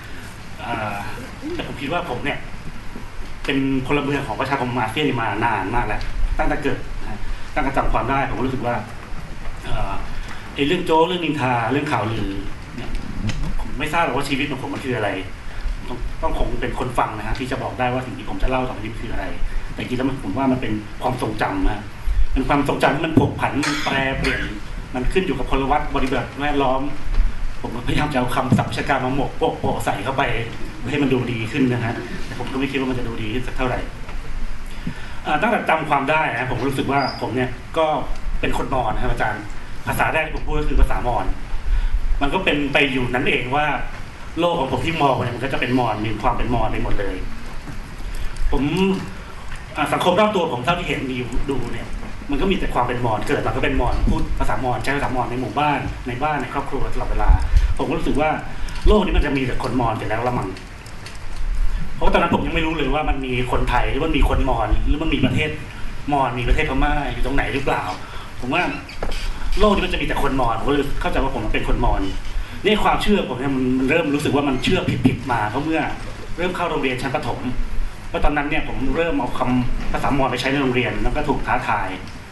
แต่ผมคิดว่าผมเนี่ยเป็นพลเมืองของประชาคมอาเซียนมานานมากแล้วตั้งแต่เกิดตั้งแต่จำความได้ผมรู้สึกว่าไอ้เรื่องโจ๊กเรื่องนินทาเรื่องข่าวลือเนี่ยผมไม่ทราบหรอกว่าชีวิตของผมมันคืออะไรต้องคงเป็นคนฟังนะฮะที่จะบอกได้ว่าสิ่งที่ผมจะเล่าต่อไปนี้คืออะไรแต่จริงแล้วผมว่ามันเป็นความทรงจำฮะเป็นความทรงจำที่มันผกผันแปรเปลี่ยนมันขึ้นอยู่กับพลวัตบริบทแวดล้อมผมพยายามจะเอาคำศัพท์วิชาการมาหมกโปะใส่เข้าไปให้มันดูดีขึ้นนะฮะแต่ผมก็ไม่คิดว่ามันจะดูดีขึ้นสักเท่าไหร่ตั้งแต่จำความได้นะผมรู้สึกว่าผมเนี่ยก็เป็นคนมอญนะครับอาจารย์ภาษาแรกที่ผมพูดก็คือภาษามอญมันก็เป็นไปอยู่นั้นเองว่าโลกของผมที่มองเนี่ยมันก็จะเป็นมอญมีความเป็นมอญไปหมดเลยผมสังคมรอบตัวผมเท่าที่เห็นมีดูเนี่ยมันก็มีแต่ความเป็นมอญเกิดมาก็เป็นมอญพูดภาษามอญใช้ภาษามอญในหมู่บ้านในบ้านในครอบครัวตลอดเวลาผมก็รู้สึกว่าโลกนี้มันจะมีแต่คนมอญเสร็จแล้วละมั้งเพราะตอนนั้นผมยังไม่รู้เลยว่ามันมีคนไทยหรือมันมีคนมอญหรือมันมีประเทศมอญมีประเทศพม่าอยู่ตรงไหนหรือเปล่าผมว่าโลกนี้มันจะมีแต่คนมอญผมก็เลยเข้าใจว่าผมเป็นคนมอญนี่ความเชื่อผมเนี่ยมันเริ่มรู้สึกว่ามันเชื่อผิดมาเพราะเมื่อเริ่มเข้าโรงเรียนชั้นประถมเพราะตอนนั้นเนี่ยผมเริ่มเอาคำภาษามอญไปใช้ในโรงเรียนแล้วก็ถูกท้าทาย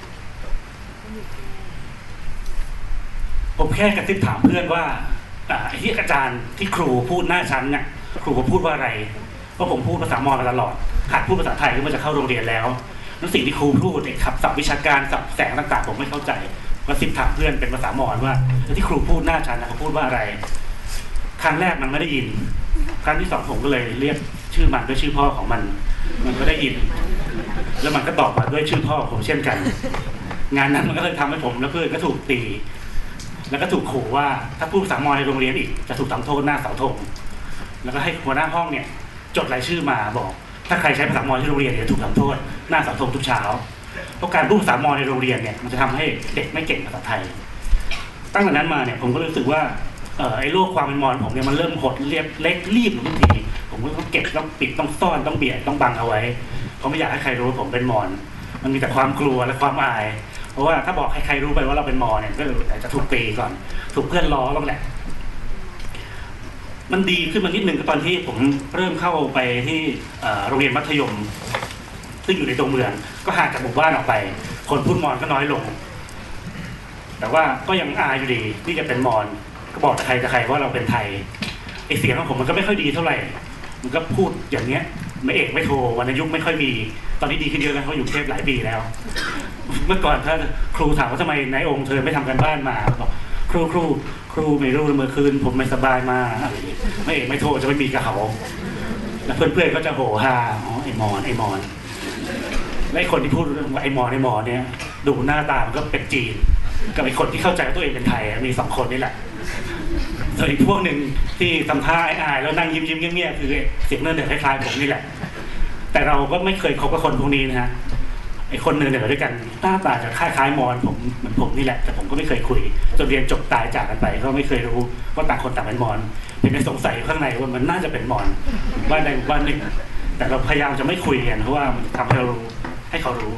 ผมแค่กระซิบถามเพื่อนว่าไอ้ที่อาจารย์ที่ครูพูดหน้าชั้นเนี่ยครูเขาพูดว่าอะไรเพราะผมพูดภาษามอญมาตลอดหัดพูดภาษาไทยก็มาจะเข้าโรงเรียนแล้วนั่นสิ่งที่ครูพูดเนี่ยศัพท์วิชาการศัพท์แสงต่างๆผมไม่เข้าใจกระซิบถามเพื่อนเป็นภาษามอญว่าที่ครูพูดหน้าชั้นนะเขาพูดว่าอะไรครั้งแรกมันไม่ได้ยินครั้งที่สองผมก็เลยเรียกชื่อมันด้วยชื่อพ่อของมันก็ได้ยินแล้วมันก็ตอบมาด้วยชื่อพ่อผมเช่นกันงานนั้นมันก็เลยทำให้ผมและเพื่อนก็ถูกตีแล้วก็ถูกขู่ว่าถ้าพูดภาษามอญในโรงเรียนอีกจะถูกทำโทษหน้าเสาธงแล้วก็ให้หัวหน้าห้องเนี่ยจดรายชื่อมาบอกถ้าใครใช้ภาษามอญที่โรงเรียนจะถูกทำโทษหน้าเสาธงทุกเช้าเพราะการพูดภาษามอญในโรงเรียนเนี่ยมันจะทำให้เด็กไม่เก่งภาษาไทยตั้งแต่นั้นมาเนี่ยผมก็รู้สึกว่าไอ้โลกความเป็นมอญผมเนี่ยมันเริ่มหดเล็กรีบทุกทีผมก็ต้องเก็บต้องปิดต้องซ่อนต้องเบียดต้องบังเอาไว้เพราะไม่อยากให้ใครรู้ว่าผมเป็นมอญมันมีแต่ความกลัวและความอายเพราะว่าถ้าบอกใครรู้ไปว่าเราเป็นมอญเนี่ยก็อาจจะถูกตีก่อนถูกเพื่อนล้อบ้างแหละมันดีขึ้นมานิดนึงก็ตอนที่ผมเริ่มเข้าไปที่โรงเรียนมัธยมซึ่งอยู่ในตัวเมืองก็ห่างจากหมู่บ้านออกไปคนพูดมอญก็น้อยลงแต่ว่าก็ยังอายอยู่ดีที่จะเป็นมอญก็บอกใครว่าเราเป็นไทยไอเสียงของผมมันก็ไม่ค่อยดีเท่าไหร่มันก็พูดอย่างเนี้ยไม่เอกไม่โทรวรรณยุกต์ไม่ค่อยมีตอนนี้ดีขึ้นเยอะแล้วเพราะอยู่เทพหลายปีแล้วเมื่อก่อนถ้าครูถามว่าทำไมนายองค์เธอไม่ทำกันบ้านมาบอกครูไม่รู้เมื่อคืนผมไม่สบายมาไม่เอกไม่โทรจะไม่มีกระเขาแล้วเพื่อนๆก็จะโห่ฮาอ๋อไอมอนและไอคนที่พูดว่าไอมอนเนี่ยดูหน้าตามันก็เป็นจีนกับไอคนที่เข้าใจว่าตัวเองเป็นไทยมี2 คนนี่แหละส่วนอีกพวกหนึ่งที่ทำท่าอายแล้วนั่งยิ้มเงี้ยคือเสียงเนื้อคล้ายๆผมนี่แหละแต่เราก็ไม่เคยคบกับคนพวกนี้นะฮะไอ้คนเนื้อด้วยกันหน้าตาจะคล้ายๆมอญผมเหมือนผมนี่แหละแต่ผมก็ไม่เคยคุยจนเรียนจบตายจากกันไปก็ไม่เคยรู้ว่าต่างคนต่างเป็นมอญเป็นสงสัยข้างในว่ามันน่าจะเป็นมอญบ้านใดบ้านหนึ่งแต่เราพยายามจะไม่คุยกันเพราะว่ามันทำให้เรารู้ให้เขารู้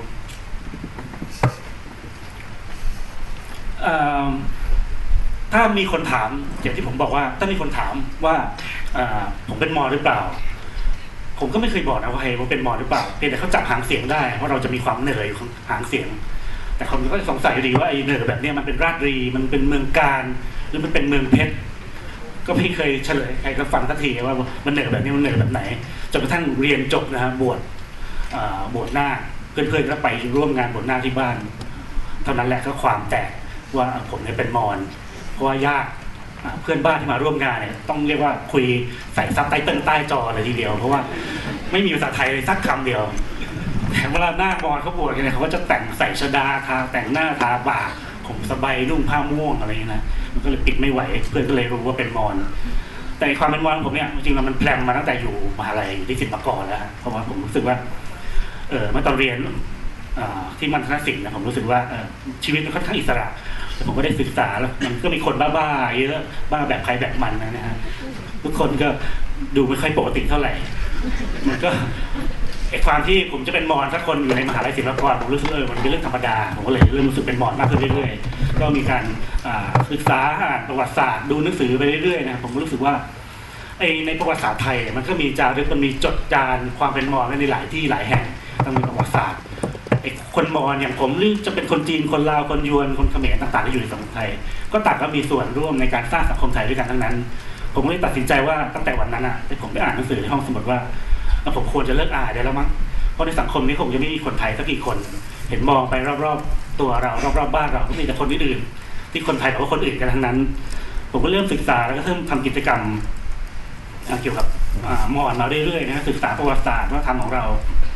ถ้ามีคนถามอย่างที่ผมบอกว่าถ้ามีคนถามว่าผมเป็นมอญหรือเปล่าผมก็ไม่เคยบอกนะว่าว่าเป็นมอญหรือเปล่าเพียงแต่เขาจับหางเสียงได้เพราะเราจะมีความเหนื่อยของหางเสียงแต่คนก็สงสัยอยู่ดีว่าไอ้เหนื่อยแบบนี้มันเป็นราชรีมันเป็นเมืองการหรือมันเป็นเมืองเพชรก็ไม่เคยเฉลยใครก็ฟังสักทีว่ามันเหนื่อยแบบนี้มันเหนื่อยแบบไหนจนกระทั่งเรียนจบนะฮะบวชหน้าเพื่อนๆก็ไปร่วมงานบวชหน้าที่บ้านเท่านั้นแหละก็ความแตกว่าผมเนี่ยเป็นมอญเพราะว่ายากเพื่อนบ้านที่มาร่วมงานเนี่ยต้องเรียกว่าคุยใส่ซับไตเติ้ลใต้จอเลยทีเดียวเพราะว่าไม่มีภาษาไทยเลยสักคำเดียวแต่เวลาหน้ามอญเขาบวชกันเนี่ยเขาก็จะแต่งใส่ชฎาทาแต่งหน้าทาปากผมสบายนุ่งผ้าม่วงอะไรอย่างนี้นะมันก็เลยปิดไม่ไหวเพื่อนก็เลยรู้ว่าเป็นมอญแต่ความเป็นมอญผมเนี่ยจริงๆแล้วมันแพลมมาตั้งแต่อยู่มหาลัยอยู่ที่ศิลปากรแล้วเพราะว่าผมรู้สึกว่าเมื่อตอนเรียนที่มัธยมศิลป์นะผมรู้สึกว่าชีวิตมันค่อนข้างอิสระแต่ผมก็ได้ศึกษาแล้วมันก็มีคนบ้าๆเยอะบ้าแบบใครแบบมันนะฮะทุกคนก็ดูไม่ค่อยปกติเท่าไหร่มันก็ไอ้ความที่ผมจะเป็นมอญสักคนอยู่ในมหาลัยศิลปากรผมรู้สึกมันเป็นเรื่องธรรมดาผมก็เลยเริ่มรู้สึกเป็นมอญมากขึ้นเรื่อยๆก็มีการศึกษาอ่านประวัติศาสตร์ดูหนังสือไปเรื่อยๆนะผมรู้สึกว่าในประวัติศาสตร์ไทยมันก็มีจารึกมันมีจดจานความเป็นมอญในหลายที่หลายแห่งต้องมีประวัติศาสตร์คนมอญอย่างผมหรือจะเป็นคนจีนคนลาวคนยวนคนเขมรต่างๆที่อยู่ในสังคมไทยก็ต่างก็มีส่วนร่วมในการสร้างสังคมไทยด้วยกันทั้งนั้นผมก็เลยตัดสินใจว่าตั้งแต่วันนั้นอ่ะที่ผมได้อ่านหนังสือในห้องสมุดว่าผมควรจะเลิกอ่านได้แล้วมั้งเพราะในสังคมนี้คงจะไม่มีคนไทยสักกี่คนเห็นมองไปรอบๆตัวเรารอบๆบ้านเราก็มีแต่คนอื่นที่คนไทยแต่ว่าคนอื่นกันทั้งนั้นผมก็เริ่มศึกษาแล้วก็เริ่มทำกิจกรรมเกี่ยวกับมอญมาเรื่อยๆนะศึกษาประวัติศาสตร์วัฒนธรรมของเรา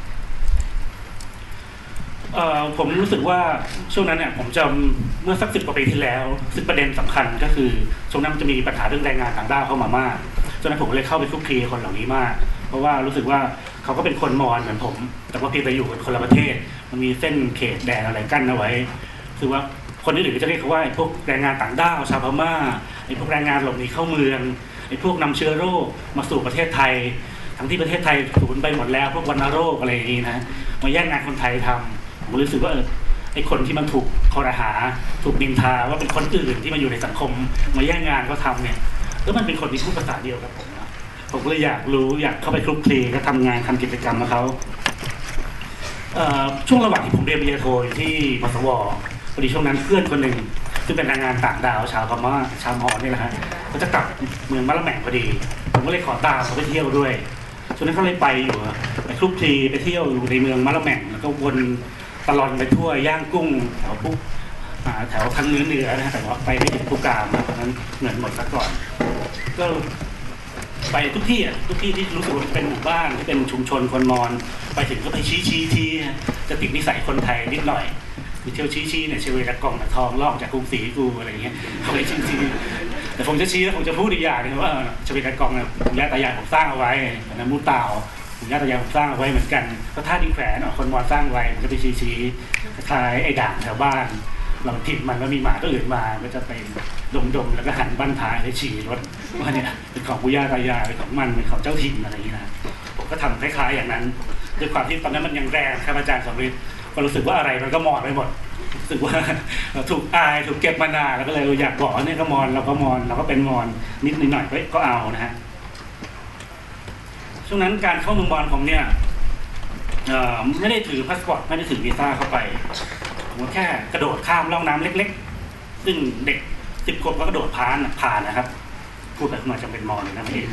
ผมรู้สึกว่าช่วงนั้นเนี่ยผมจำเมื่อสัก10 กว่าปีที่แล้วซึ่งประเด็นสำคัญก็คือช่วงนั้นมันจะมีปัญหาเรื่องแรงงานต่างด้าวเข้ามามากฉะนั้นผมก็เลยเข้าไปคลุกคลีคนเหล่านี้มากเพราะว่ารู้สึกว่าเขาก็เป็นคนมอญเหมือนผมแต่ว่าเพียงแต่อยู่คนละประเทศมันมีเส้นเขตแดนอะไรกั้นเอาไว้คือว่าคนอื่นก็จะเรียกเขาว่าไอ้พวกแรงงานต่างด้าวชาวพม่าไอ้พวกแรงงานหลบหนีเข้าเมืองไอ้พวกนำเชื้อโรคมาสู่ประเทศไทยทั้งที่ประเทศไทยสูญไปหมดแล้วพวกวัณโรคอะไรอย่างนี้นะมาแย่งงานคนไทยทำผมรู้สึกว่าไอ้คนที่มันถูกคอรหาถูกนินทาว่าเป็นคนอื่นที่มาอยู่ในสังคมมาแย่งงานเขาทำเนี่ยแล้วมันเป็นคนที่พูดภาษาเดียวกับผมก็เลยอยากรู้อยากเข้าไปคลุกคลีก็ทำงานทำกิจกรรมกับเขาช่วงระหว่างที่ผมเรียนปริญญาโทอยู่ที่มสวพอดีช่วงนั้นเพื่อนคนหนึ่งซึ่งเป็นแรงงานต่างดาวชาวพม่าชาวมอญนี่แหละฮะเขาจะกลับเมืองมะละแม่งพอดีผมก็เลยขอตามเขาไปเที่ยวด้วยช่วงนั้นเขาเลยไปอยู่ไปคลุกคลีไปเที่ยวอยู่ในเมืองมะละแม่งแล้วก็วนตลอดไปทั่วย่างกุ้งแถวปุ๊บแถวทางเหนือนะแต่ว่าไปไม่ถึงภูกามนะตอนนั้นเงินหมดซะก่อนก็ไปทุกที่ที่รู้สึกว่าเป็นหมู่บ้านที่เป็นชุมชนคนมอญไปถึงก็ไปชี้จะติดนิสัยคนไทยนิดหน่อยไปเที่ยวชี้เนี่ยเชเวตะกองทองลอกจากกรุงศรีกูอะไรเงี้ยเขาไปชี้แต่ผมจะชี้แล้วผมจะพูดอีกอย่างนึงว่าเชเวตะกองเนี่ยปู่ย่าตายายผมสร้างเอาไว้นะมูเต่าปู่ย่าตายายผมสร้างเอาไว้เหมือนกันก็ท่าดินแขวนคนมอญสร้างไว้ผมจะไปชี้คล้ายไอ้ด่างแถวบ้านเราถิ่นมันแล้วมีหมาก็อื่นมาก็จะไปดมแล้วก็หันบั้นท้ายให้ฉี่รถว่าเนี่ยเป็นของปู่ย่าตายายเป็นของมันเป็นของเจ้าถิ่นอะไรอย่างนี้นะผมก็ทำคล้ายๆอย่างนั้นด้วยความที่ตอนนั้นมันยังแรงครับอาจารย์สมฤทธิ์ก็รู้สึกว่าอะไรมันก็มอญไปหมดรู้สึกว่าถูกอายถูกเก็บมานานแล้วก็เลยอยากบอกเนี่ยก็มอญเราก็มอญเราก็เป็นมอญนิดหน่อยก็เอานะฮะช่วงนั้นการเข้าเมืองมอญผมเนี่ยไม่ได้ถือพาสปอร์ตไม่ได้ถือวีซ่าเข้าไปผมแค่กระโดดข้ามร่องน้ำเล็กๆซึ่งเด็ก10 ขวบก็กระโดดผ่านนะครับพูดแบบมาจำเป็นมอญนะไม่ได้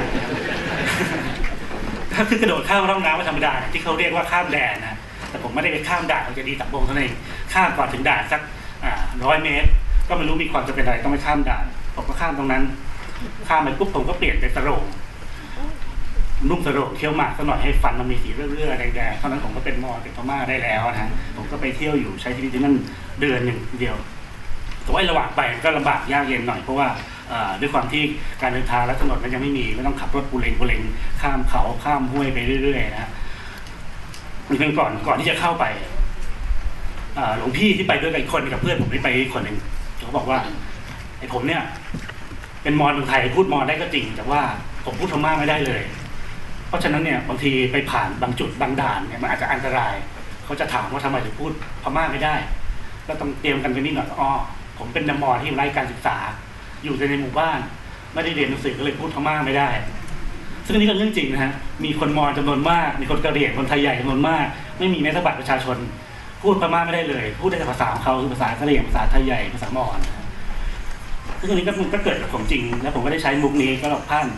ก็คือกระโดดข้ามร่องน้ำธรรมดาที่เขาเรียกว่าข้ามแดนนะแต่ผมไม่ได้ไปข้ามด่านของเจดีย์ตักบงเท่านั้นเองข้ามก่อนถึงด่านสัก100 เมตรก็ไม่รู้มีความจำเป็นอะไรต้องไปข้ามด่านผมก็ข้ามตรงนั้นข้ามไปปุ๊บผมก็เปลี่ยนเป็นสโรงนุ่งสโรงเคี้ยวหมากสักหน่อยให้ฟันมันมีสีเรื่อยๆแดงๆเท่านั้นผมก็เป็นมอญเป็นพม่าได้แล้วนะผมก็ไปเที่ยวอยู่ใช้ชีวิตที่นั่นเดือนหนึ่งเดียวแต่ว่าระหว่างไปก็ลำบากยากเย็นหน่อยเพราะว่าด้วยความที่การเดินทางและถนนมันยังไม่มีไม่ต้องขับรถปูเลงข้ามเขาข้ามห้วยไปเรื่อยๆนะเพียงก่อนที่จะเข้าไปหลวงพี่ที่ไปด้วยกันอีกคนกับเพื่อนผมที่ไปอีกคนหนึ่งเขาบอกว่าไอ้ผมเนี่ยเป็นมอญเมืองไทยพูดมอญได้ก็จริงแต่ว่าผมพูดพม่าไม่ได้เลยเพราะฉะนั้นเนี่ยบางทีไปผ่านบางจุดบางด่านเนี่ยมันอาจจะอันตรายเขาจะถามว่าทำไมถึงพูดพม่าไม่ได้ก็ต้องเตรียมกันไปนิดหน่อยผมเป็นมอญที่ไร้การศึกษาอยู่ในหมู่บ้านไม่ได้เรียนหนังสือก็เลยพูดพม่าไม่ได้ซึ่งนี่ก็เรื่องจริงนะฮะมีคนมอญจำนวนมากมีคนกะเหรี่ยงคนไทยใหญ่จำนวนมากไม่มีแม้แต่บัตรประชาชนพูดพม่าไม่ได้เลยพูดได้แต่ภาษาของเขาคือภาษากะเหรี่ยงภาษาไทยใหญ่ภาษามอญซึ่งอันนี้ก็เกิดกับผมจริงแล้วผมก็ได้ใช้มุกนี้ก็เราผ่าน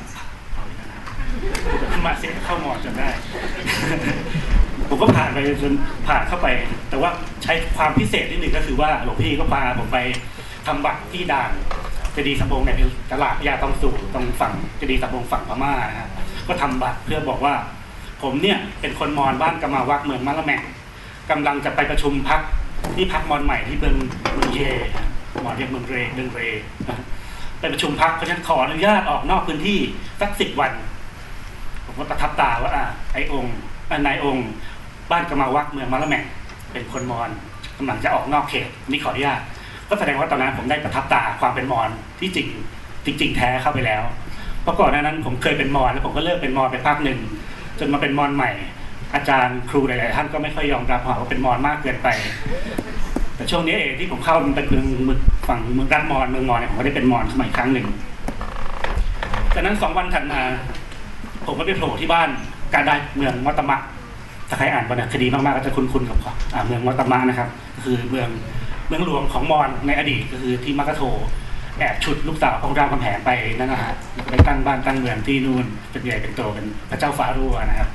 มาเสียเข้ามอญจนได้ ผมก็ผ่านไปจนผ่านเข้าไปแต่ว่าใช้ความพิเศษนิดหนึ่งก็คือว่าหลวงพี่ก็พาผมไปทำบัตรที่ด่านเจดีย์สัมบงในตลาดยาตองสู่ตรงฝั่งเจดีย์สัมบงฝั่งพม่านะฮะก็ทำบัตรเพื่อบอกว่าผมเนี่ยเป็นคนมอญบ้านกำมาวักเมืองมะละแม่งกำลังจะไปประชุมพรรคที่พรรคมอญใหม่ที่เมืองเยมอญเรียกเมืองเรไปประชุมพรรคเพราะฉะนั้นขออนุญาตออกนอกพื้นที่สัก10 วันผมก็ประทับตาว่านายองค์บ้านกำมาวักเมืองมะละแม่งเป็นคนมอญกำลังจะออกนอกเขตนี่ขออนุญาตก็แสดงว่าตอนนั้นผมได้ประทับตาความเป็นมอญที่จริงแท้เข้าไปแล้วเพราะก่อนหน้านั้นผมเคยเป็นมอญแล้วผมก็เลิกเป็นมอญไปพักหนึ่งจนมาเป็นมอญใหม่อาจารย์ครูหลายๆท่านก็ไม่ค่อยยอมรับว่าเป็นมอญมากเกินไปแต่ช่วงนี้เองที่ผมเข้าเป็นฝั่งเมืองรัฐมอญเนี่ยผมก็ได้เป็นมอญสมัยครั้งหนึ่งจากนั้น2 วันถัดมาผมก็ไปโผล่ที่บ้านการได้เมืองมัตตมะถ้าใครอ่านวรรณคดีมากๆก็จะคุ้นๆกับเมืองวัตมะนะครับก็คือเมืองหลวงของมอญในอดีตก็คือที่มักกะโถแอบฉุดลูกสาวของรามคำแหงไปนั่นนะฮะไปตั้งบ้านตั้งเมืองที่นู่นเป็นใหญ่เป็นโตเป็นพระเจ้าฟารั่วนะครับ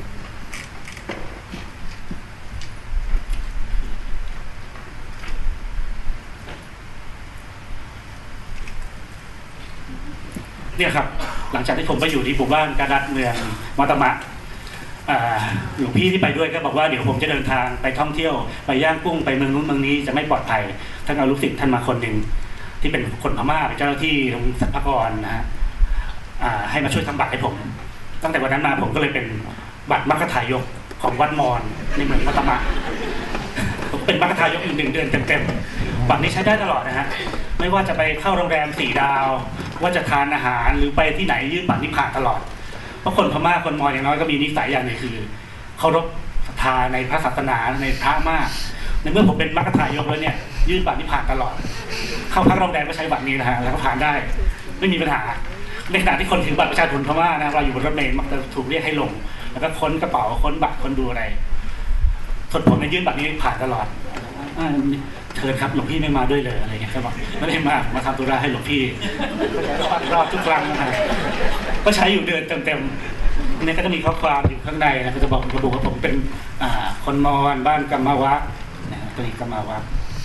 เนี่ยครับหลังจากที่ผมไปอยู่ที่หมู่บ้านกาดัดเมืองวัตมะหลวงพี่ที่ไปด้วยก็บอกว่าเดี๋ยวผมจะเดินทางไปท่องเที่ยวไปย่างกุ้งไปเมืองนู้นเมืองนี้จะไม่ปลอดภัยท่านเอาลูกศิษย์ท่านมาคนหนึ่งที่เป็นคนพม่าเป็นเจ้าหน้าที่ของสรรพากรนะฮะให้มาช่วยทำบัตรให้ผมตั้งแต่วันนั้นมาผมก็เลยเป็นบัตรมัคคทายกของวัดมอญในเมืองวัตมะผมเป็นมัคคทายกอยู่1 เดือนเต็มๆบัตรนี้ใช้ได้ตลอดนะฮะไม่ว่าจะไปเข้าโรงแรม4 ดาวว่าจะทานอาหารหรือไปที่ไหนยื่นบัตรนี้ผ่านตลอดเพราะคนพม่าคนมอญอย่างน้อยก็มีนิสัยอย่างหนึ่งคือเคารพศรัทธาในพระศาสนาในพระมากในเมื่อผมเป็นมัคคทายกแล้วเนี่ยยื่นบัตรนี้ผ่านตลอดเข้าพักโรงแรมก็ใช้บัตรนี้นะฮะแล้วก็ผ่านได้ไม่มีปัญหาในขณะที่คนถือบัตรประชาชนพม่านะเราอยู่บนรถเมล์มักจะถูกเรียกให้ลงแล้วก็ค้นกระเป๋าค้นบัตรค้นดูอะไรส่วนผมเนี่ยยื่นบัตรนี้ผ่านตลอดเชิญครับหลวงพี่ไม่มาด้วยเลยอะไรเงี้ยก็บอกไม่ได้มาทำธุระให้หลวงพี่รอบทุกครั้งนะฮะก็ใช้อยู่เดือนเต็มๆนี่ก็จะมีข้อความอยู่ข้างในนะก็จะบอกระบุว่าผมเป็นคนมอญบ้านกัมมาวะตัวนี้กัมมาวะ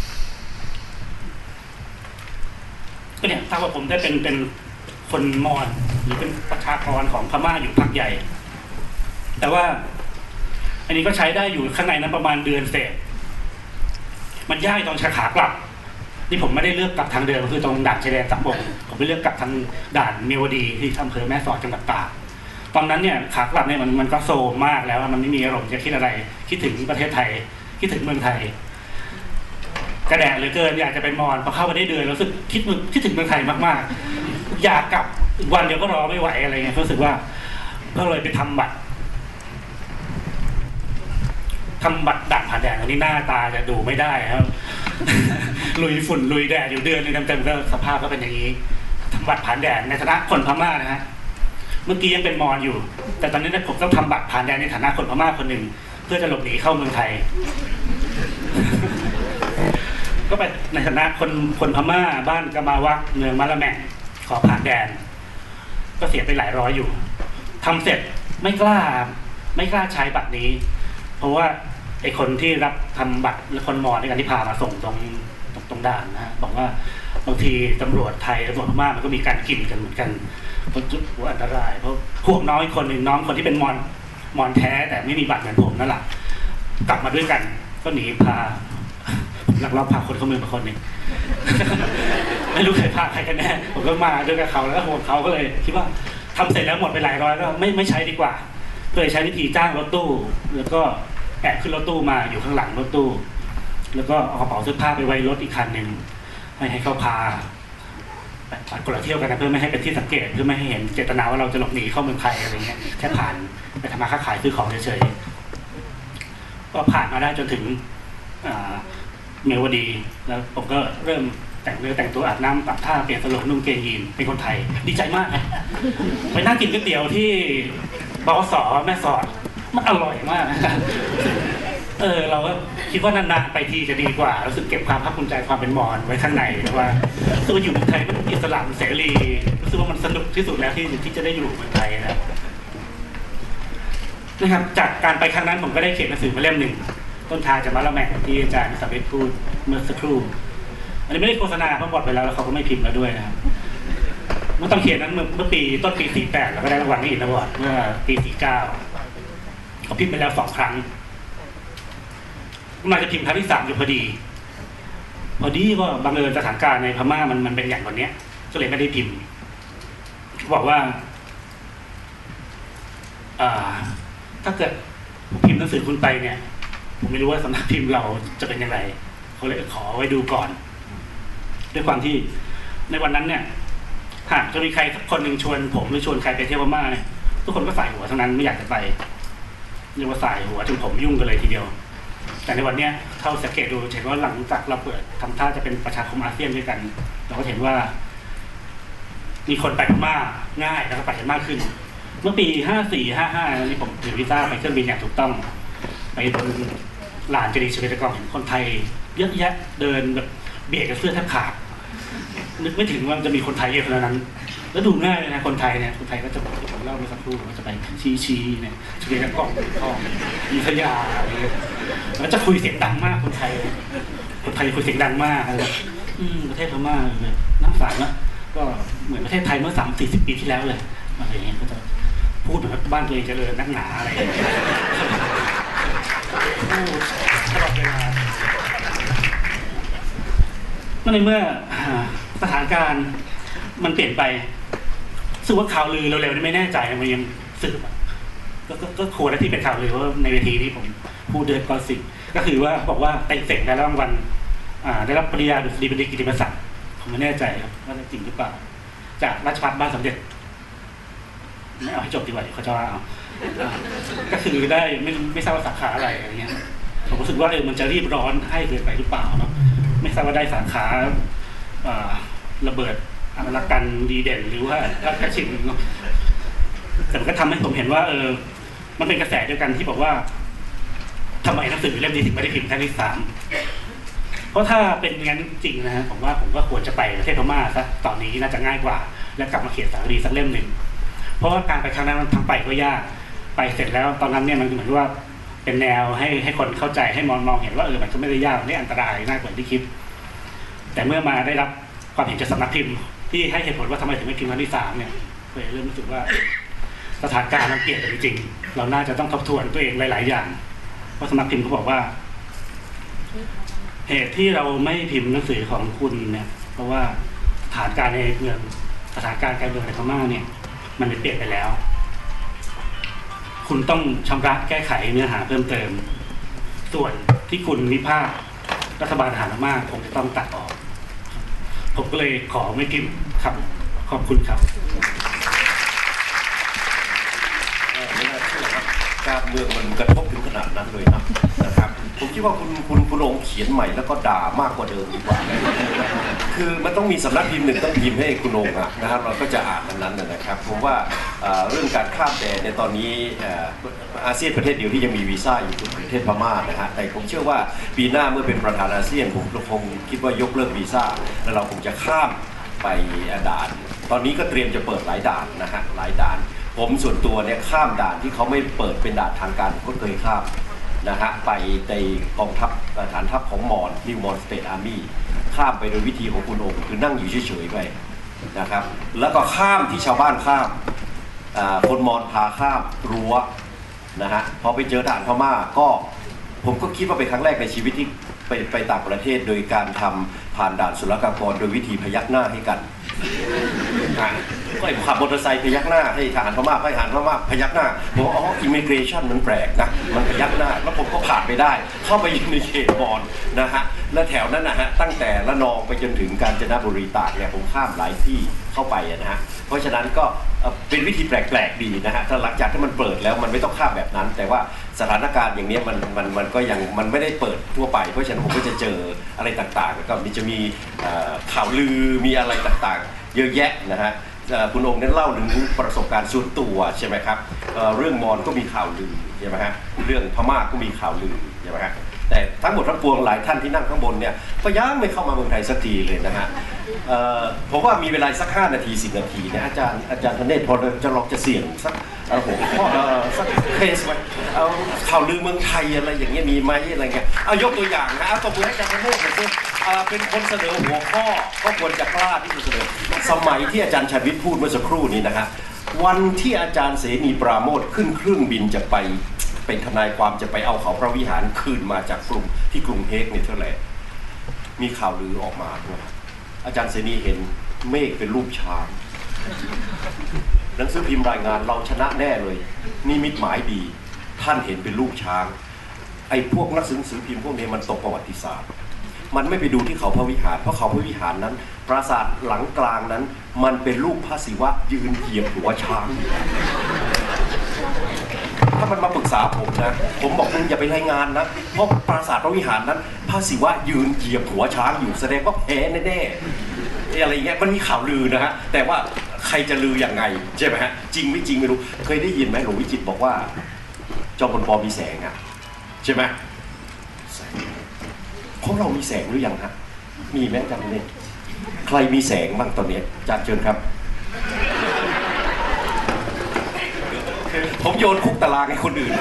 ก็เนี่ยถ้าว่าผมได้เป็นคนมอญหรือเป็นประชากรของพม่าอยู่พักใหญ่แต่ว่าอันนี้ก็ใช้ได้อยู่ข้างในนั้นประมาณเดือนเศษมันยากตอนขากลับนี่ผมไม่ได้เลือกกลับทางเดิมคือตรงด่านชายแดนสามบกผมไปเลือกกลับทางด่านเมียวดีที่อำเภอแม่สอดจังหวัดตากตอนนั้นเนี่ยขากลับเนี่ยมันก็โซมมากแล้วมันไม่มีอารมณ์จะคิดอะไรคิดถึงประเทศไทยคิดถึงเมืองไทยกระแดะเหลือเกินอยากจะเป็นมอญพอเข้าไปได้เดือนรู้สึกคิดถึงเมืองไทยมากๆอยากกลับวันเดียวก็รอไม่ไหวอะไรเงี้ยรู้สึกว่าก็เลยไปทำบัตรด่านผ่านแดดอันนี้หน้าตาจะดูไม่ได้ครับ ลุยฝุ่นลุยแดดอยู่เดือนนึงเต็มๆก็สภาพก็เป็นอย่างนี้ทำบัตรผ่านแดดในฐานะคนพม่านะฮะเมื่อกี้ยังเป็นมอญอยู่แต่ตอนนี้ผมต้องทำบัตรผ่านแดดในฐานะคนพม่าคนหนึ่งเพื่อจะหลบหนีเข้าเมืองไทย ก็ไปในฐานะคนพม่าบ้านกะมาวะเมืองมะละแม่งขอผ่านแดนก็เสียไปหลายร้อยอยู่ทำเสร็จไม่กล้าใช้บัตรนี้เพราะว่าไอ้คนที่รับทำบัตรและคนมอญในการที่พามาส่งตรงด่านนะบอกว่าบางทีตำรวจไทยตำรวจพม่ามันก็มีการกินกันเหมือนกันเพราะจุดหัวอันตรายเพราะพวกน้องอีกคนหนึ่งน้องคนที่เป็นมอญแท้แต่ไม่มีบัตรเหมือนผมนั่นแหละกลับมาด้วยกันก็หนีพาลักลอบพาคนเข้าเมืองมาคนหนึ่ง ไม่รู้ใครพาใครกันแน่ผมก็มาด้วยกับเขาแล้วห่วงเขาก็เลยคิดว่าทำเสร็จแล้วหมดไปหลายร้อยก็ไม่ใช้ดีกว่าก็เลยใช้วิธีจ้างรถตู้แล้วก็แอบขึ้นรถตู้มาอยู่ข้างหลังรถตู้แล้วก็เอากระเป๋าเสื้อผ้าไปไว้รถอีกคันหนึ่งไม่ให้เขาพาไปคนละเที่ยวกันนะเพื่อไม่ให้เป็นที่สังเกตเพื่อไม่ให้เห็นเจตนาว่าเราจะหลบหนีเข้าเมืองไทยอะไรเงี้ยแค่ผ่านไปทำมาค้าขายซื้อของเฉยๆก็ผ่านมาได้จนถึงเมียวดีแล้วผมก็เริ่มแต่งเนื้อแต่งตัวอาบน้ำตัดท่าเปลี่ยนสโลงนุ่งเกงยีนเป็นคนไทยดีใจมากไปนั่งกินก๋วยเตี๋ยวที่บขส.แม่สอดมันอร่อยมากเราก็คิดว่านานๆไปทีจะดีกว่ารู้สึกเก็บความภาคภูมิใจความเป็นมอญไว้ข้างในแต่ว่าตัวอยู่เมืองไทยมันอิสระเสรีรู้สึกว่ามันสนุกที่สุดแล้วที่จะได้อยู่เมืองไทยนะครับจากการไปครั้งนั้นผมก็ได้เขียนหนังสือมาเล่มหนึ่งต้นทางจากมะละแม่งที่อาจารย์สเวทพูดเมื่อสักครู่อันนี้ไม่ได้โฆษณาเพราะหมดไปแล้วเขาก็ไม่พิมพ์แล้วด้วยนะครับเมื่อตอนเขียนนั้นเมื่อปีต้นปี48แล้วก็ได้รางวัลอินทวอร์ดเมื่อปี49เขาพิมพ์ไปแล้ว2 ครั้งมาจะพิมพ์ครั้งที่3อยู่พอดีว่าบังเอิญสถานการณ์ในพม่ามันเป็นอย่างวันนี้ก็เลยไม่ได้พิมพ์บอกว่าถ้าเกิดพิมพ์หนังสือคุณไปเนี่ยผมไม่รู้ว่าสำนักพิมพ์เราจะเป็นอย่างไรเขาเลยขอไว้ดูก่อนด้วยความที่ในวันนั้นเนี่ยหากจะมีใครสักคนหนึ่งชวนผมหรือชวนใครไปเที่ยวพม่าเนี่ยทุกคนก็สายหัวทั้งนั้นไม่อยากจะไปเรียกว่าสายหัวจนผมยุ่งกันเลยทีเดียวแต่ในวันนี้เท่าสังเกตดูเห็นว่าหลังจากเราเปิดทำท่าจะเป็นประชาคมอาเซียนด้วยกันเราก็เห็นว่ามีคนไปพม่าง่ายแล้วก็ไปมากขึ้นเมื่อปี54-55นี่ผมถือวีซ่าไปเครื่องบินอย่างถูกต้องไปบนลานเจดีย์เฉลิมพระเกียรติเห็นคนไทยเยอะแยะเดินแบบเบียดกับเสื้อแทบขาดนึกไม่ถึงว่าจะมีคนไทยเยอะขนาดนั้นแล้วดูง่ายเลยนะคนไทยเนี่ยคนไทยก็จะบอกผมเล่าเมื่อสักครู่ก็จะไปชี้เนี่ยเฉลิมพระเกียรติทองยุธยาอะไรเงี้ยแล้วจะคุยเสียงดังมากคนไทยคุยเสียงดังมากประเทศพม่าเลยน่าสงสารนะก็เหมือนประเทศไทยเมื่อ30-40 ปีที่แล้วเลยอะไรอย่างเงี้ยก็จะพูดเหมือนบ้านตัวเองเจริญนักหนาอะไรอย่างเงี้ยตลอดเวลาในเมื่อสถานการณ์มันเปลี่ยนไปซึ่งว่าข่าวลือเร็วๆนี่ไม่แน่ใจมันยังสืบก็ควรที่เป็นข่าวลือว่าในเวทีนี้ผมพูดเดินก่อนสิก็คือว่าบอกว่าแต่งเสร็จได้รับรางวัลได้รับปริญญาดุษฎีบัณฑิตกิตติมศักดิ์ผมไม่แน่ใจครับว่าจริงหรือเปล่าจากราชภัฏบ้านสมเด็จไม่เอาให้จบดีกว่าเขาจะว่าเอาก็คือได้ไม่ทราบว่าสาขาอะไรอย่างเงี้ยผมรู้สึกว่ามันจะรีบร้อนให้เกินไปหรือเปล่าเนาะไม่ทราบว่าได้สาขาระเบิดอมรกันดีเด่นหรือว่ารักชิงแต่มันก็ทำให้ผมเห็นว่ามันเป็นกระแสเดียวกันที่บอกว่าทำไมหนังสือเล่มนี้ถึงไม่ได้พิมพ์ครั้งที่ 3เพราะถ้าเป็นงั้นจริงนะฮะผมก็ควรจะไปประเทศพม่าซะตอนนี้น่าจะง่ายกว่าและกลับมาเขียนสารคดีสักเล่มหนึ่งเพราะว่าการไปครั้งนั้นมันทำไปก็ยากไปเสร็จแล้วตอนนั้นเนี่ยมันเหมือนว่าเป็นแนวให้คนเข้าใจให้มองเห็นว่ามันก็ไม่ได้ยากไม่อันตรายง่ายกว่าที่คิดแต่เมื่อมาได้รับความเห็นจากสำนักพิมพ์ที่ให้เหตุผลว่าทำไมถึงไม่พิมพ์ครั้งที่ 3เนี่ยเลยเริ่มรู้สึกว่าสถานการณ์มันเปลี่ยนไปจริงๆเราน่าจะต้องทบทวนตัวเองหลายๆอย่างเพราะสำนักพิมพ์เขาบอกว่าเหตุที่เราไม่พิมพ์หนังสือของคุณเนี่ยเพราะว่าสถานการณ์ในเมืองสถานการณ์การเมืองในพม่าเนี่ยมันเปลี่ยนไปแล้วคุณต้องชำระแก้ไขเนื้อหาเพิ่มเติมส่วนที่คุณวิพากษ์รัฐบาลทหารพม่าคงจะต้องตัดออกผมก็เลยขอไม่พิมพ์ครับขอบคุณครับไม่น่าเชื่อครับการเมืองมันกระทบถึงขนาดนั้นเลยนะครับผมคิดว่าคุณองค์เขียนใหม่แล้วก็ด่ามากกว่าเดิมดีกว่าคือมันต้องมีสำนักพิมพ์หนึ่งต้องพิมพ์ให้คุณองค์นะครับเราก็จะอ่านนั้นนะครับผมว่าเรื่องการข้ามแดนในตอนนี้อาเซียนประเทศเดียวที่ยังมีวีซ่าอยู่คือประเทศพม่านะฮะแต่ผมเชื่อว่าปีหน้าเมื่อเป็นประธานอาเซียนผมคงคิดว่ายกเลิกวีซ่าแล้วเราคงจะข้ามไปด่านตอนนี้ก็เตรียมจะเปิดหลายด่านนะฮะหลายด่านผมส่วนตัวเนี่ยข้ามด่านที่เขาไม่เปิดเป็นด่านทางการก็เคยข้ามนะฮะไปในกองทัพฐานทัพของมอญนิวมอญสเตทอาร์มี่ข้ามไปโดยวิธีของคุณองค์คือนั่งอยู่เฉยๆไปนะครับแล้วก็ข้ามที่ชาวบ้านข้ามคนมอญพาข้ามรั้วนะฮะพอไปเจอด่านพม่าก็ผมก็คิดว่าเป็นครั้งแรกในชีวิตที่ไปต่างประเทศโดยการทำผ่านด่านศุลกากรโดยวิธีพยักหน้าให้กันก็ขับมอเตอร์ไซค์พยักหน้าให้ทหารพม่าให้ทหารพม่าพยักหน้าบอกอ๋ออิมิเกรชันมันแปลกนะมันพยักหน้าแล้วผมก็ผ่านไปได้เข้าไปอยู่ในเขตมอญนะฮะและแถวนั้นนะฮะตั้งแต่ละนองไปจนถึงกาญจนบุรีตากเนี่ยผมข้ามหลายที่เข้าไปนะฮะเพราะฉะนั้นก็เป็นวิธีแปลกๆดีนะฮะถ้าหลังจากที่มันเปิดแล้วมันไม่ต้องข้ามแบบนั้นแต่ว่าสถานการณ์อย่างนี้มันก็ยังมันไม่ได้เปิดทั่วไปเพราะฉะนั้นผมก็จะเจออะไรต่างๆแล้วก็จะมีข่าวลือมีอะไรต่างๆเยอะแยะนะฮะคุณองค์นั้นเล่าถึงประสบการณ์ส่วนตัวใช่ไหมครับเรื่องมอญก็มีข่าวลือใช่ไหมฮะเรื่องพม่าก็มีข่าวลือใช่ไหมฮะแต่ทั้งหมดทั้งปวงหลายท่านที่นั่งข้างบนเนี่ยก็ยังไม่เข้ามาเมืองไทยสักทีเลยนะฮะผมว่ามีเวลาสัก5 นาที10 นาทีเนี่ยอาจารย์ธเนศพอจะลองจะเสี่ยงสักสักเคสไหมเอาข่าวลือเมืองไทยอะไรอย่างเงี้ยมีไหมอะไรเงี้ยเอายกตัวอย่างนะตบมือให้อาจารย์ธเนศหน่อยสิเป็นคนเสนอหัวข้อก็ควรจะกล้าที่จะเสนอสมัยที่อาจารย์ชัยวิทย์พูดเมื่อสักครู่นี้นะฮะวันที่อาจารย์เสนีปราโมทขึ้นเครื่องบินจะไปเป็นทนายความจะไปเอาเขาพระวิหารคืนมาจากกรุงเฮกเนเธอร์แลนด์มีข่าวลือออกมาด้วยอาจารย์เสนีเห็นเมฆเป็นรูปช้างหนังสือพิมพ์รายงานเราชนะแน่เลยนี่มิตรหมายดีท่านเห็นเป็นรูปช้างไอ้พวกนักหนังสือพิมพ์พวกนี้มันตกประวัติศาสตร์มันไม่ไปดูที่เขาพระวิหารเพราะเขาพระวิหารนั้นปราสาทหลังกลางนั้นมันเป็นรูปพระศิวะยืนเหยียบหัวช้างถ้ามันมาปรึกษาผมนะผมบอกคุณอย่าไปรายงานนะเพราะปราสาทพระวิหารนั้นพระศิวะยืนเหยียบหัวช้างอยู่แสดงว่าแพ้แน่ๆอะไรเงี้ยมันมีข่าวลือนะฮะแต่ว่าใครจะลืออย่างไงใช่ไหมฮะจริงไม่จริงไม่รู้เคยได้ยินไหมหลวงวิจิตรบอกว่าจอมพลป.มีแสงอะใช่ไหมแสงของเรามีแสงหรือยังฮะมีไหมอาจารย์เนี่ยใครมีแสงบ้างตอนนี้อาจารย์เชิญครับผมโยนคุกตารางให้คนอื่นไป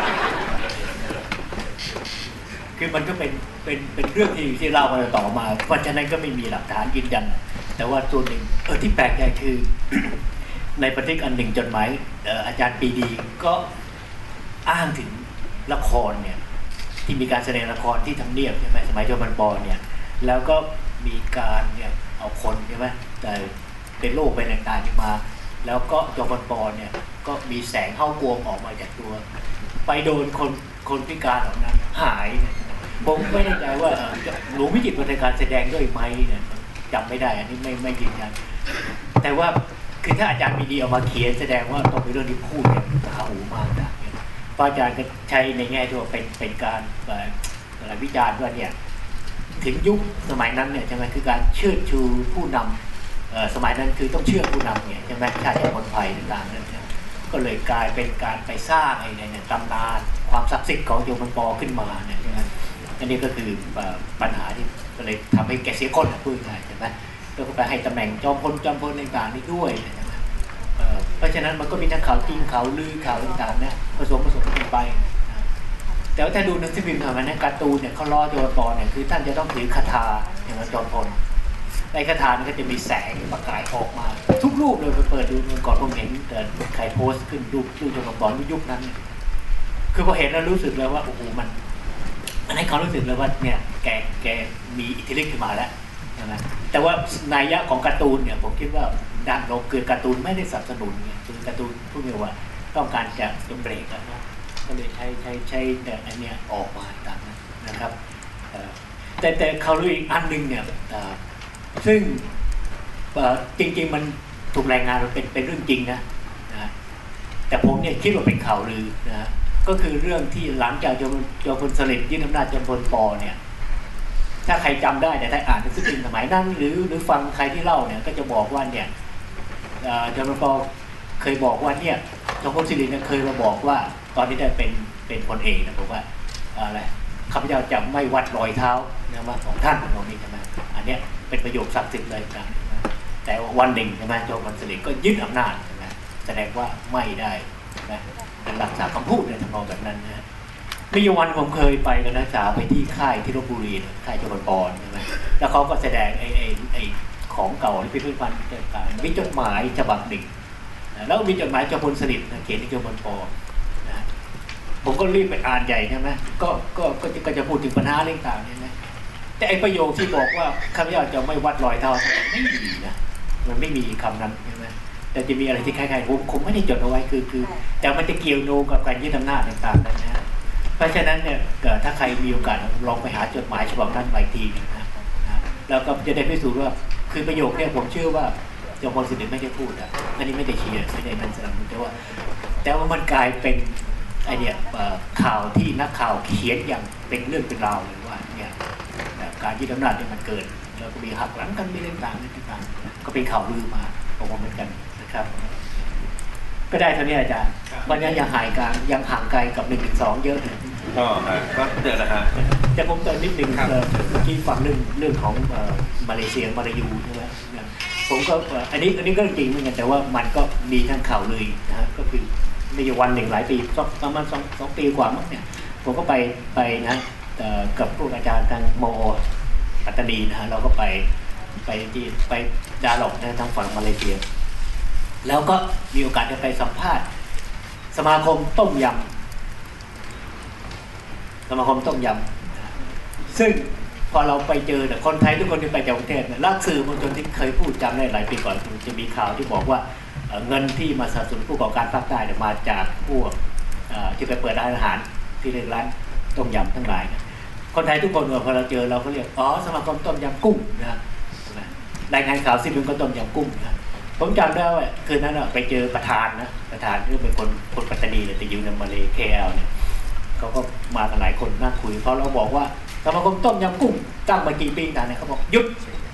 คือมันก็เป็นเรื่องที่เล่ามาต่อมาเพราะฉะนั้นก็ไม่มีหลักฐานยืนยันแต่ว่าส่วนหนึ่งที่แปลกใจคือ ในบันทึกอันหนึ่งจดหมายอาจารย์ปรีดีก็อ้างถึงละครเนี่ยที่มีการแสดงละครที่ทำเนียบใช่ไหมสมัยจอมพลป.เนี่ยแล้วก็มีการเนี่ยเอาคนใช่ไหมแต่เป็นโรคเป็นต่างๆมาแล้วก็จอมพลป.เนี่ยก็มีแสงเข้ากวงออกมาจากตัวไปโดนคนพิการเหล่านั้นหายผมไม่แน่ใจว่าหลวงวิจิตรในการแสดงด้วยไหมเนี่ยจำไม่ได้อันนี้ไม่ยืนยันแต่ว่าคือถ้าอาจารย์มีดีเอามาเขียนแสดงว่าต้องเป็นเรื่องที่พูดเนี่ยหาหูมากนะพระอาจารย์ก็ใช้ในแง่ที่ว่าเป็นการวิจารณ์ว่าเนี่ยถึงยุคสมัยนั้นเนี่ยใช่ไหมคือการเชิดชูผู้นำสมัยนั้นคือต้องเชื่อผู้นำเนี่ยใช่ไหมชาติคนไทยต่างๆนั่นก็เลยกลายเป็นการไปสร้างไอ้เนี่ยตำนานความศักดิ์สิทธิ์ของจอมพลป.ขึ้นมาเนี่ยใช่ไหมอันนี้ก็คือปัญหาที่ก็เลยทำให้แกเสียคนพูดง่ายใช่ไหมแล้วก็ไปให้ตำแหน่งจอมพลต่างๆนี่ด้วยใช่ไหมเพราะฉะนั้นมันก็มีทั้งข่าวจริงข่าวลือข่าวต่างๆนะผสมกันไปแต่ว่าถ้าดูหนังสือพิมพ์ทำนะการ์ตูนเนี่ยเขาล้อจอมพลเนี่ยคือท่านจะต้องถือคาถาอย่างจอมพลในคาถาก็จะมีแสงประกายออกมาทุกรูปเลยไปเปิดดูก่อนผมเห็นแต่ใครโพสต์ขึ้นรูปจอมพลยุคนั้นคือพอเห็นแล้วรู้สึกเลยว่าโอ้โหมันให้เขารู้สึกเลยว่าเนี่ยแกมีอิทธิฤทธิ์ขึ้นมาแล้วใช่ไหมแต่ว่านัยยะของการ์ตูนเนี่ยผมคิดว่าด้านลบคือการ์ตูนไม่ได้สนับสนุนเนี่ยคือการ์ตูนพูดง่ายว่าต้องการจะเบรกแล้วนะก็เลยใช้แต่อันเนี้ยออกมาตามนั้นนะครับแต่เขารู้อีกอันหนึ่งเนี่ยซึ่งจริงๆมันถูกรายงานมันเป็นเรื่องจริงนะแต่ผมเนี่ยคิดว่าเป็นข่าวลือนะก็คือเรื่องที่หลังจากจอมพลสฤษดิ์ยึดอำนาจจอมพลป.เนี่ยถ้าใครจำได้แต่ถ้าอ่านหนังสือพิมพ์สมัยนั้นหรือฟังใครที่เล่าเนี่ยก็จะบอกว่าเนี่ยจอมพลป.เคยบอกว่าเนี่ยจอมพลสฤษดิ์เนี่ยเคยมาบอกว่าตอนที่ได้เป็นพลเอกนะบอกว่าอะไรข้าพเจ้าจะไม่วัดรอยเท้านะว่าของท่านตรงนี้ใช่ไหมอันเนี้ยเป็นประโยคศักดิ์สิทธิ์เลยครับแต่วันหนึ่งใช่ไหมจอมพลสฤษดิ์ก็ยึดอำนาจใช่ไหมแสดงว่าไม่ได้นะเป็นหลักษาคำพูดในทำนองแบบนั้นนะมีวันผมเคยไปกับนักศึกษาไปที่ค่ายที่ลพบุรีค่ายจอมพลป.ใช่ไหมแล้วเขาก็แสดงไอ้ของเก่าที่พิพิธภัณฑ์ต่างๆมีจดหมายฉบับหนึ่งแล้วมีจดหมายจอมพลสฤษดิ์เขียนที่จอมพลป.นะผมก็รีบไปอ่านใหญ่ใช่ไหมก็จะพูดถึงปัญหาเรื่องต่างๆเนี่ยนะแต่ไอ้ประโยคที่บอกว่าข้าพเจ้าจะไม่วัดรอยเท้าไม่มีนะมันไม่มีคำนั้นใช่ไหมแต่จะมีอะไรที่คล้ายๆผมไม่ได้จดเอาไว้คือแต่มันจะเกี่ยวโยงกับการยึดอำนาจต่างๆนะ เพราะฉะนั้นเนี่ยถ้าใครมีโอกาสลองไปหาจดหมายฉบับนั้นใหม่ทีนึงนะแล้วก็จะได้พิสูจน์ว่าคือประโยคเนี่ยผมเชื่อว่าจอมพลสฤษดิ์ไม่ได้พูดนะอันนี้ไม่ได้เชียร์ไม่ได้นั่นสนับสนุนแต่ว่ามันกลายเป็นไอเนี่ยข่าวที่นักข่าวเขียนอย่างเป็นเรื่องเป็นราวเลยว่าเนี่ยการยึดอำนาจเนี่ยมันเกิดแล้วก็มีหักหลังกันมีเรื่องต่างๆก็เป็นข่าวลือมาออกมาเหมือนกันนะครับก็ได้เท่านี้อาจารย์วันนี้ยังห่างไกลกับ1-2เยอะเลยก็เจอแล้วฮะจะผมเติมนิดนึงเมื่อกี้ฟังเรื่องของมาเลเซียมาลายูใช่ไหมผมก็อันนี้ก็จริงเหมือนกันแต่ว่ามันก็มีทั้งข่าวเลยนะก็คือในวันหนึ่งหลายปีประมาณ2 ปีกว่ามั้งเนี่ยผมก็ไปนะกับพวกอาจารย์ทางมอปัตตานีนะฮะเราก็ไปดาล็อกนะทางฝั่งมาเลเซียแล้วก็มีโอกาสจะไปสัมภาษณ์สมาคมต้มยำซึ่งพอเราไปเจอคนไทยทุกคนที่ไปจากกรุงเทพเนี่ยรักสื่อมวลชนที่เคยพูดจำได้หลายปีก่อนจะมีข่าวที่บอกว่าเงินที่มาสนับสนุนผู้ประกอบการภาคใต้มาจากพวกที่ไปเปิดร้านอาหารที่เรียกร้านต้มยำทั้งหลายคนไทยทุกคนพอเราเจอเราก็เรียกสมาคมต้มยำกุ้งนะรายงานข่าวซิมึงก็ต้มยำกุ้งนะผมจำได้ว่าคืนนั้นไปเจอประธานที่เป็นคนปัตตานีแต่อยู่ในมาเลเซียเนี่ยเขาก็มากันหลายคนนั่งคุยเพราะเราบอกว่าสมาคมต้มยำกุ้งตั้งมากี่ปีแต่เนี่ยเขาบอกหยุด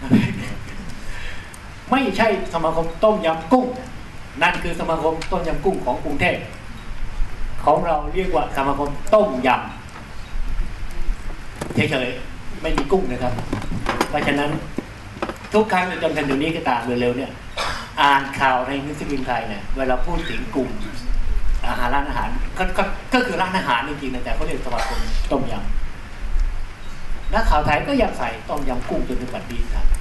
ไม่ใช่สมาคมต้มยำกุ้งนั่นคือสมาคมต้มยำกุ้งของกรุงเทพของเราเรียกว่าสมาคมต้มยเฉยๆไม่มีกุ้งนะครับเพราะฉะนั้นทุกครั้งจนถึงเดี๋ยวนี้ก็ตามเร็วๆเนี่ยอ่านข่าวในหนังสือพิมพ์ไทยเนี่ยเวลาพูดถึงกลุ่มร้านอาหารก็คือร้านอาหารจริงๆนะแต่เขาเรียกสมาคมต้มยำนักข่าวไทยก็ยังใส่ต้มยำกุ้งจนถึงปัจจุบันครับ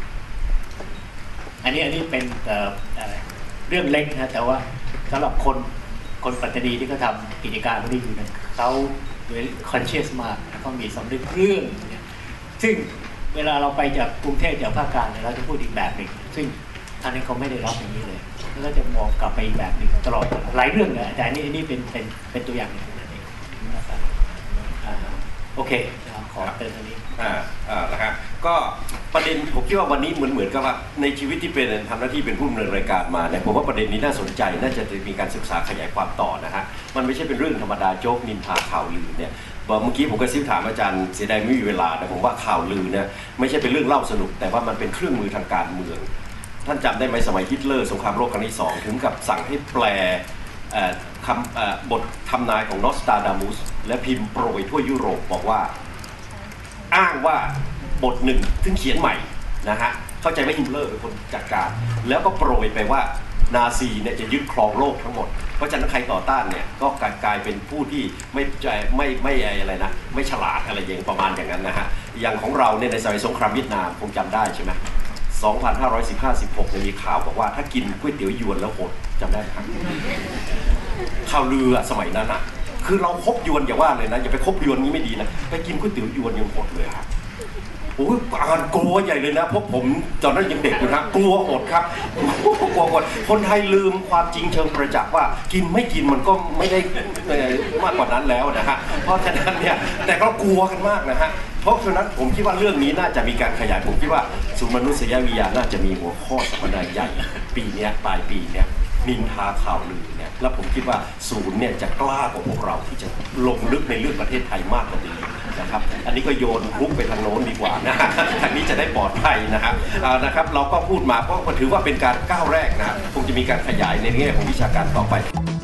อันนี้เป็นอะไรเรื่องเล็กนะแต่ว่าสำหรับคนปัตตานีที่เขาทำกิจการพวกนี้อยู่เนี่ยเขาคอนเชียสมากเขามีสำนึกเรื่องเนี่ยซึ่งเวลาเราไปจากกรุงเทพจากภาคกลางเนี่ยเราจะพูดอีกแบบหนึ่งซึ่งท่านนี้เขาไม่ได้รับอย่างนี้เลยแล้วก็จะมองกลับไปอีกแบบหนึ่งตลอดหลายเรื่องเลยแต่อันนี้เป็นตัวอย่างหนึ่งนั่นเองนะครับโอเคขอเติมตรงนี้นะครับก็ประเด็นผมคิดว่าวันนี้เหมือนกับว่าในชีวิตที่เป็นทำหน้าที่เป็นผู้ดำเนินรายการมาเนี่ยผมว่าประเด็นนี้น่าสนใจน่าจะมีการศึกษาขยายความต่อนะฮะมันไม่ใช่เป็นเรื่องธรรมดาโจ๊กนินทาข่าวลือเนี่ยเมื่อกี้ผมก็ซิ้วถามอาจารย์เสียดายไม่มีเวลาแต่ผมว่าข่าวลือเนี่ยไม่ใช่เป็นเรื่องเล่าสนุกแต่ว่ามันเป็นเครื่องมือทางการเมืองท่านจำได้ไหมสมัยฮิตเลอร์สงครามโลกครั้งที่2ถึงกับสั่งให้แปลบททำนายของนอสตราดามุสและพิมพ์โปรยทั่วยุโรปบอกว่าอ้างว่าบทหนึ่งซึ่งเขียนใหม่นะฮะเข้าใจว่าฮิตเลอร์เป็นคนจัดการแล้วก็โปรยไปว่านาซีเนี่ยจะยึดครองโลกทั้งหมดเพราะฉะนั้นใครต่อต้านเนี่ยก็กลายเป็นผู้ที่ไม่อะไรนะไม่ฉลาดอะไรอย่างประมาณอย่างนั้นนะฮะอย่างของเราเนี่ยในสมัยสงครามเวียดนามคงจำได้ใช่ไหม2515-16จะมีข่าวบอกว่าถ้ากินก๋วยเตี๋ยวยวนแล้วหดจำได้ไหมข่าวลือสมัยนั้นอ่ะคือเราคบยวนอย่าว่าเลยนะอย่าไปคบยวนนี้ไม่ดีนะไปกินก๋วยเตี๋ยวยวนยังหดเลยครับโอ้ยอ่านกลัวใหญ่เลยนะเพราะผมตอนนั้นยังเด็กอยู่นะกลัวหดครับกลัวหดคนไทยลืมความจริงเชิงประจักษ์ว่ากินไม่กินมันก็ไม่ได้มากกว่านั้นแล้วนะฮะเพราะฉะนั้นเนี่ยแต่ก็กลัวกันมากนะฮะเพราะฉะนั้นผมคิดว่าเรื่องนี้น่าจะมีการขยายผมคิดว่าศูนย์มนุษยวิทยาน่าจะมีหัวข้อสัมมนาใหญ่ปีนี้ปลายปีเนี่ยนินทาข่าวลือเนี่ยแล้วผมคิดว่าศูนย์เนี่ยจะกล้ากว่าพวกเราที่จะลงลึกในเรื่องประเทศไทยมากกว่านี้นะครับอันนี้ก็โยนลุกไปทางโน้นดีกว่านะทางนี้จะได้ปลอดภัยนะครับเราก็พูดมาเพราะถือว่าเป็นการก้าวแรกนะคงจะมีการขยายในแง่ของวิชาการต่อไป